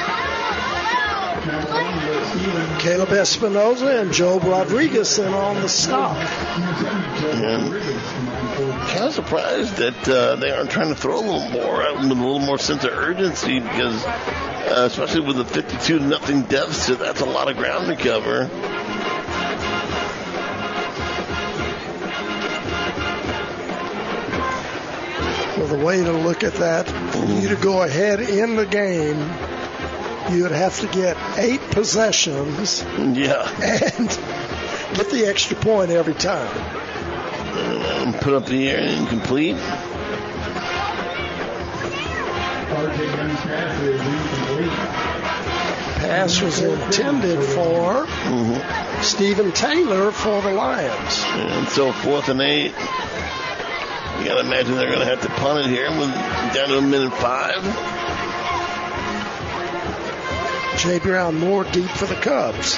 Caleb Espinosa and Job Rodriguez in on the stop. And kind of surprised that they aren't trying to throw a little more, with a little more sense of urgency, because especially with a 52-0 deficit, that's a lot of ground to cover. Well, the way to look at that, for you to go ahead in the game, you would have to get 8 possessions. Yeah. And get the extra point every time. And put up the air and incomplete. Pass was intended for Stephen Taylor for the Lions. And so 4th and 8. You got to imagine they're going to have to punt it here with down to 1:05. Jay Brown more deep for the Cubs.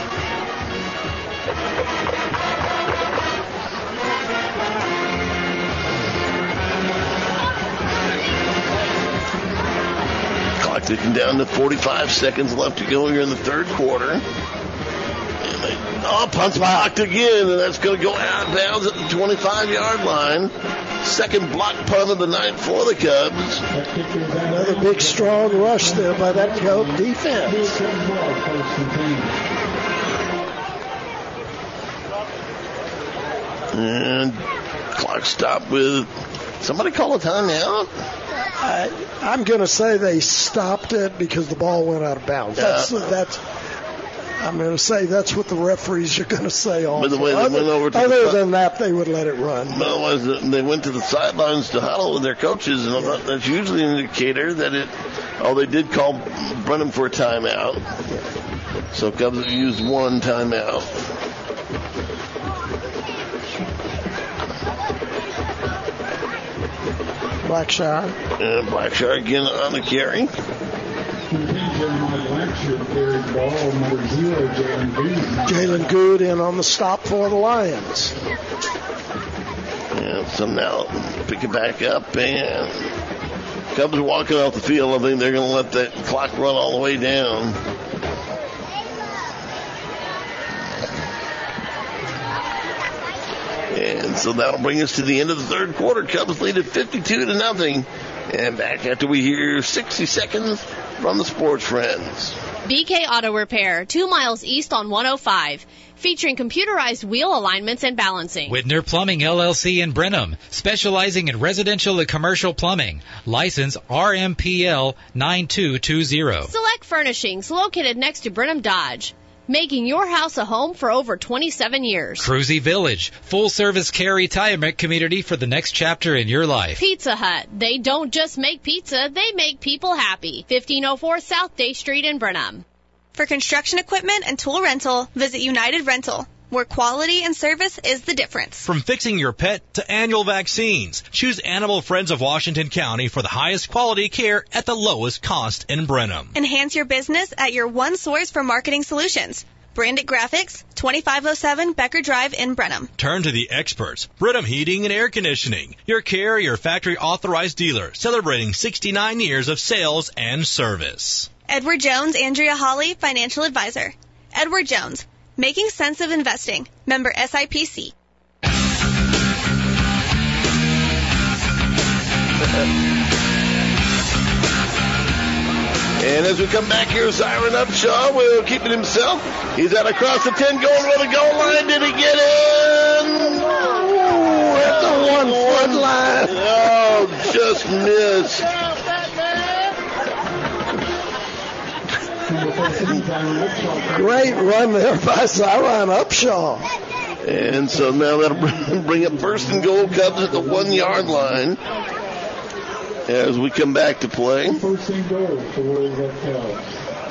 Clock ticking down to 45 seconds left to go here in the third quarter. Punts blocked again, and that's going to go out of bounds at the 25-yard line. Second block punt of the night for the Cubs. Another big, strong rush there by that Cub defense. And Clock stopped with somebody call a timeout. I'm going to say they stopped it because the ball went out of bounds. Yeah. I'm going to say that's what the referees are going to say also. By the way, they went over to other than that, they would let it run. But otherwise, they went to the sidelines to huddle with their coaches, and that's usually an indicator that they did call Brenham for a timeout. So Cubs have used one timeout. Blackshire. And Blackshire again on the carry. Jalen Good in on the stop for the Lions. And so now pick it back up, and Cubs are walking off the field. I think they're going to let that clock run all the way down. And so that'll bring us to the end of the third quarter. Cubs lead at 52-0. And back after we hear 60 seconds from the Sports Friends. BK Auto Repair, 2 miles east on 105, featuring computerized wheel alignments and balancing. Whitner Plumbing LLC in Brenham, specializing in residential and commercial plumbing. License RMPL 9220. Select Furnishings, located next to Brenham Dodge, making your house a home for over 27 years. Cruzy Village, full-service care retirement community for the next chapter in your life. Pizza Hut, they don't just make pizza, they make people happy. 1504 South Day Street in Brenham. For construction equipment and tool rental, visit United Rental, where quality and service is the difference. From fixing your pet to annual vaccines, choose Animal Friends of Washington County for the highest quality care at the lowest cost in Brenham. Enhance your business at your one source for marketing solutions. Branded Graphics, 2507 Becker Drive in Brenham. Turn to the experts. Brenham Heating and Air Conditioning. Your carrier factory authorized dealer celebrating 69 years of sales and service. Edward Jones, Andrea Hawley, Financial Advisor. Edward Jones, making sense of investing. Member SIPC. And as we come back here, Zyron Upshaw will keep it himself. He's out across the 10, going for the goal line. Did he get in? Ooh, at the 1 foot line. Oh, just missed. Great run there by Zyron Upshaw. And so now that'll bring up first and goal. Cubs at the 1 yard line as we come back to play. First and goal for the Cubs.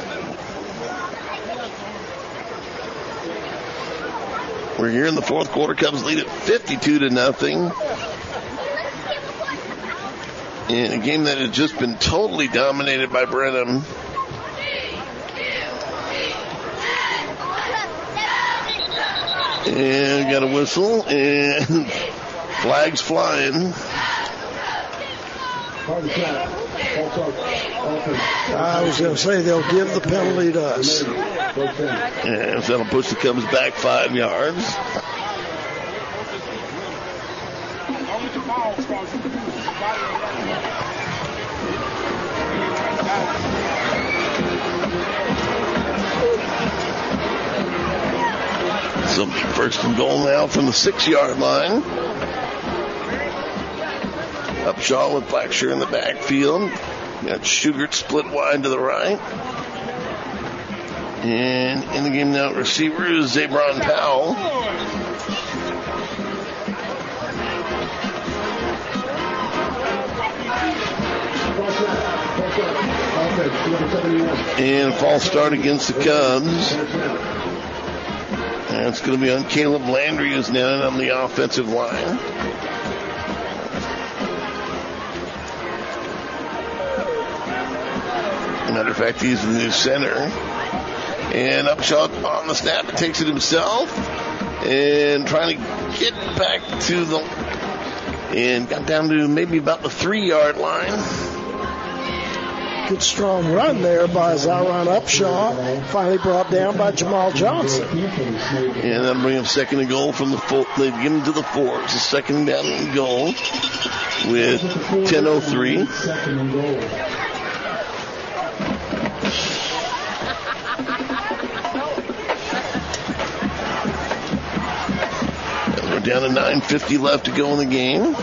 We're here in the fourth quarter. Cubs lead at 52-0. In a game that has just been totally dominated by Brenham. And got a whistle, and flags flying. I was going to say they'll give the penalty to us. And so that'll push the Cubs back 5 yards. So first and goal now from the 6 yard line. Upshaw with Blackshear in the backfield. Got Shugart split wide to the right. And in the game now, receiver is Zabron Powell. And a false start against the Cubs. And it's going to be on Caleb Landry, who's now on the offensive line. Matter of fact, he's the new center. And Upshaw on the snap, takes it himself. And trying to get back to the... And got down to maybe about the 3 yard line. Good strong run there by Zyron Upshaw. Finally brought down by Jamal Johnson. And that'll bring him second and goal from the 4. They give him to the 4. It's a second down and goal with 10:03. down to 9:50 left to go in the game.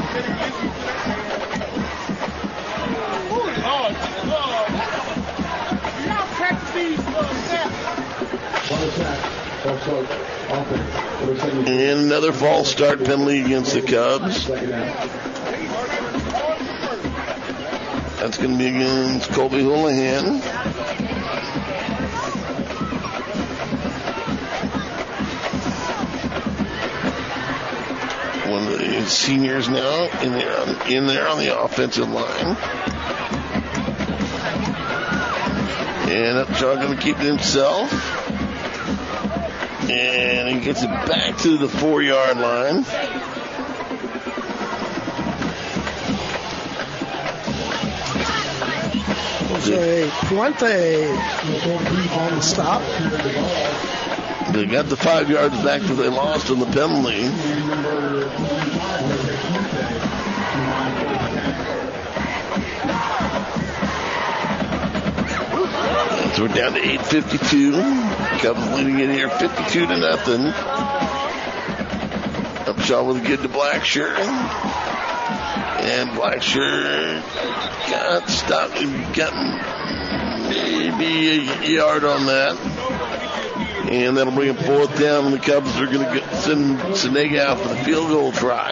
And another false start penalty against the Cubs. That's going to be against Colby Houlihan. One of the seniors now in there on the offensive line. And Upshaw going to keep it himself. And he gets it back to the 4-yard line. Jose Puente on the stop. They got the 5 yards back that they lost on the penalty. So we're down to 8:52. Cubs leading it here 52-0. Upshaw with a good to Blackshirt. And Blackshirt got stopped. Got maybe a yard on that. And that'll bring him 4th down. And the Cubs are going to send Senega out for the field goal try.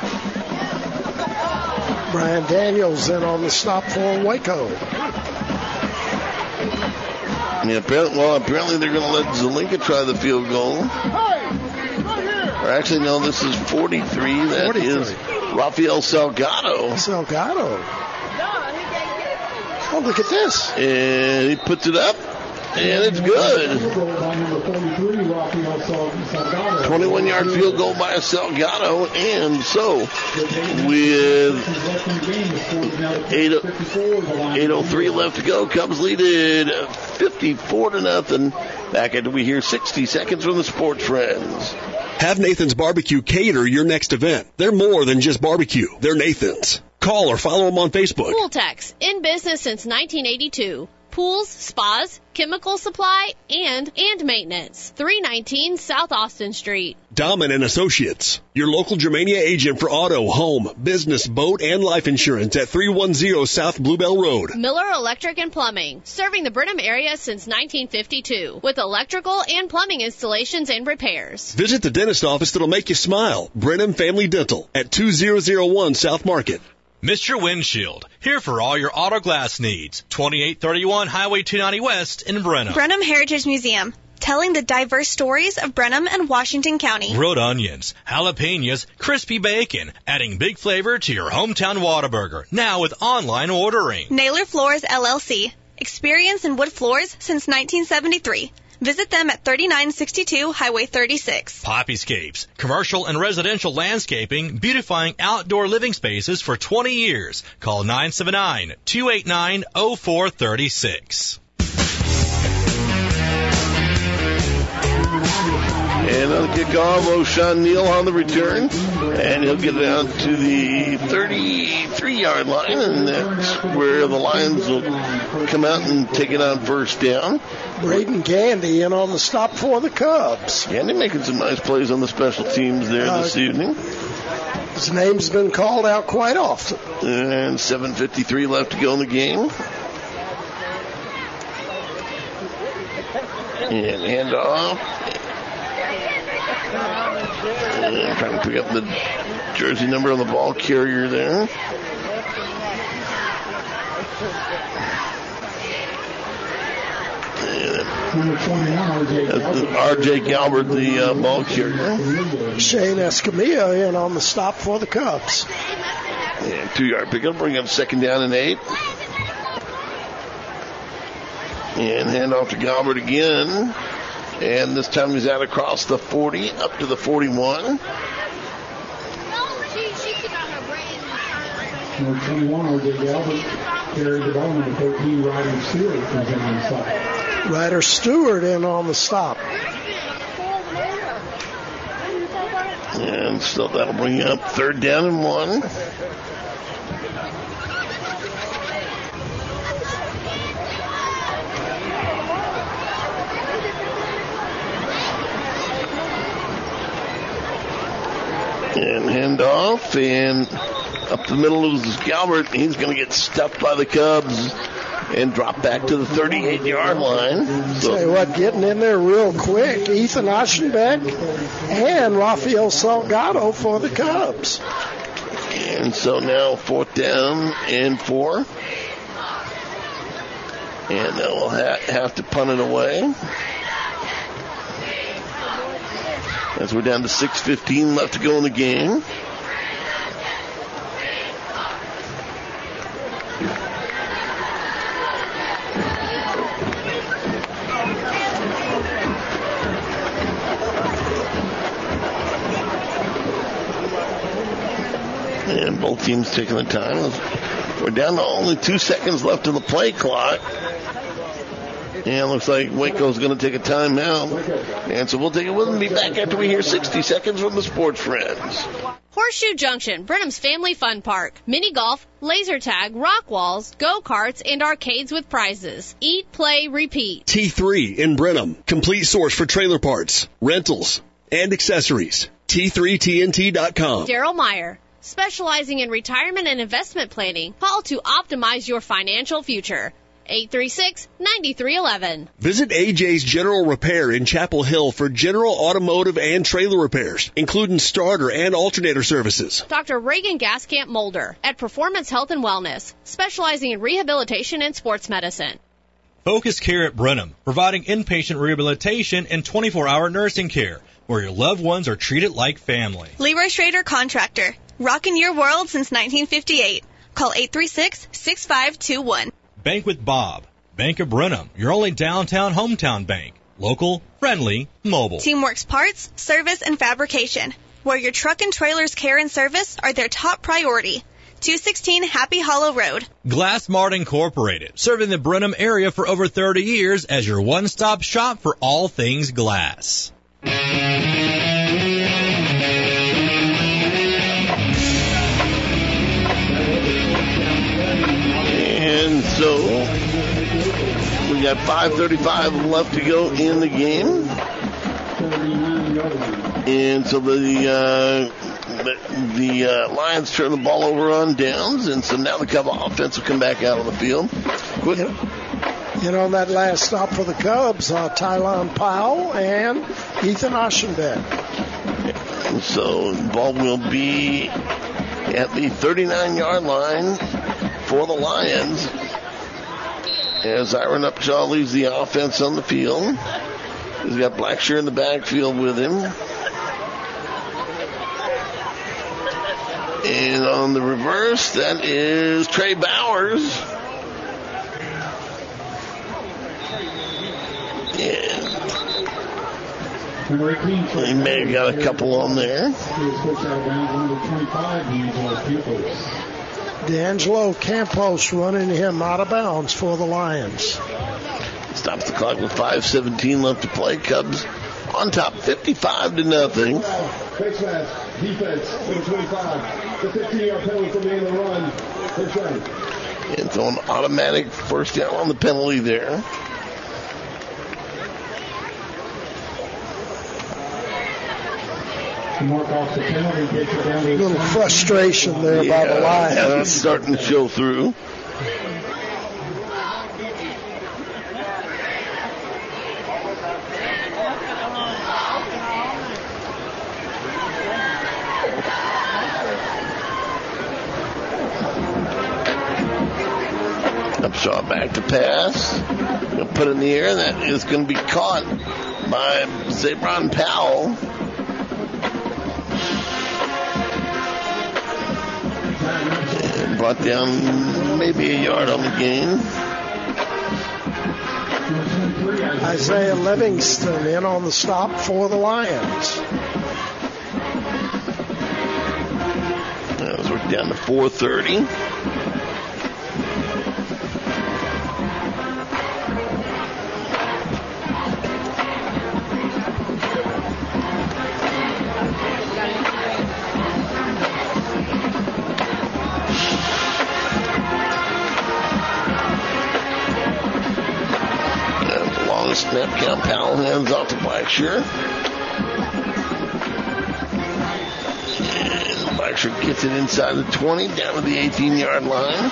Brian Daniels in on the stop for Waco. Yeah, apparently they're going to let Zelinka try the field goal. Or actually, no, this is 43. That 43. Is Rafael Salgado. Salgado. Oh, look at this. And he puts it up. And it's good. 21-yard field goal by Salgado. And so, with 8:03 left to go, Cubs lead it 54-0. Back after we hear 60 seconds from the Sports Friends. Have Nathan's Barbecue cater your next event. They're more than just barbecue. They're Nathan's. Call or follow them on Facebook. Pooltex, in business since 1982. Pools, spas, chemical supply, and maintenance. 319 South Austin Street. Dahman and Associates, your local Germania agent for auto, home, business, boat, and life insurance at 310 South Bluebell Road. Miller Electric and Plumbing, serving the Brenham area since 1952, with electrical and plumbing installations and repairs. Visit the dentist office that'll make you smile. Brenham Family Dental at 2001 South Market. Mr. Windshield, here for all your auto glass needs. 2831 Highway 290 West in Brenham. Brenham Heritage Museum, telling the diverse stories of Brenham and Washington County. Grilled onions, jalapenos, crispy bacon, adding big flavor to your hometown Whataburger, now with online ordering. Naylor Floors LLC, experience in wood floors since 1973. Visit them at 3962 Highway 36. Poppyscapes, commercial and residential landscaping, beautifying outdoor living spaces for 20 years. Call 979-289-0436. And on the kickoff, O'Shawn Neal on the return. And he'll get it down to the 33-yard line. And that's where the Lions will come out and take it on 1st down. Braden Gandy in on the stop for the Cubs. Gandy making some nice plays on the special teams there this evening. His name's been called out quite often. And 7:53 left to go in the game. And handoff. And trying to pick up the jersey number on the ball carrier there. R.J. Galbert, the ball carrier. Shane Escamilla in on the stop for the Cubs. And 2-yard pickup, bring up 2nd down and 8. And hand off to Galbert again. And this time he's out across the 40, up to the 41. Number 21, R.J. Galbert carried the ball. Number 13, Ryder Stewart comes in on the stop. Ryder Stewart in on the stop. And so that'll bring up 3rd down and 1. And handoff, and up the middle is Galbert. He's going to get stuffed by the Cubs and drop back to the 38-yard line. Tell you what, getting in there real quick, Ethan Aschenbeck and Rafael Salgado for the Cubs. And so now 4th down and 4. And they'll have to punt it away. As we're down to 6:15 left to go in the game. And both teams taking the time. We're down to only 2 seconds left in the play clock. And it looks like Waco's going to take a timeout. And so we'll take it with them. Be back after we hear 60 seconds from the Sports Friends. Horseshoe Junction, Brenham's Family Fun Park. Mini golf, laser tag, rock walls, go-karts, and arcades with prizes. Eat, play, repeat. T3 in Brenham. Complete source for trailer parts, rentals, and accessories. T3TNT.com. Daryl Meyer, specializing in retirement and investment planning. Call to optimize your financial future. 836-9311. Visit AJ's General Repair in Chapel Hill for general automotive and trailer repairs, including starter and alternator services. Dr. Reagan Gaskamp Mulder at Performance Health and Wellness, specializing in rehabilitation and sports medicine. Focus Care at Brenham, providing inpatient rehabilitation and 24-hour nursing care, where your loved ones are treated like family. Leroy Schrader Contractor, rocking your world since 1958. Call 836-6521. Bank with Bob. Bank of Brenham, your only downtown hometown bank. Local, friendly, mobile. Teamworks Parts, Service, and Fabrication, where your truck and trailer's care and service are their top priority. 216 Happy Hollow Road. Glass Mart Incorporated, serving the Brenham area for over 30 years as your one-stop shop for all things glass. And so we got 5:35 left to go in the game. And so the Lions turn the ball over on downs, and so now the Cub offense will come back out on the field. You know, that last stop for the Cubs, Tylon Powell and Ethan Aschenbeck. And so the ball will be at the 39-yard line for the Lions as Aaron Upshaw leaves the offense on the field. He's got Blackshear in the backfield with him. And on the reverse, that is Trey Bowers. And he may have got a couple on there. D'Angelo Campos running him out of bounds for the Lions. Stops the clock with 5:17 left to play. Cubs on top 55-0. Face mask, defense, number 25. The 15-yard penalty for being the run. First down. And so an automatic first down on the penalty there. To mark off the penalty, gets it down to a little frustration there by the Lions. Yeah, that's starting to show through. Upshaw back to pass. Gonna put it in the air. That is going to be caught by Zabron Powell. And brought down maybe a yard on the gain. Isaiah Livingston in on the stop for the Lions. As we're down to 4:30. Snap count. Powell hands off to Blackshear. Drexler gets it inside the 20, down to the 18-yard line.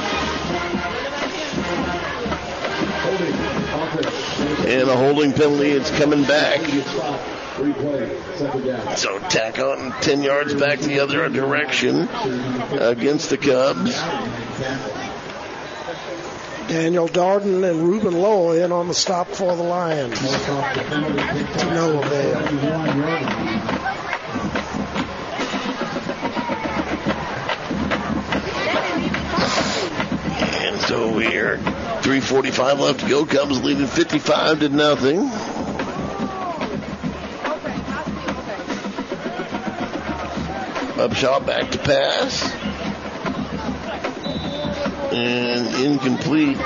And a holding penalty. It's coming back. So tack on 10 yards back the other direction against the Cubs. Daniel Darden and Ruben Lowell in on the stop for the Lions. To no avail. And so we're 3:45 left to go. Cubs leading 55-0. Upshaw back to pass. And incomplete.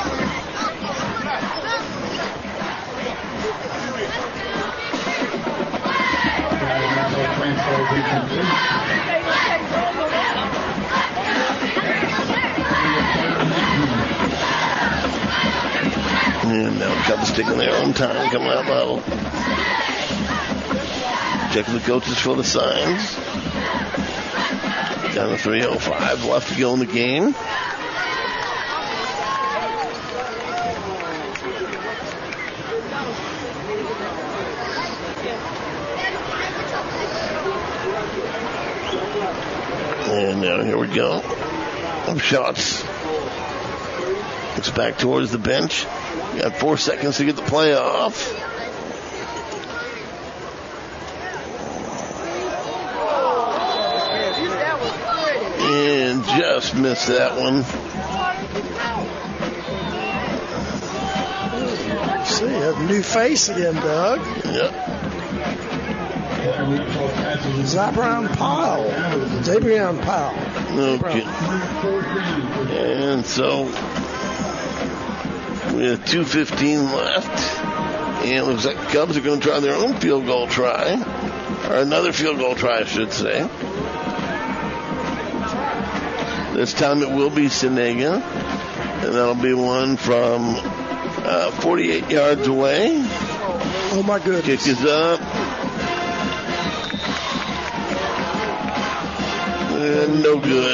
And now Cubs taking their own time coming out level. Checking the coaches for the signs. Down to 3:05 left to go in the game. And now here we go. Shots. Looks back towards the bench. Got 4 seconds to get the play off. And just missed that one. See, a new face again, Doug. Yep. Zabrian Powell. Okay. And so we have 2:15 left. And it looks like the Cubs are going to try their own field goal try. Or another field goal try, I should say. This time it will be Senega. And that'll be one from 48 yards away. Oh, my goodness. Kick is up. And no good.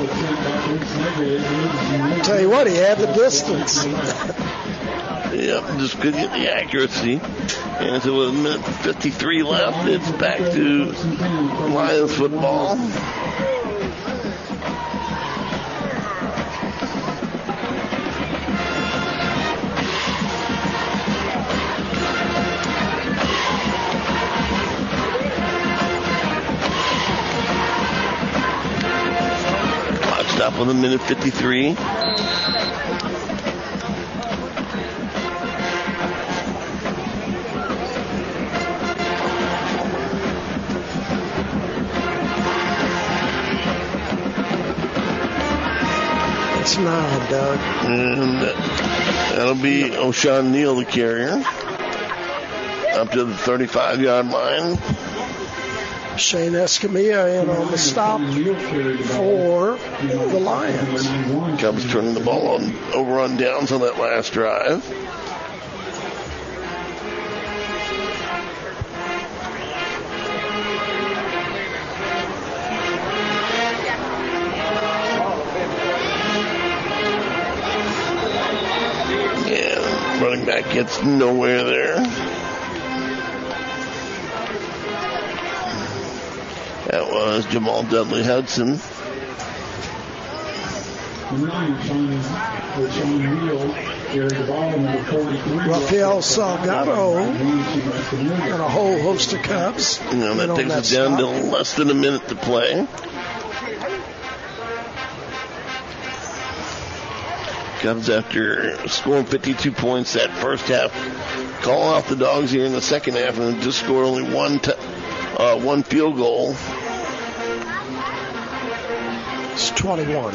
I'll tell you what, he had the distance. Yep, just couldn't get the accuracy. And so with a minute 53 left, it's back to Lions football. Stop with a minute 53. It's 9, Doug. And that'll be O'Shawn Neal, the carrier. Up to the 35-yard line. Shane Escamilla in on the stop for the Lions. Cubs turning the ball over on downs on that last drive. Yeah, running back gets nowhere there. That was Jamal Dudley Hudson. Rafael Salgado and a whole host of Cubs. That takes us down to less than a minute to play. Cubs, after scoring 52 points that first half, call off the Dogs here in the second half and just score only one field goal. It's 21.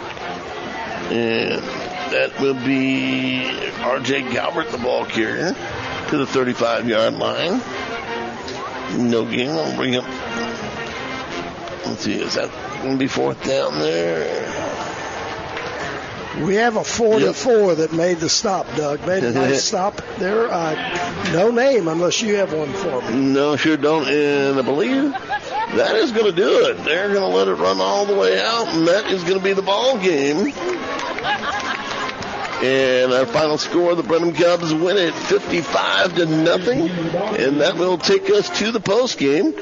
And that will be R.J. Galbert, the ball carrier, to the 35-yard line. No gain. I'll bring up. Let's see, is that going to be fourth down there? We have a 44 that made the stop, Doug. Made a nice stop there. No name unless you have one for me. No, sure don't. And I believe that is going to do it. They're going to let it run all the way out, and that is going to be the ball game. And our final score, the Brenham Cubs win it 55-0, and that will take us to the post game.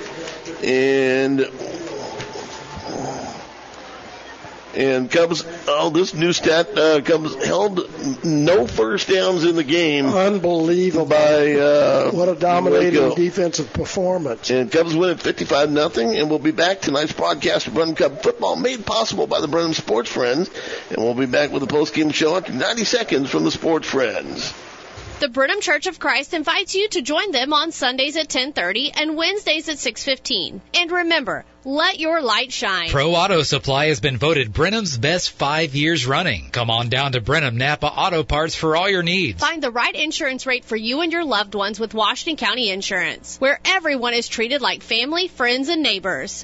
And Cubs, this new stat, Cubs held no first downs in the game. Unbelievable. What a dominating defensive performance. And Cubs win at 55-0, and we'll be back. Tonight's broadcast of Brenham Cub football made possible by the Brenham Sports Friends. And we'll be back with a post-game show after 90 seconds from the Sports Friends. The Brenham Church of Christ invites you to join them on Sundays at 10:30 and Wednesdays at 6:15. And remember, let your light shine. Pro Auto Supply has been voted Brenham's best 5 years running. Come on down to Brenham Napa Auto Parts for all your needs. Find the right insurance rate for you and your loved ones with Washington County Insurance, where everyone is treated like family, friends, and neighbors.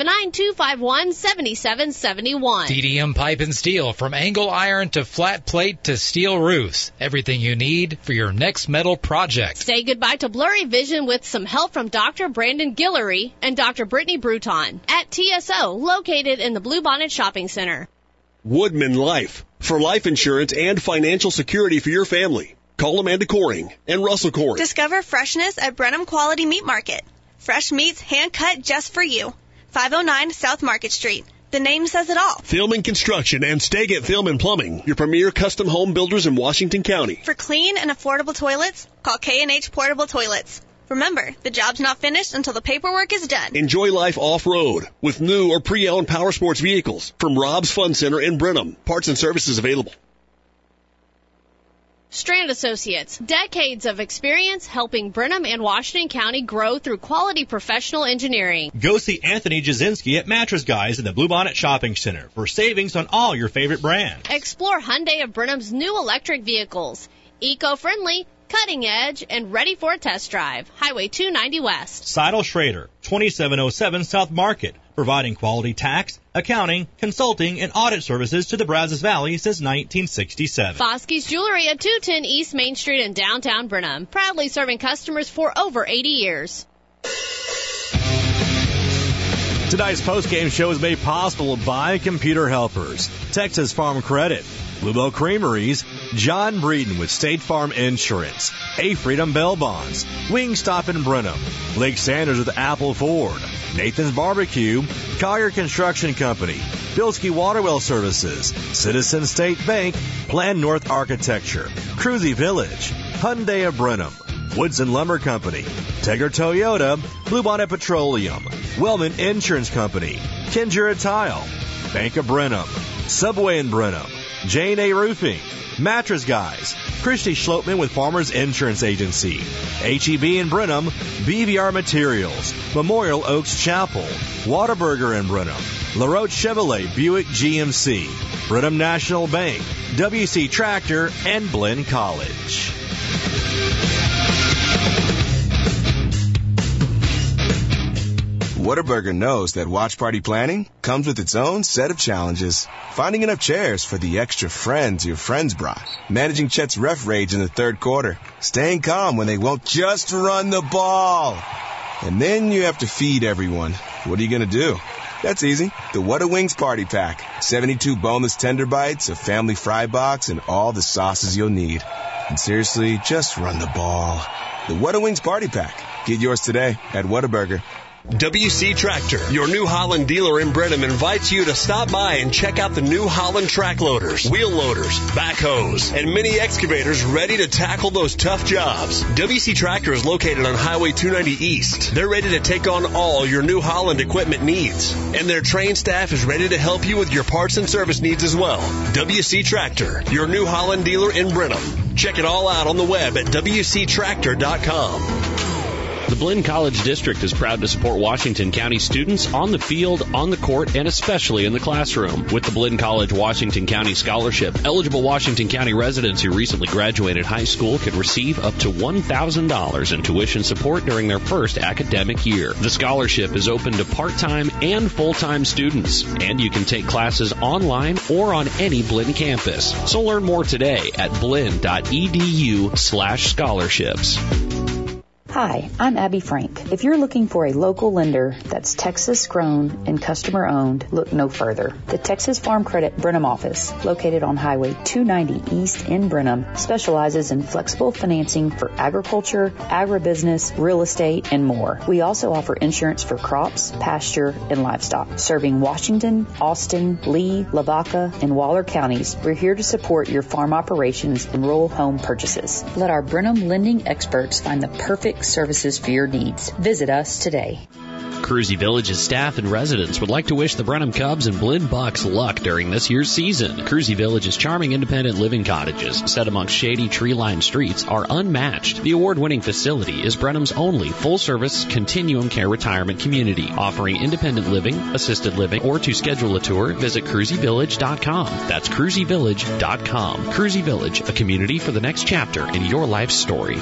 979-251-7771. DDM Pipe and Steel, from angle iron to flat plate to steel roofs. Everything you need for your next metal project. Say goodbye to blurry vision with some help from Dr. Brandon Guillory and Dr. Brittany Bruton at TSO, located in the Bluebonnet Shopping Center. Woodman Life, for life insurance and financial security for your family. Call Amanda Coring and Russell Coring. Discover freshness at Brenham Quality Meat Market. Fresh meats hand-cut just for you. 509 South Market Street. The name says it all. Film and Construction and Staggett Film and Plumbing, your premier custom home builders in Washington County. For clean and affordable toilets, call K&H Portable Toilets. Remember, the job's not finished until the paperwork is done. Enjoy life off-road with new or pre-owned power sports vehicles from Rob's Fun Center in Brenham. Parts and services available. Strand Associates, decades of experience helping Brenham and Washington County grow through quality professional engineering. Go see Anthony Jasinski at Mattress Guys in the Bluebonnet Shopping Center for savings on all your favorite brands. Explore Hyundai of Brenham's new electric vehicles. Eco-friendly, cutting edge, and ready for a test drive. Highway 290 West. Seidel Schrader, 2707 South Market, providing quality tax, accounting, consulting, and audit services to the Brazos Valley since 1967. Foskey's Jewelry at 210 East Main Street in downtown Brenham, proudly serving customers for over 80 years. Tonight's postgame show is made possible by Computer Helpers, Texas Farm Credit, Blue Bell Creameries, John Breeden with State Farm Insurance, A Freedom Bell Bonds, Wingstop in Brenham, Lake Sanders with Apple Ford, Nathan's Barbecue, Collier Construction Company, Bilski Waterwell Services, Citizen State Bank, Plan North Architecture, Cruzy Village, Hyundai of Brenham, Woodson Lumber Company, Teger Toyota, Bluebonnet Petroleum, Wellman Insurance Company, Kinjura Tile, Bank of Brenham, Subway in Brenham, J&A Roofing, Mattress Guys, Christy Schlotman with Farmers Insurance Agency, HEB in Brenham, BVR Materials, Memorial Oaks Chapel, Whataburger in Brenham, LaRoche Chevrolet Buick GMC, Brenham National Bank, WC Tractor, and Blinn College. Whataburger knows that watch party planning comes with its own set of challenges. Finding enough chairs for the extra friends your friends brought. Managing Chet's ref rage in the third quarter. Staying calm when they won't just run the ball. And then you have to feed everyone. What are you going to do? That's easy. The What Wings Party Pack. 72 boneless tender bites, a family fry box, and all the sauces you'll need. And seriously, just run the ball. The What Wings Party Pack. Get yours today at Whataburger. WC Tractor, your New Holland dealer in Brenham, invites you to stop by and check out the New Holland track loaders, wheel loaders, backhoes, and mini excavators ready to tackle those tough jobs. WC Tractor is located on Highway 290 East. They're ready to take on all your New Holland equipment needs, and their trained staff is ready to help you with your parts and service needs as well. WC Tractor, your New Holland dealer in Brenham. Check it all out on the web at WCTractor.com. The Blinn College District is proud to support Washington County students on the field, on the court, and especially in the classroom. With the Blinn College Washington County Scholarship, eligible Washington County residents who recently graduated high school can receive up to $1,000 in tuition support during their first academic year. The scholarship is open to part-time and full-time students, and you can take classes online or on any Blinn campus. So learn more today at blinn.edu/scholarships. Hi, I'm Abby Frank. If you're looking for a local lender that's Texas grown and customer owned, look no further. The Texas Farm Credit Brenham office, located on Highway 290 East in Brenham, specializes in flexible financing for agriculture, agribusiness, real estate, and more. We also offer insurance for crops, pasture, and livestock. Serving Washington, Austin, Lee, Lavaca, and Waller counties, we're here to support your farm operations and rural home purchases. Let our Brenham lending experts find the perfect services for your needs. Visit us today. Cruzy Village's staff and residents would like to wish the Brenham Cubs and Blinn Bucks luck during this year's season. Cruzy Village's charming independent living cottages, set amongst shady tree-lined streets, are unmatched. The award-winning facility is Brenham's only full-service continuum care retirement community, offering independent living, assisted living, or to schedule a tour, visit cruzyvillage.com. That's cruzyvillage.com. Cruzy Village, a community for the next chapter in your life's story.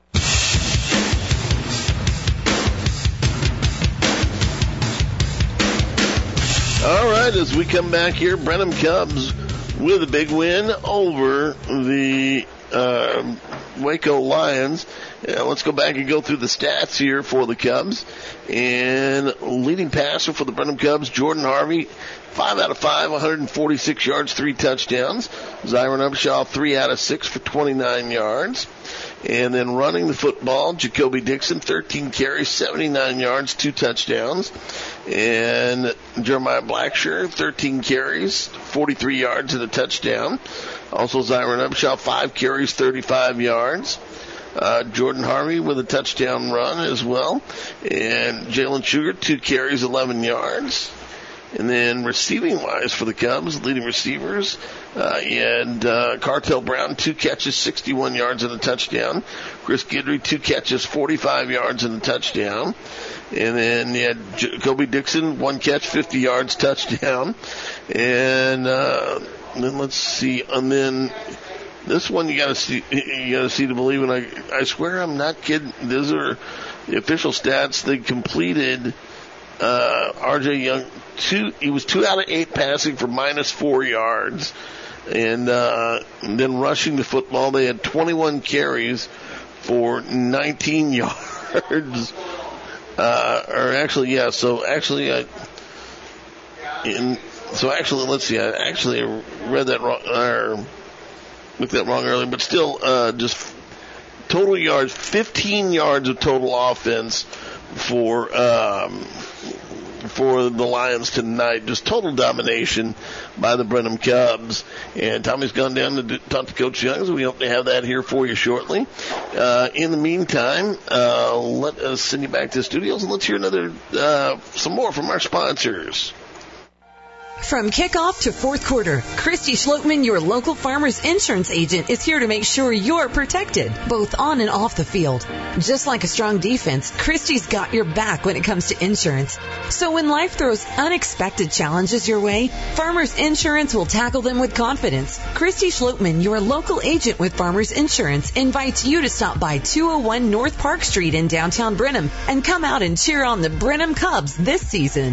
All right, as we come back here, Brenham Cubs with a big win over the Waco Lions. Let's go back and go through the stats here for the Cubs. And leading passer for the Brenham Cubs, Jordan Harvey, 5 out of 5, 146 yards, 3 touchdowns. Zyron Upshaw, 3 out of 6 for 29 yards. And then running the football, Jacoby Dixon, 13 carries, 79 yards, 2 touchdowns. And Jeremiah Blackshear, 13 carries, 43 yards and a touchdown. Also Zyron Upshaw, 5 carries, 35 yards. Jordan Harvey with a touchdown run as well. And Jalen Sugar, 2 carries, 11 yards. And then receiving-wise for the Cubs, leading receivers, you had Cartel Brown, 2 catches, 61 yards and a touchdown. Chris Guidry, 2 catches, 45 yards and a touchdown. And then you had Jacoby Dixon, 1 catch, 50 yards, touchdown. And then let's see, and then this one you gotta see to believe. And I swear I'm not kidding. These are the official stats. They completed RJ Young. He was 2 out of 8 passing for -4 yards. And then rushing the football, they had 21 carries for 19 yards. Let's see, I actually read that wrong, or looked that wrong earlier, but still, just total yards, 15 yards of total offense for the Lions tonight. Just total domination by the Brenham Cubs. And Tommy's gone down to talk to Coach Young, so we hope to have that here for you shortly. In the meantime, let us send you back to the studios, and let's hear some more from our sponsors. From kickoff to fourth quarter, Christy Schlotman, your local Farmers Insurance agent, is here to make sure you're protected, both on and off the field. Just like a strong defense, Christy's got your back when it comes to insurance. So when life throws unexpected challenges your way, Farmers Insurance will tackle them with confidence. Christy Schlotman, your local agent with Farmers Insurance, invites you to stop by 201 North Park Street in downtown Brenham and come out and cheer on the Brenham Cubs this season.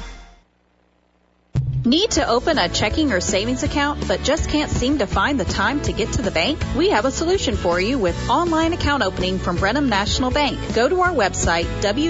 Need to open a checking or savings account but just can't seem to find the time to get to the bank? We have a solution for you with online account opening from Brenham National Bank. Go to our website,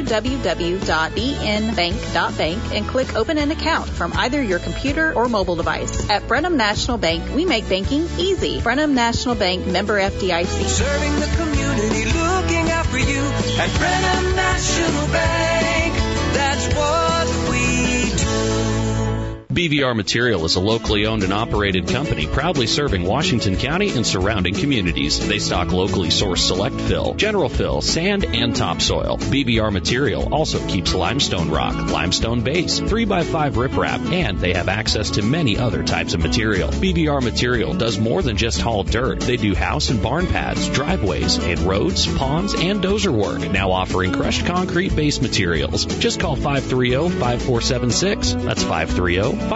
www.bnbank.bank, and click Open an Account from either your computer or mobile device. At Brenham National Bank, we make banking easy. Brenham National Bank, member FDIC. Serving the community, looking out for you at Brenham National Bank. That's what we do. BVR Material is a locally owned and operated company proudly serving Washington County and surrounding communities. They stock locally sourced select fill, general fill, sand, and topsoil. BVR Material also keeps limestone rock, limestone base, 3x5 riprap, and they have access to many other types of material. BVR Material does more than just haul dirt. They do house and barn paths, driveways, and roads, ponds, and dozer work, now offering crushed concrete base materials. Just call 530-5476. That's 530-5476.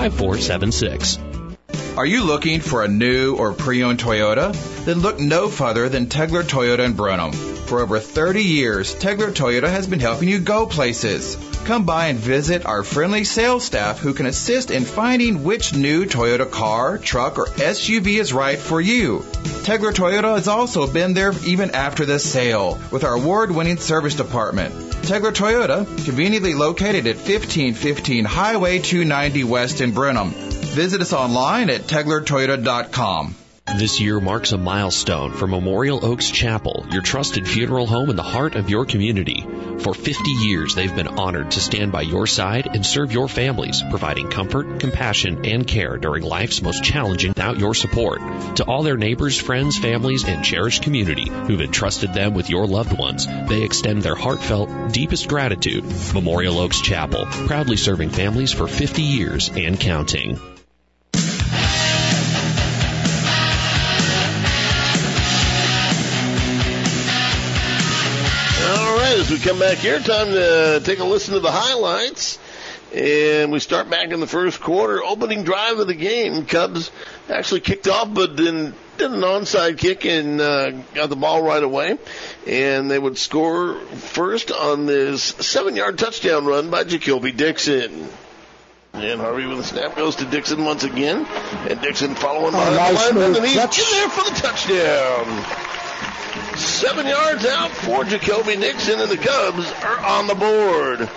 Are you looking for a new or pre-owned Toyota? Then look no further than Tegler Toyota in Brenham. For over 30 years, Tegler Toyota has been helping you go places. Come by and visit our friendly sales staff who can assist in finding which new Toyota car, truck, or SUV is right for you. Tegler Toyota has also been there even after the sale with our award-winning service department. Tegler Toyota, conveniently located at 1515 Highway 290 West in Brenham. Visit us online at teglertoyota.com. This year marks a milestone for Memorial Oaks Chapel, your trusted funeral home in the heart of your community. For 50 years, they've been honored to stand by your side and serve your families, providing comfort, compassion, and care during life's most challenging without your support. To all their neighbors, friends, families, and cherished community who've entrusted them with your loved ones, they extend their heartfelt, deepest gratitude. Memorial Oaks Chapel, proudly serving families for 50 years and counting. As we come back here, time to take a listen to the highlights. And we start back in the first quarter. Opening drive of the game. Cubs actually kicked off, but then did an onside kick and got the ball right away. And they would score first on this 7-yard touchdown run by Jacoby Dixon. And Harvey with a snap goes to Dixon once again. And Dixon following behind the lineman, and he's in there for the touchdown. 7 yards out for Jacoby Dixon, and the Cubs are on the board.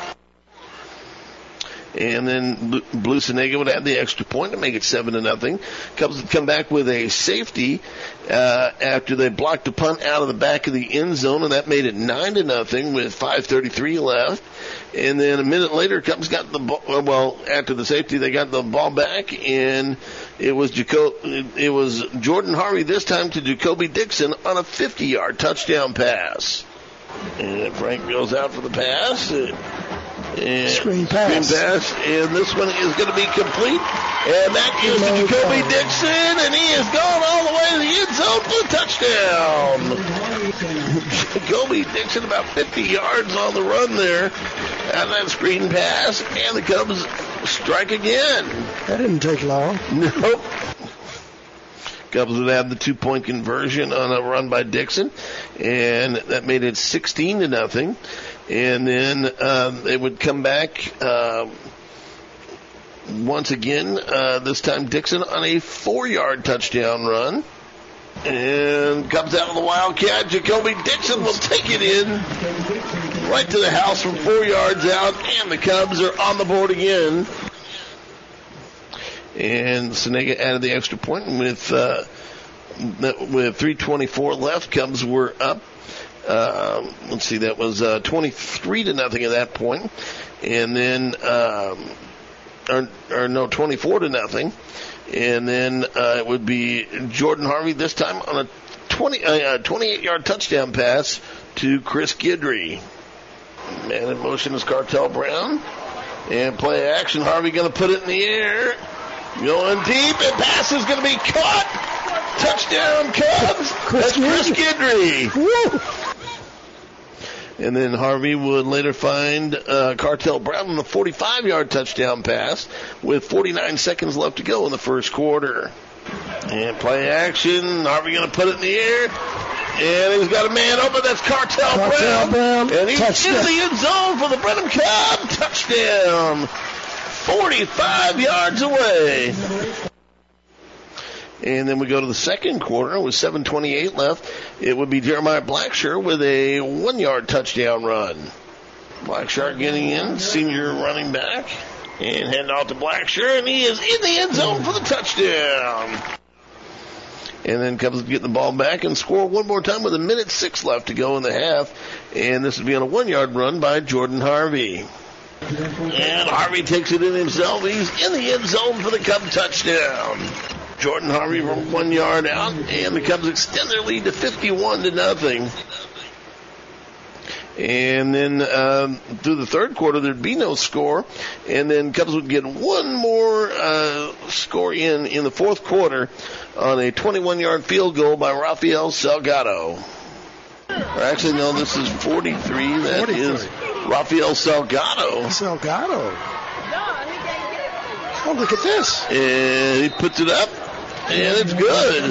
And then Blue Senega would add the extra point to make it 7-0. Cubs would come back with a safety after they blocked a punt out of the back of the end zone, and that made it 9-0 with 5:33 left. And then a minute later, Cubs got the ball. Well, after the safety, they got the ball back, and it was Jordan Harvey this time to Jacoby Dixon on a 50-yard touchdown pass. And Frank goes out for the pass. And screen pass. And this one is going to be complete. And that is to Jacoby Dixon, and he has gone all the way to the end zone for the touchdown. Jacoby Dixon about 50 yards on the run there out of that screen pass, and the Cubs strike again. That didn't take long. Nope. Cubs would have the 2-point conversion on a run by Dixon, and that made it 16-0. And then they would come back once again, this time Dixon on a 4-yard touchdown run. And comes out of the Wildcat. Jacoby Dixon will take it in right to the house from 4 yards out, and the Cubs are on the board again. And Senega added the extra point with 3:24 left. Cubs were up. Let's see, that was 23-0 at that point. And then, 24-0. And then it would be Jordan Harvey this time on a 28-yard touchdown pass to Chris Guidry. Man in motion is Cartel Brown. And play action. Harvey going to put it in the air. Going deep. And pass is going to be caught. Touchdown Cubs. That's Chris Guidry. Woo! And then Harvey would later find Cartel Brown on the 45-yard touchdown pass with 49 seconds left to go in the first quarter. And play action. Harvey going to put it in the air. And he's got a man open. That's Cartel Brown. And he's in the end zone for the Brenham Cub. Touchdown. 45 yards away. And then we go to the second quarter with 7:28 left. It would be Jeremiah Blackshear with a 1-yard touchdown run. Blackshear getting in, senior running back, and heading out to Blackshear, and he is in the end zone for the touchdown. And then Cubs get the ball back and score one more time with 1:06 left to go in the half. And this would be on a 1-yard run by Jordan Harvey. And Harvey takes it in himself. He's in the end zone for the Cub touchdown. Jordan Harvey from 1 yard out, and the Cubs extend their lead to 51-0. And then through the third quarter, there'd be no score, and then Cubs would get one more score in the fourth quarter on a 21-yard field goal by Rafael Salgado. Or actually, no, this is 43. That 43. Is Rafael Salgado. Salgado. Oh, look at this. And he puts it up. And it's good.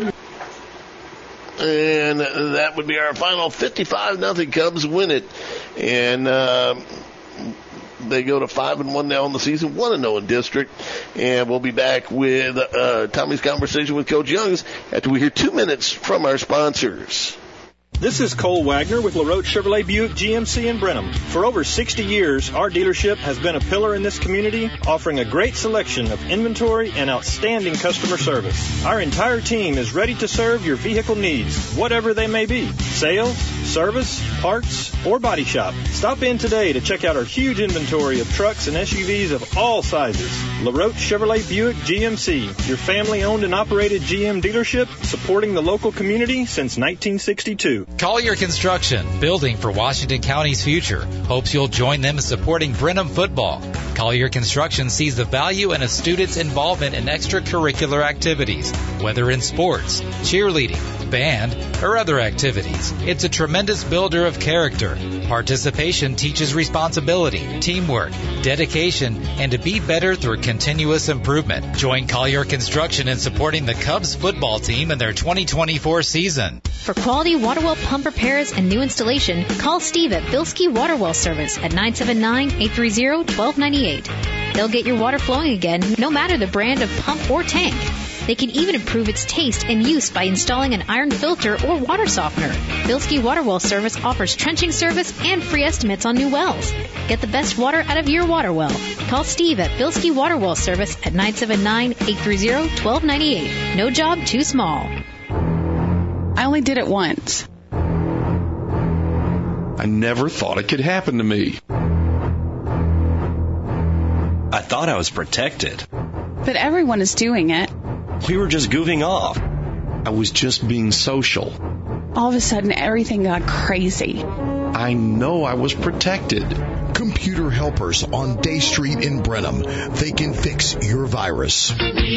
And that would be our final 55-0 Cubs win it. And they go to 5-1 now in the season, 1-0 in district. And we'll be back with Tommy's conversation with Coach Youngs after we hear 2 minutes from our sponsors. This is Cole Wagner with LaRoche Chevrolet Buick GMC in Brenham. For over 60 years, our dealership has been a pillar in this community, offering a great selection of inventory and outstanding customer service. Our entire team is ready to serve your vehicle needs, whatever they may be. Sales, service, parts, or body shop. Stop in today to check out our huge inventory of trucks and SUVs of all sizes. LaRoche Chevrolet Buick GMC, your family-owned and operated GM dealership, supporting the local community since 1962. Collier Construction, building for Washington County's future, hopes you'll join them in supporting Brenham football. Collier Construction sees the value in a student's involvement in extracurricular activities, whether in sports, cheerleading, band, or other activities. It's a tremendous builder of character. Participation teaches responsibility, teamwork, dedication, and to be better through continuous improvement. Join Collier Construction in supporting the Cubs football team in their 2024 season. For quality water well pump repairs and new installation, call Steve at Bilski Water Well Service at 979-830-1298. They'll get your water flowing again, no matter the brand of pump or tank. They can even improve its taste and use by installing an iron filter or water softener. Bilski Water Well Service offers trenching service and free estimates on new wells. Get the best water out of your water well. Call Steve at Bilski Water Well Service at 979-830-1298. No job too small. I only did it once. I never thought it could happen to me. I thought I was protected. But everyone is doing it. We were just goofing off. I was just being social. All of a sudden, everything got crazy. I know I was protected. Computer Helpers on Day Street in Brenham. They can fix your virus.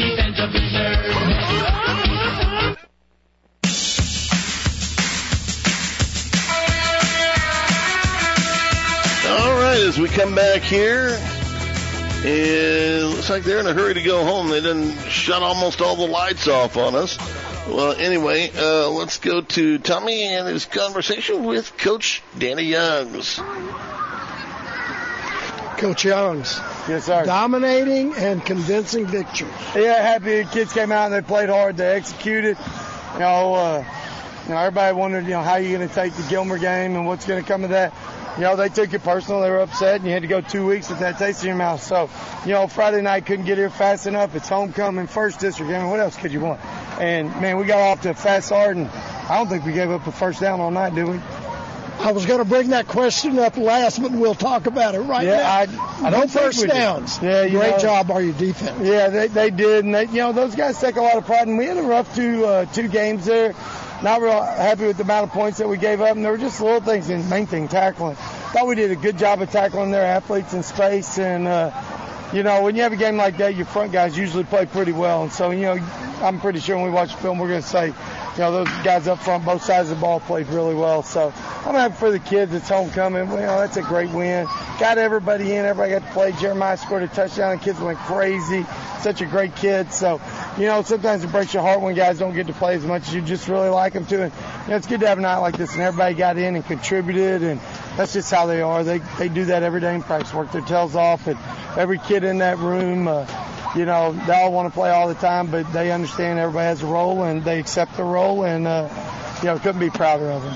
All right, as we come back here, it looks like they're in a hurry to go home. They didn't shut almost all the lights off on us. Well, anyway, let's go to Tommy and his conversation with Coach Danny Youngs. Coach Youngs. Yes, sir. Dominating and convincing victory. Yeah, happy the kids came out and they played hard. They executed. Everybody wondered, how you're going to take the Gilmer game and what's going to come of that. They took it personal. They were upset, and you had to go 2 weeks with that taste in your mouth. So, Friday night couldn't get here fast enough. It's homecoming, first district. What else could you want? And, man, we got off to a fast start, and I don't think we gave up a first down all night, did we? I was going to bring that question up last, but we'll talk about it right now. I don't first downs. Yeah, great job by your defense. Yeah, they did, and those guys take a lot of pride. And we had a rough two games there. Not real happy with the amount of points that we gave up, and there were just little things, and main thing, tackling. Thought we did a good job of tackling their athletes in space, and when you have a game like that, your front guys usually play pretty well, and so I'm pretty sure when we watch the film, we're going to say, those guys up front, both sides of the ball played really well. So I'm happy for the kids. It's homecoming. That's a great win. Got everybody in. Everybody got to play. Jeremiah scored a touchdown. The kids went crazy. Such a great kid. So, sometimes it breaks your heart when guys don't get to play as much as you just really like them to. And, it's good to have a night like this, and everybody got in and contributed, and that's just how they are. They do that every day in practice, work their tails off, and every kid in that room, they all want to play all the time, but they understand everybody has a role, and they accept the role, and, couldn't be prouder of them.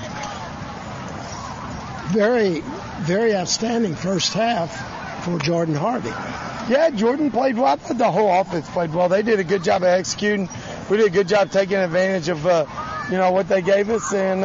Very, very outstanding first half for Jordan Harvey. Yeah, Jordan played well. I thought the whole offense played well. They did a good job of executing. We did a good job taking advantage of, what they gave us, and,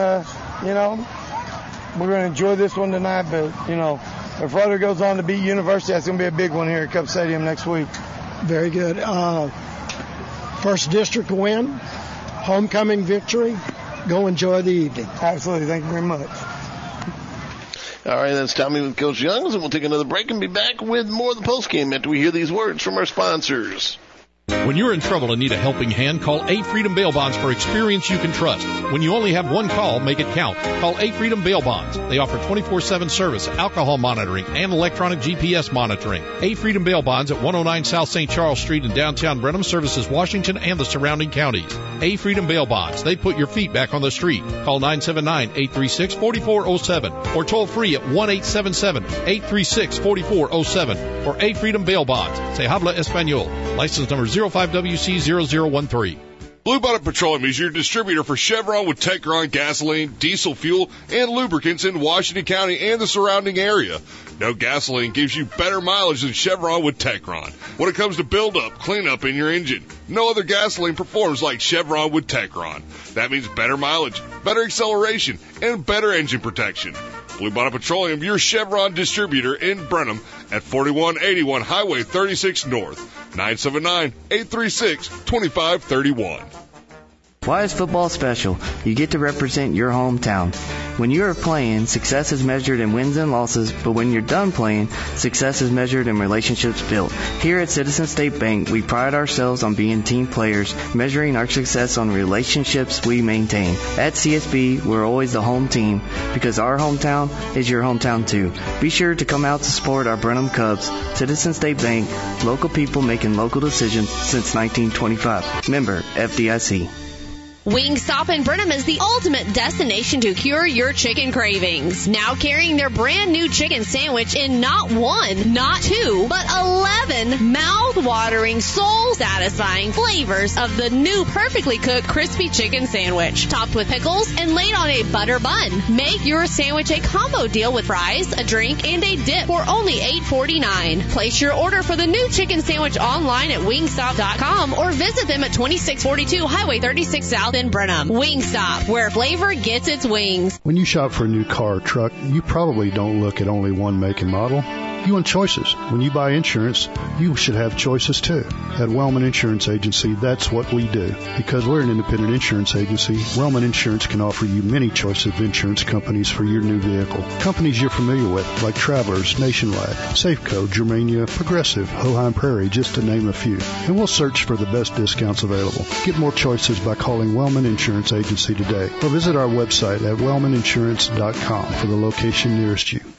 we're going to enjoy this one tonight, but, if Rudder goes on to beat University, that's going to be a big one here at Cup Stadium next week. Very good. First district win, homecoming victory. Go enjoy the evening. Absolutely. Thank you very much. All right, that's Tommy with Coach Youngs, and we'll take another break and be back with more of the postgame after we hear these words from our sponsors. When you're in trouble and need a helping hand, call A Freedom Bail Bonds for experience you can trust. When you only have one call, make it count. Call A Freedom Bail Bonds. They offer 24/7 service, alcohol monitoring, and electronic GPS monitoring. A Freedom Bail Bonds at 109 South St. Charles Street in downtown Brenham services Washington and the surrounding counties. A Freedom Bail Bonds. They put your feet back on the street. Call 979-836-4407 or toll free at 1-877-836-4407 for A Freedom Bail Bonds. Se habla español. License number 05WC0013. Blue Bottom Petroleum is your distributor for Chevron with Techron gasoline, diesel fuel, and lubricants in Washington County and the surrounding area. No gasoline gives you better mileage than Chevron with Techron. When it comes to build-up, cleanup in your engine, no other gasoline performs like Chevron with Techron. That means better mileage, better acceleration, and better engine protection. Blue Bottom Petroleum, your Chevron distributor in Brenham at 4181 Highway 36 North, 979-836-2531. Why is football special? You get to represent your hometown. When you are playing, success is measured in wins and losses, but when you're done playing, success is measured in relationships built. Here at Citizen State Bank, we pride ourselves on being team players, measuring our success on relationships we maintain. At CSB, we're always the home team, because our hometown is your hometown too. Be sure to come out to support our Brenham Cubs. Citizen State Bank, local people making local decisions since 1925. Member FDIC. Wingstop in Brenham is the ultimate destination to cure your chicken cravings. Now carrying their brand new chicken sandwich in not one, not two, but 11 mouth-watering, soul-satisfying flavors of the new perfectly cooked crispy chicken sandwich, topped with pickles and laid on a butter bun. Make your sandwich a combo deal with fries, a drink, and a dip for only $8.49. Place your order for the new chicken sandwich online at Wingstop.com or visit them at 2642 Highway 36 South in Brenham. Wingstop, where flavor gets its wings. When you shop for a new car or truck, you probably don't look at only one make and model. You want choices. When you buy insurance, you should have choices too. At Wellman Insurance Agency, that's what we do. Because we're an independent insurance agency, Wellman Insurance can offer you many choices of insurance companies for your new vehicle. Companies you're familiar with, like Travelers, Nationwide, Safeco, Germania, Progressive, Hoheim Prairie, just to name a few. And we'll search for the best discounts available. Get more choices by calling Wellman Insurance Agency today, or visit our website at wellmaninsurance.com for the location nearest you.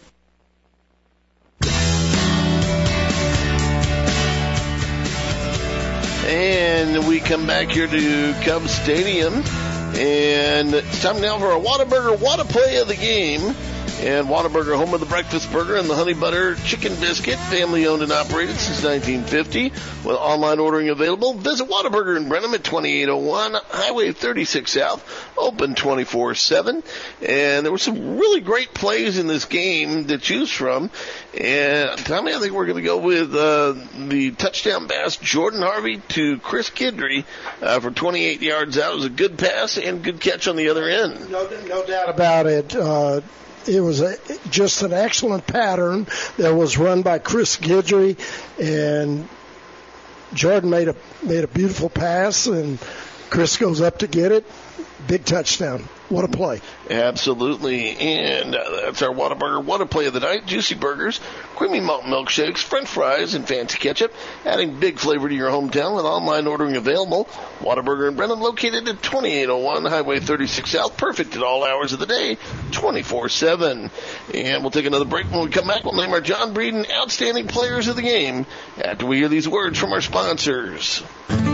And we come back here to Cubs Stadium, and it's time now for a Whataburger Whata Play of the game. And Whataburger, home of the breakfast burger and the honey butter chicken biscuit, family owned and operated since 1950, with online ordering available. Visit Whataburger in Brenham at 2801 Highway 36 South, open 24/7. And there were some really great plays in this game to choose from. And Tommy, I think we're going to go with the touchdown pass, Jordan Harvey to Chris Kidry for 28 yards out. It was a good pass and good catch on the other end. No doubt about it. It was just an excellent pattern that was run by Chris Guidry, and Jordan made a beautiful pass, and Chris goes up to get it. Big touchdown. What a play. Absolutely. And that's our Whataburger Whata Play of the night. Juicy burgers, creamy malt milkshakes, french fries, and fancy ketchup, adding big flavor to your hometown with online ordering available. Whataburger in Brenham, located at 2801 Highway 36 South. Perfect at all hours of the day, 24/7. And we'll take another break. When we come back, we'll name our John Breeden Outstanding Players of the Game after we hear these words from our sponsors.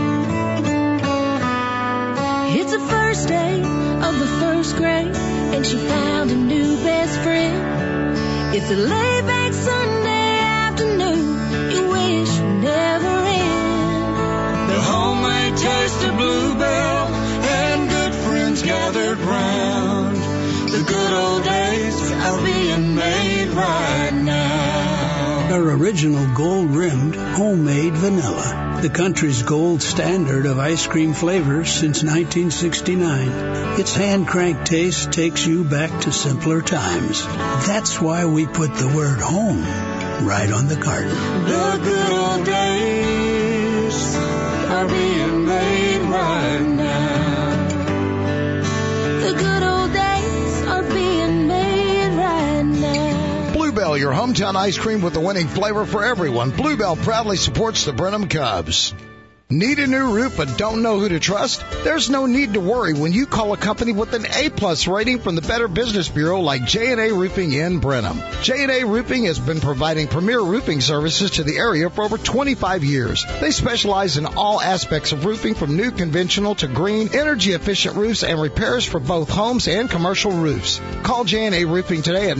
It's the first day of the first grade, and she found a new best friend. It's a laid-back Sunday afternoon you wish would never end. The homemade taste of Bluebell and good friends gathered round. The good old days are being made right now. Our original gold-rimmed homemade vanilla. The country's gold standard of ice cream flavors since 1969. Its hand-cranked taste takes you back to simpler times. That's why we put the word home right on the carton. The good old days are being made right now. The good old days are being made right now. Bluebell, your hometown ice cream with the winning flavor for everyone. Bluebell proudly supports the Brenham Cubs. Need a new roof but don't know who to trust? There's no need to worry when you call a company with an A-plus rating from the Better Business Bureau like J&A Roofing in Brenham. J&A Roofing has been providing premier roofing services to the area for over 25 years. They specialize in all aspects of roofing from new conventional to green, energy-efficient roofs and repairs for both homes and commercial roofs. Call J&A Roofing today at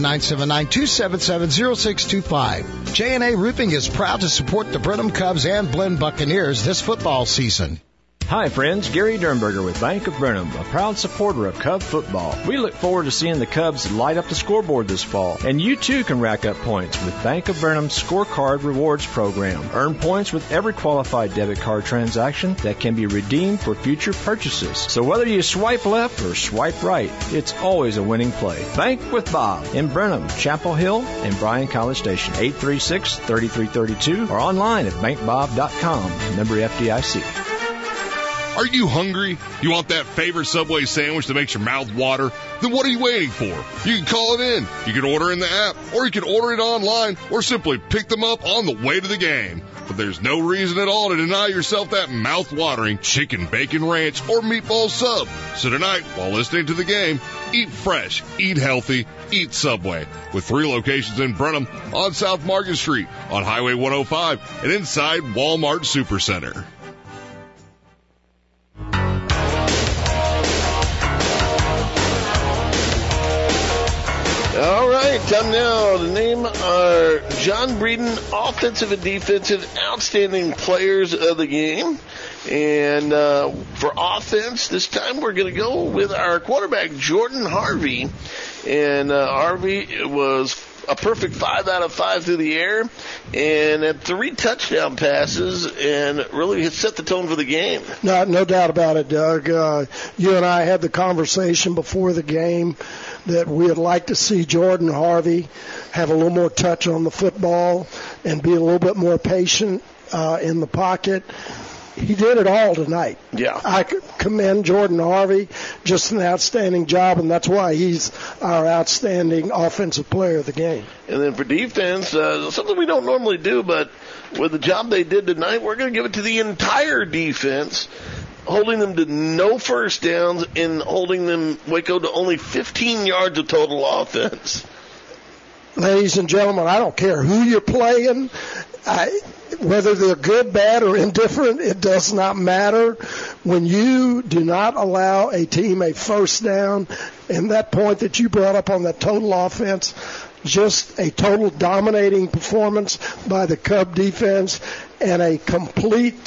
979-277-0625. J&A Roofing is proud to support the Brenham Cubs and Blinn Buccaneers this football season. Hi friends, Gary Dernberger with Bank of Brenham, a proud supporter of Cub football. We look forward to seeing the Cubs light up the scoreboard this fall, and you too can rack up points with Bank of Brenham's Scorecard Rewards program. Earn points with every qualified debit card transaction that can be redeemed for future purchases. So whether you swipe left or swipe right, it's always a winning play. Bank with Bob in Brenham, Chapel Hill, and Bryan College Station, 836-3332, or online at bankbob.com. Member FDIC. Are you hungry? You want that favorite Subway sandwich that makes your mouth water? Then what are you waiting for? You can call it in. You can order in the app, or you can order it online, or simply pick them up on the way to the game. But there's no reason at all to deny yourself that mouth-watering chicken, bacon ranch, or meatball sub. So tonight, while listening to the game, eat fresh, eat healthy, eat Subway. With 3 locations in Brenham, on South Market Street, on Highway 105, and inside Walmart Supercenter. All right, time now to name our John Breeden offensive and defensive outstanding players of the game. And for offense, this time we're going to go with our quarterback, Jordan Harvey. And Harvey was a perfect 5 out of 5 through the air and had 3 touchdown passes and really set the tone for the game. No doubt about it, Doug. You and I had the conversation before the game that we would like to see Jordan Harvey have a little more touch on the football and be a little bit more patient in the pocket. He did it all tonight. Yeah. I commend Jordan Harvey. Just an outstanding job, and that's why he's our outstanding offensive player of the game. And then for defense, something we don't normally do, but with the job they did tonight, we're going to give it to the entire defense, holding them to no first downs and holding them, Waco, to only 15 yards of total offense. Ladies and gentlemen, I don't care who you're playing. Whether they're good, bad, or indifferent, it does not matter. When you do not allow a team a first down, and that point that you brought up on that total offense, just a total dominating performance by the Cub defense and a complete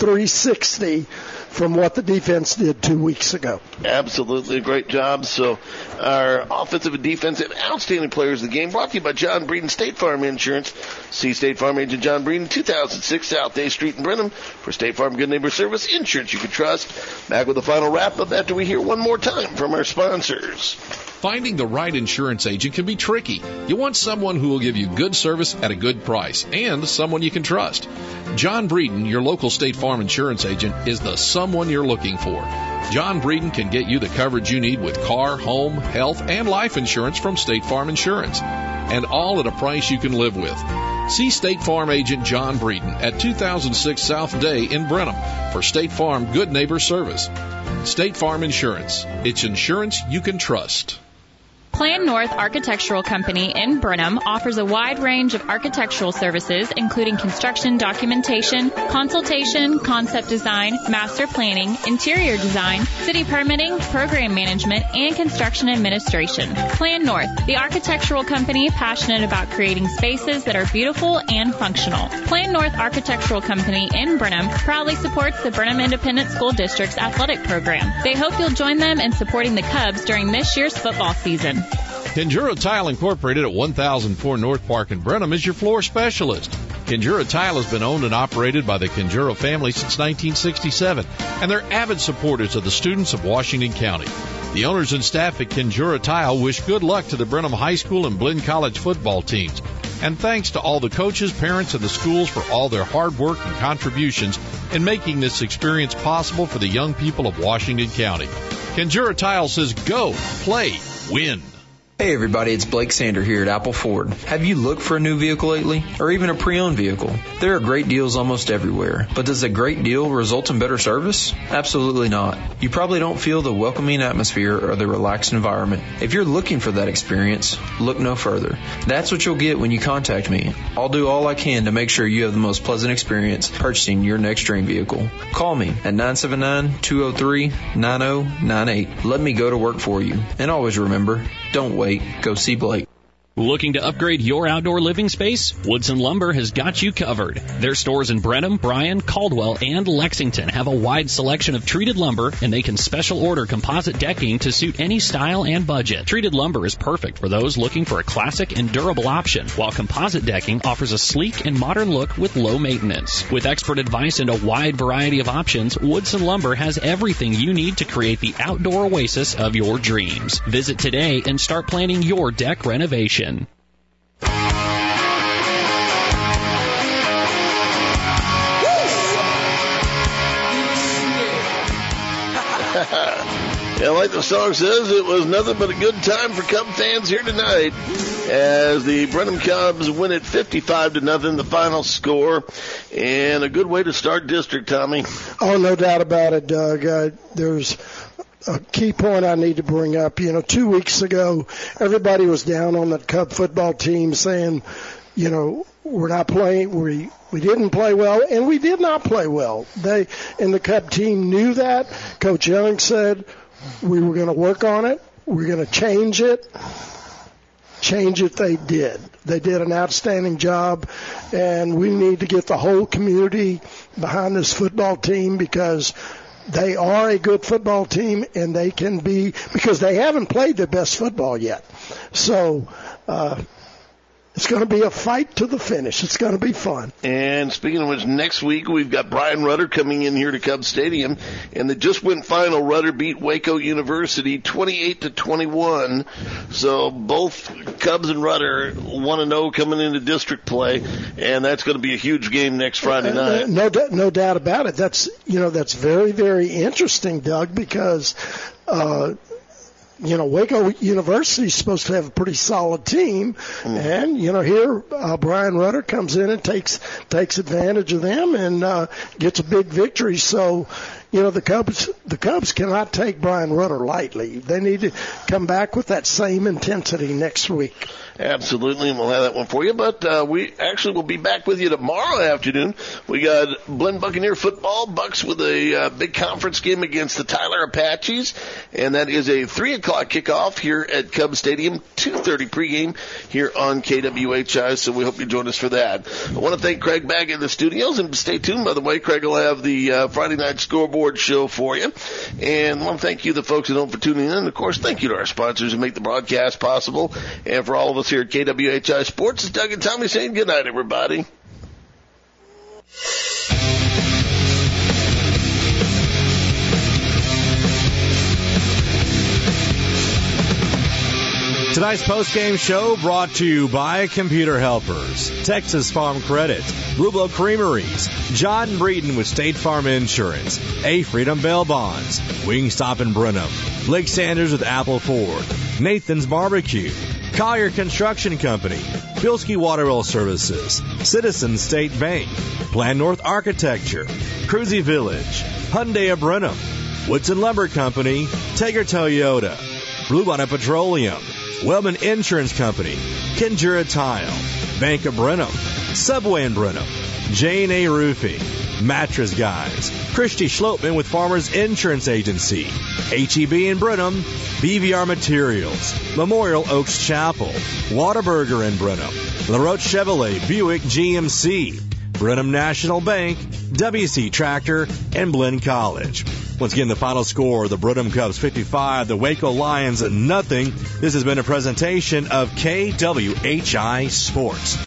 360 from what the defense did 2 weeks ago. Absolutely, a great job. So our offensive and defensive outstanding players of the game brought to you by John Breeden State Farm Insurance. See State Farm agent John Breeden, 2006 South Day Street in Brenham for State Farm Good Neighbor Service insurance you can trust. Back with the final wrap-up after we hear one more time from our sponsors. Finding the right insurance agent can be tricky. You want someone who will give you good service at a good price and someone you can trust. John Breeden, your local State Farm insurance agent, is the someone you're looking for. John Breeden can get you the coverage you need with car, home, health, and life insurance from State Farm Insurance, and all at a price you can live with. See State Farm agent John Breeden at 2006 South Day in Brenham for State Farm Good Neighbor Service. State Farm Insurance. It's insurance you can trust. Plan North Architectural Company in Brenham offers a wide range of architectural services, including construction documentation, consultation, concept design, master planning, interior design, city permitting, program management, and construction administration. Plan North, the architectural company passionate about creating spaces that are beautiful and functional. Plan North Architectural Company in Brenham proudly supports the Brenham Independent School District's athletic program. They hope you'll join them in supporting the Cubs during this year's football season. Kenjura Tile Incorporated at 1004 North Park in Brenham is your floor specialist. Kenjura Tile has been owned and operated by the Kenjura family since 1967, and they're avid supporters of the students of Washington County. The owners and staff at Kenjura Tile wish good luck to the Brenham High School and Blinn College football teams. And thanks to all the coaches, parents, and the schools for all their hard work and contributions in making this experience possible for the young people of Washington County. Kenjura Tile says go, play, win. Hey everybody, it's Blake Sander here at Apple Ford. Have you looked for a new vehicle lately? Or even a pre-owned vehicle? There are great deals almost everywhere. But does a great deal result in better service? Absolutely not. You probably don't feel the welcoming atmosphere or the relaxed environment. If you're looking for that experience, look no further. That's what you'll get when you contact me. I'll do all I can to make sure you have the most pleasant experience purchasing your next dream vehicle. Call me at 979-203-9098. Let me go to work for you. And always remember, don't wait. Go see Blake. Looking to upgrade your outdoor living space? Woodson Lumber has got you covered. Their stores in Brenham, Bryan, Caldwell, and Lexington have a wide selection of treated lumber, and they can special order composite decking to suit any style and budget. Treated lumber is perfect for those looking for a classic and durable option, while composite decking offers a sleek and modern look with low maintenance. With expert advice and a wide variety of options, Woodson Lumber has everything you need to create the outdoor oasis of your dreams. Visit today and start planning your deck renovation. Yeah, like the song says, it was nothing but a good time for Cub fans here tonight as the Brenham Cubs win it 55-0, the final score, and a good way to start district, Tommy. Oh, no doubt about it, Doug. There's a key point I need to bring up. 2 weeks ago, everybody was down on the Cub football team saying, we're not playing, we didn't play well, and we did not play well. They and the Cub team knew that. Coach Young said we were going to work on it. We're going to change it. Change it, they did. They did an outstanding job, and we need to get the whole community behind this football team because they are a good football team, and they can be, because they haven't played their best football yet. So, it's going to be a fight to the finish. It's going to be fun. And speaking of which, next week we've got Brian Rudder coming in here to Cub Stadium, and the just went final. Rudder beat Waco University 28-21. So both Cubs and Rudder 1-0 coming into district play, and that's going to be a huge game next Friday night. No doubt about it. That's very, very interesting, Doug, because Waco University is supposed to have a pretty solid team, and here Brian Rudder comes in and takes advantage of them and gets a big victory. So, the Cubs cannot take Brian Rudder lightly. They need to come back with that same intensity next week. Absolutely, and we'll have that one for you. But we actually will be back with you tomorrow afternoon. We got Blinn Buccaneer football, Bucks with a big conference game against the Tyler Apaches, and that is a 3 o'clock kickoff here at Cub Stadium, 2:30 pregame here on KWHI, so we hope you join us for that. I want to thank Craig back in the studios, and stay tuned, by the way. Craig will have the Friday night scoreboard show for you. And I want to thank you, the folks at home, for tuning in. And, of course, thank you to our sponsors who make the broadcast possible. And for all of us here at KWHI Sports, it's Doug and Tommy saying good night, everybody. Tonight's post-game show brought to you by Computer Helpers, Texas Farm Credit, Blue Blow Creameries, John Breeden with State Farm Insurance, A Freedom Bail Bonds, Wingstop in Brenham, Blake Sanders with Apple Ford, Nathan's Barbecue, Collier Construction Company, Bilski Waterwell Services, Citizen State Bank, Plan North Architecture, Cruzy Village, Hyundai of Brenham, Woodson Lumber Company, Tager Toyota, Blue Bonnet Petroleum, Wellman Insurance Company, Kendura Tile, Bank of Brenham, Subway in Brenham, J&A Roofing, Mattress Guys, Christy Schlopman with Farmers Insurance Agency, HEB in Brenham, BVR Materials, Memorial Oaks Chapel, Whataburger in Brenham, LaRoche Chevrolet Buick GMC, Brenham National Bank, WC Tractor, and Blinn College. Once again, the final score, the Brenham Cubs 55, the Waco Lions 0. This has been a presentation of KWHI Sports.